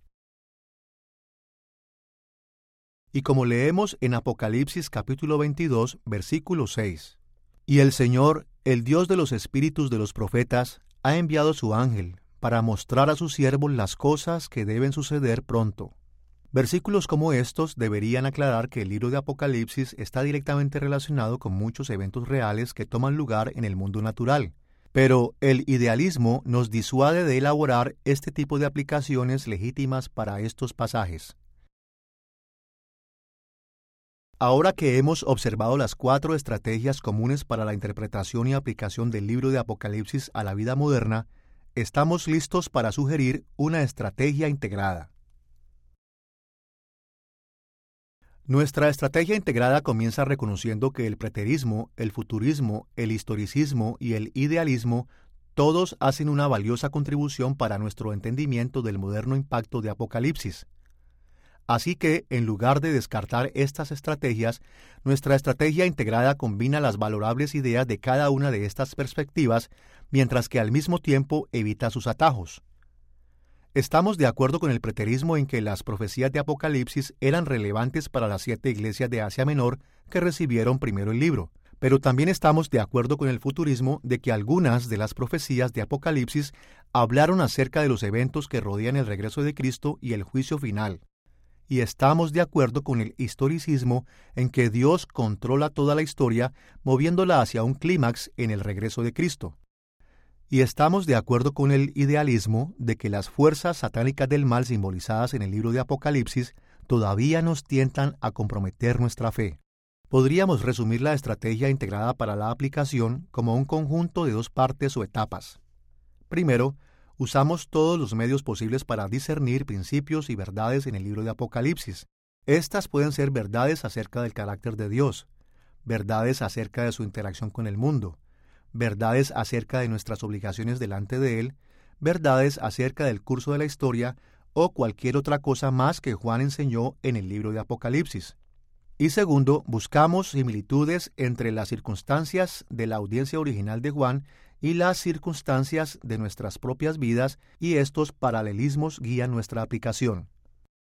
Y como leemos en Apocalipsis capítulo 22, versículo 6, y el Señor, el Dios de los espíritus de los profetas, ha enviado su ángel para mostrar a sus siervos las cosas que deben suceder pronto. Versículos como estos deberían aclarar que el libro de Apocalipsis está directamente relacionado con muchos eventos reales que toman lugar en el mundo natural, pero el idealismo nos disuade de elaborar este tipo de aplicaciones legítimas para estos pasajes. Ahora que hemos observado las 4 estrategias comunes para la interpretación y aplicación del libro de Apocalipsis a la vida moderna, estamos listos para sugerir una estrategia integrada. Nuestra estrategia integrada comienza reconociendo que el preterismo, el futurismo, el historicismo y el idealismo todos hacen una valiosa contribución para nuestro entendimiento del moderno impacto de Apocalipsis. Así que, en lugar de descartar estas estrategias, nuestra estrategia integrada combina las valorables ideas de cada una de estas perspectivas, mientras que al mismo tiempo evita sus atajos. Estamos de acuerdo con el preterismo en que las profecías de Apocalipsis eran relevantes para las 7 iglesias de Asia Menor que recibieron primero el libro, pero también estamos de acuerdo con el futurismo de que algunas de las profecías de Apocalipsis hablaron acerca de los eventos que rodean el regreso de Cristo y el juicio final. Y estamos de acuerdo con el historicismo en que Dios controla toda la historia, moviéndola hacia un clímax en el regreso de Cristo. Y estamos de acuerdo con el idealismo de que las fuerzas satánicas del mal simbolizadas en el libro de Apocalipsis todavía nos tientan a comprometer nuestra fe. Podríamos resumir la estrategia integrada para la aplicación como un conjunto de 2 partes o etapas. Primero, usamos todos los medios posibles para discernir principios y verdades en el libro de Apocalipsis. Estas pueden ser verdades acerca del carácter de Dios, verdades acerca de su interacción con el mundo, verdades acerca de nuestras obligaciones delante de Él, verdades acerca del curso de la historia o cualquier otra cosa más que Juan enseñó en el libro de Apocalipsis. Y segundo, buscamos similitudes entre las circunstancias de la audiencia original de Juan y las circunstancias de nuestras propias vidas, y estos paralelismos guían nuestra aplicación.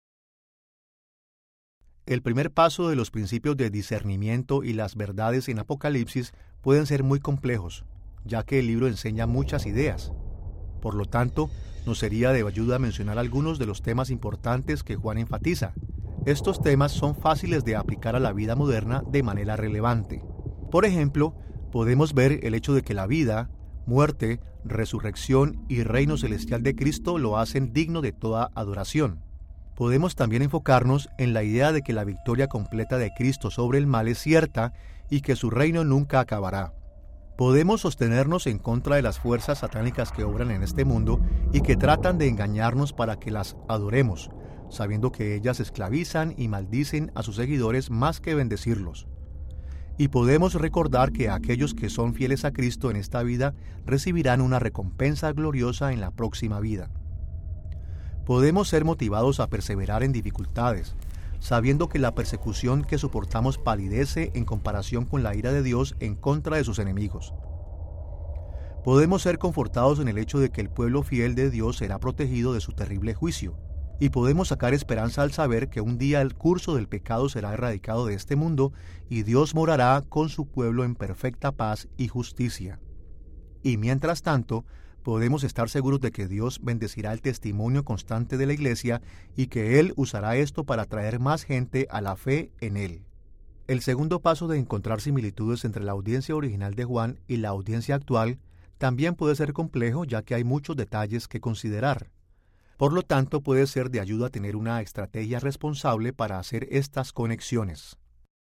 El primer paso de los principios de discernimiento y las verdades en Apocalipsis pueden ser muy complejos, ya que el libro enseña muchas ideas. Por lo tanto, nos sería de ayuda mencionar algunos de los temas importantes que Juan enfatiza. Estos temas son fáciles de aplicar a la vida moderna de manera relevante. Por ejemplo, podemos ver el hecho de que la vida, muerte, resurrección y reino celestial de Cristo lo hacen digno de toda adoración. Podemos también enfocarnos en la idea de que la victoria completa de Cristo sobre el mal es cierta y que su reino nunca acabará. Podemos sostenernos en contra de las fuerzas satánicas que obran en este mundo y que tratan de engañarnos para que las adoremos, sabiendo que ellas esclavizan y maldicen a sus seguidores más que bendecirlos. Y podemos recordar que aquellos que son fieles a Cristo en esta vida recibirán una recompensa gloriosa en la próxima vida. Podemos ser motivados a perseverar en dificultades, sabiendo que la persecución que soportamos palidece en comparación con la ira de Dios en contra de sus enemigos. Podemos ser confortados en el hecho de que el pueblo fiel de Dios será protegido de su terrible juicio, y podemos sacar esperanza al saber que un día el curso del pecado será erradicado de este mundo y Dios morará con su pueblo en perfecta paz y justicia. Y mientras tanto, podemos estar seguros de que Dios bendecirá el testimonio constante de la Iglesia y que Él usará esto para atraer más gente a la fe en Él. El segundo paso de encontrar similitudes entre la audiencia original de Juan y la audiencia actual también puede ser complejo, ya que hay muchos detalles que considerar. Por lo tanto, puede ser de ayuda tener una estrategia responsable para hacer estas conexiones.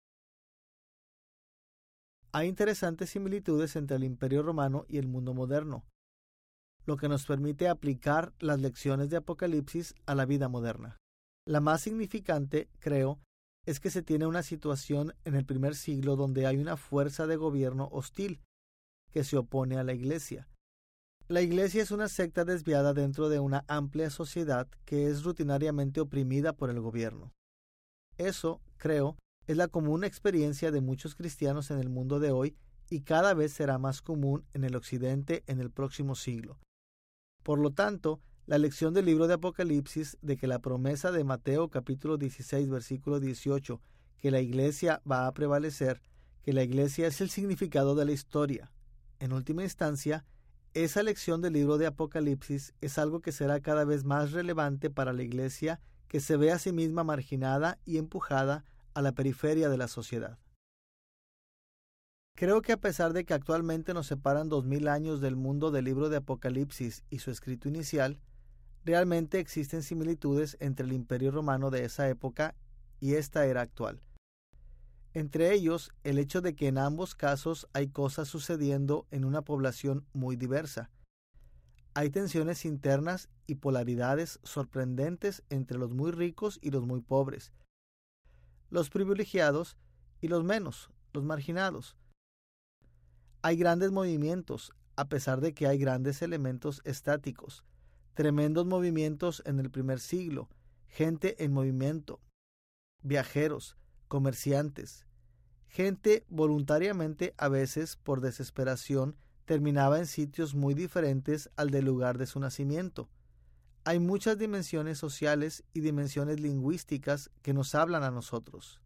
Hay interesantes similitudes entre el Imperio Romano y el mundo moderno, lo que nos permite aplicar las lecciones de Apocalipsis a la vida moderna. La más significante, creo, es que se tiene una situación en el primer siglo donde hay una fuerza de gobierno hostil que se opone a la Iglesia. La Iglesia es una secta desviada dentro de una amplia sociedad que es rutinariamente oprimida por el gobierno. Eso, creo, es la común experiencia de muchos cristianos en el mundo de hoy y cada vez será más común en el Occidente en el próximo siglo. Por lo tanto, la lección del libro de Apocalipsis de que la promesa de Mateo capítulo 16 versículo 18, que la Iglesia va a prevalecer, que la Iglesia es el significado de la historia. En última instancia, esa lección del libro de Apocalipsis es algo que será cada vez más relevante para la Iglesia, que se ve a sí misma marginada y empujada a la periferia de la sociedad. Creo que a pesar de que actualmente nos separan 2000 años del mundo del libro de Apocalipsis y su escrito inicial, realmente existen similitudes entre el Imperio Romano de esa época y esta era actual. Entre ellos, el hecho de que en ambos casos hay cosas sucediendo en una población muy diversa. Hay tensiones internas y polaridades sorprendentes entre los muy ricos y los muy pobres, los privilegiados y los menos, los marginados. Hay grandes movimientos, a pesar de que hay grandes elementos estáticos, tremendos movimientos en el primer siglo, gente en movimiento, viajeros, comerciantes, gente voluntariamente, a veces por desesperación, terminaba en sitios muy diferentes al del lugar de su nacimiento. Hay muchas dimensiones sociales y dimensiones lingüísticas que nos hablan a nosotros.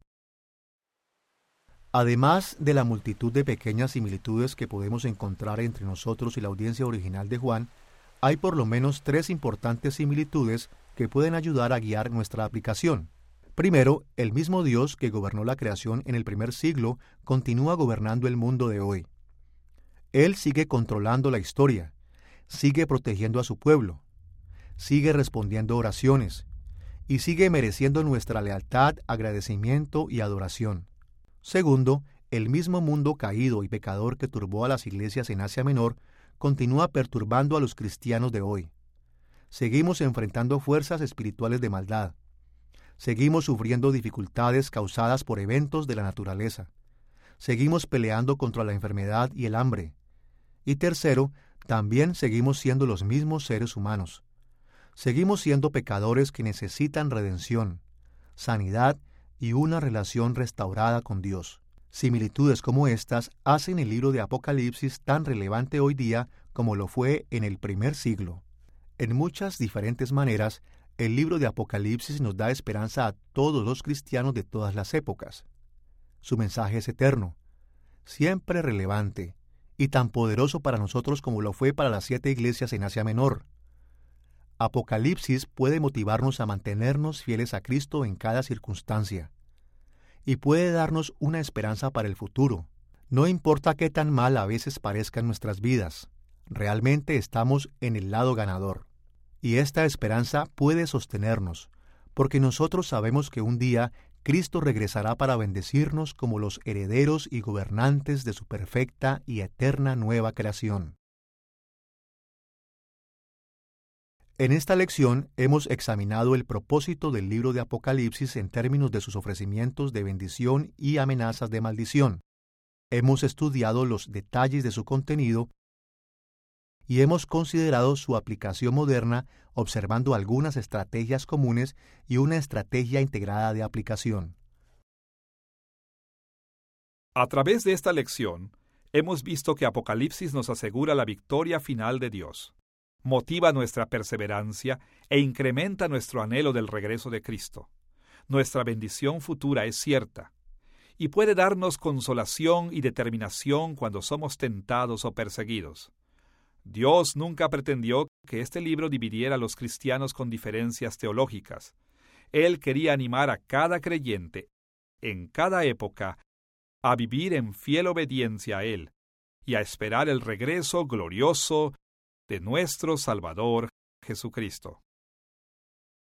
Además de la multitud de pequeñas similitudes que podemos encontrar entre nosotros y la audiencia original de Juan, hay por lo menos 3 importantes similitudes que pueden ayudar a guiar nuestra aplicación. Primero, el mismo Dios que gobernó la creación en el primer siglo continúa gobernando el mundo de hoy. Él sigue controlando la historia, sigue protegiendo a su pueblo, sigue respondiendo oraciones y sigue mereciendo nuestra lealtad, agradecimiento y adoración. Segundo, el mismo mundo caído y pecador que turbó a las iglesias en Asia Menor continúa perturbando a los cristianos de hoy. Seguimos enfrentando fuerzas espirituales de maldad. Seguimos sufriendo dificultades causadas por eventos de la naturaleza. Seguimos peleando contra la enfermedad y el hambre. Y tercero, también seguimos siendo los mismos seres humanos. Seguimos siendo pecadores que necesitan redención, sanidad y una relación restaurada con Dios. Similitudes como estas hacen el libro de Apocalipsis tan relevante hoy día como lo fue en el primer siglo. En muchas diferentes maneras, el libro de Apocalipsis nos da esperanza a todos los cristianos de todas las épocas. Su mensaje es eterno, siempre relevante, y tan poderoso para nosotros como lo fue para las 7 iglesias en Asia Menor. Apocalipsis puede motivarnos a mantenernos fieles a Cristo en cada circunstancia, y puede darnos una esperanza para el futuro. No importa qué tan mal a veces parezcan nuestras vidas, realmente estamos en el lado ganador. Y esta esperanza puede sostenernos, porque nosotros sabemos que un día Cristo regresará para bendecirnos como los herederos y gobernantes de su perfecta y eterna nueva creación. En esta lección hemos examinado el propósito del libro de Apocalipsis en términos de sus ofrecimientos de bendición y amenazas de maldición. Hemos estudiado los detalles de su contenido y hemos considerado su aplicación moderna observando algunas estrategias comunes y una estrategia integrada de aplicación. A través de esta lección, hemos visto que Apocalipsis nos asegura la victoria final de Dios, motiva nuestra perseverancia e incrementa nuestro anhelo del regreso de Cristo. Nuestra bendición futura es cierta y puede darnos consolación y determinación cuando somos tentados o perseguidos. Dios nunca pretendió que este libro dividiera a los cristianos con diferencias teológicas. Él quería animar a cada creyente, en cada época, a vivir en fiel obediencia a Él y a esperar el regreso glorioso de nuestro Salvador Jesucristo.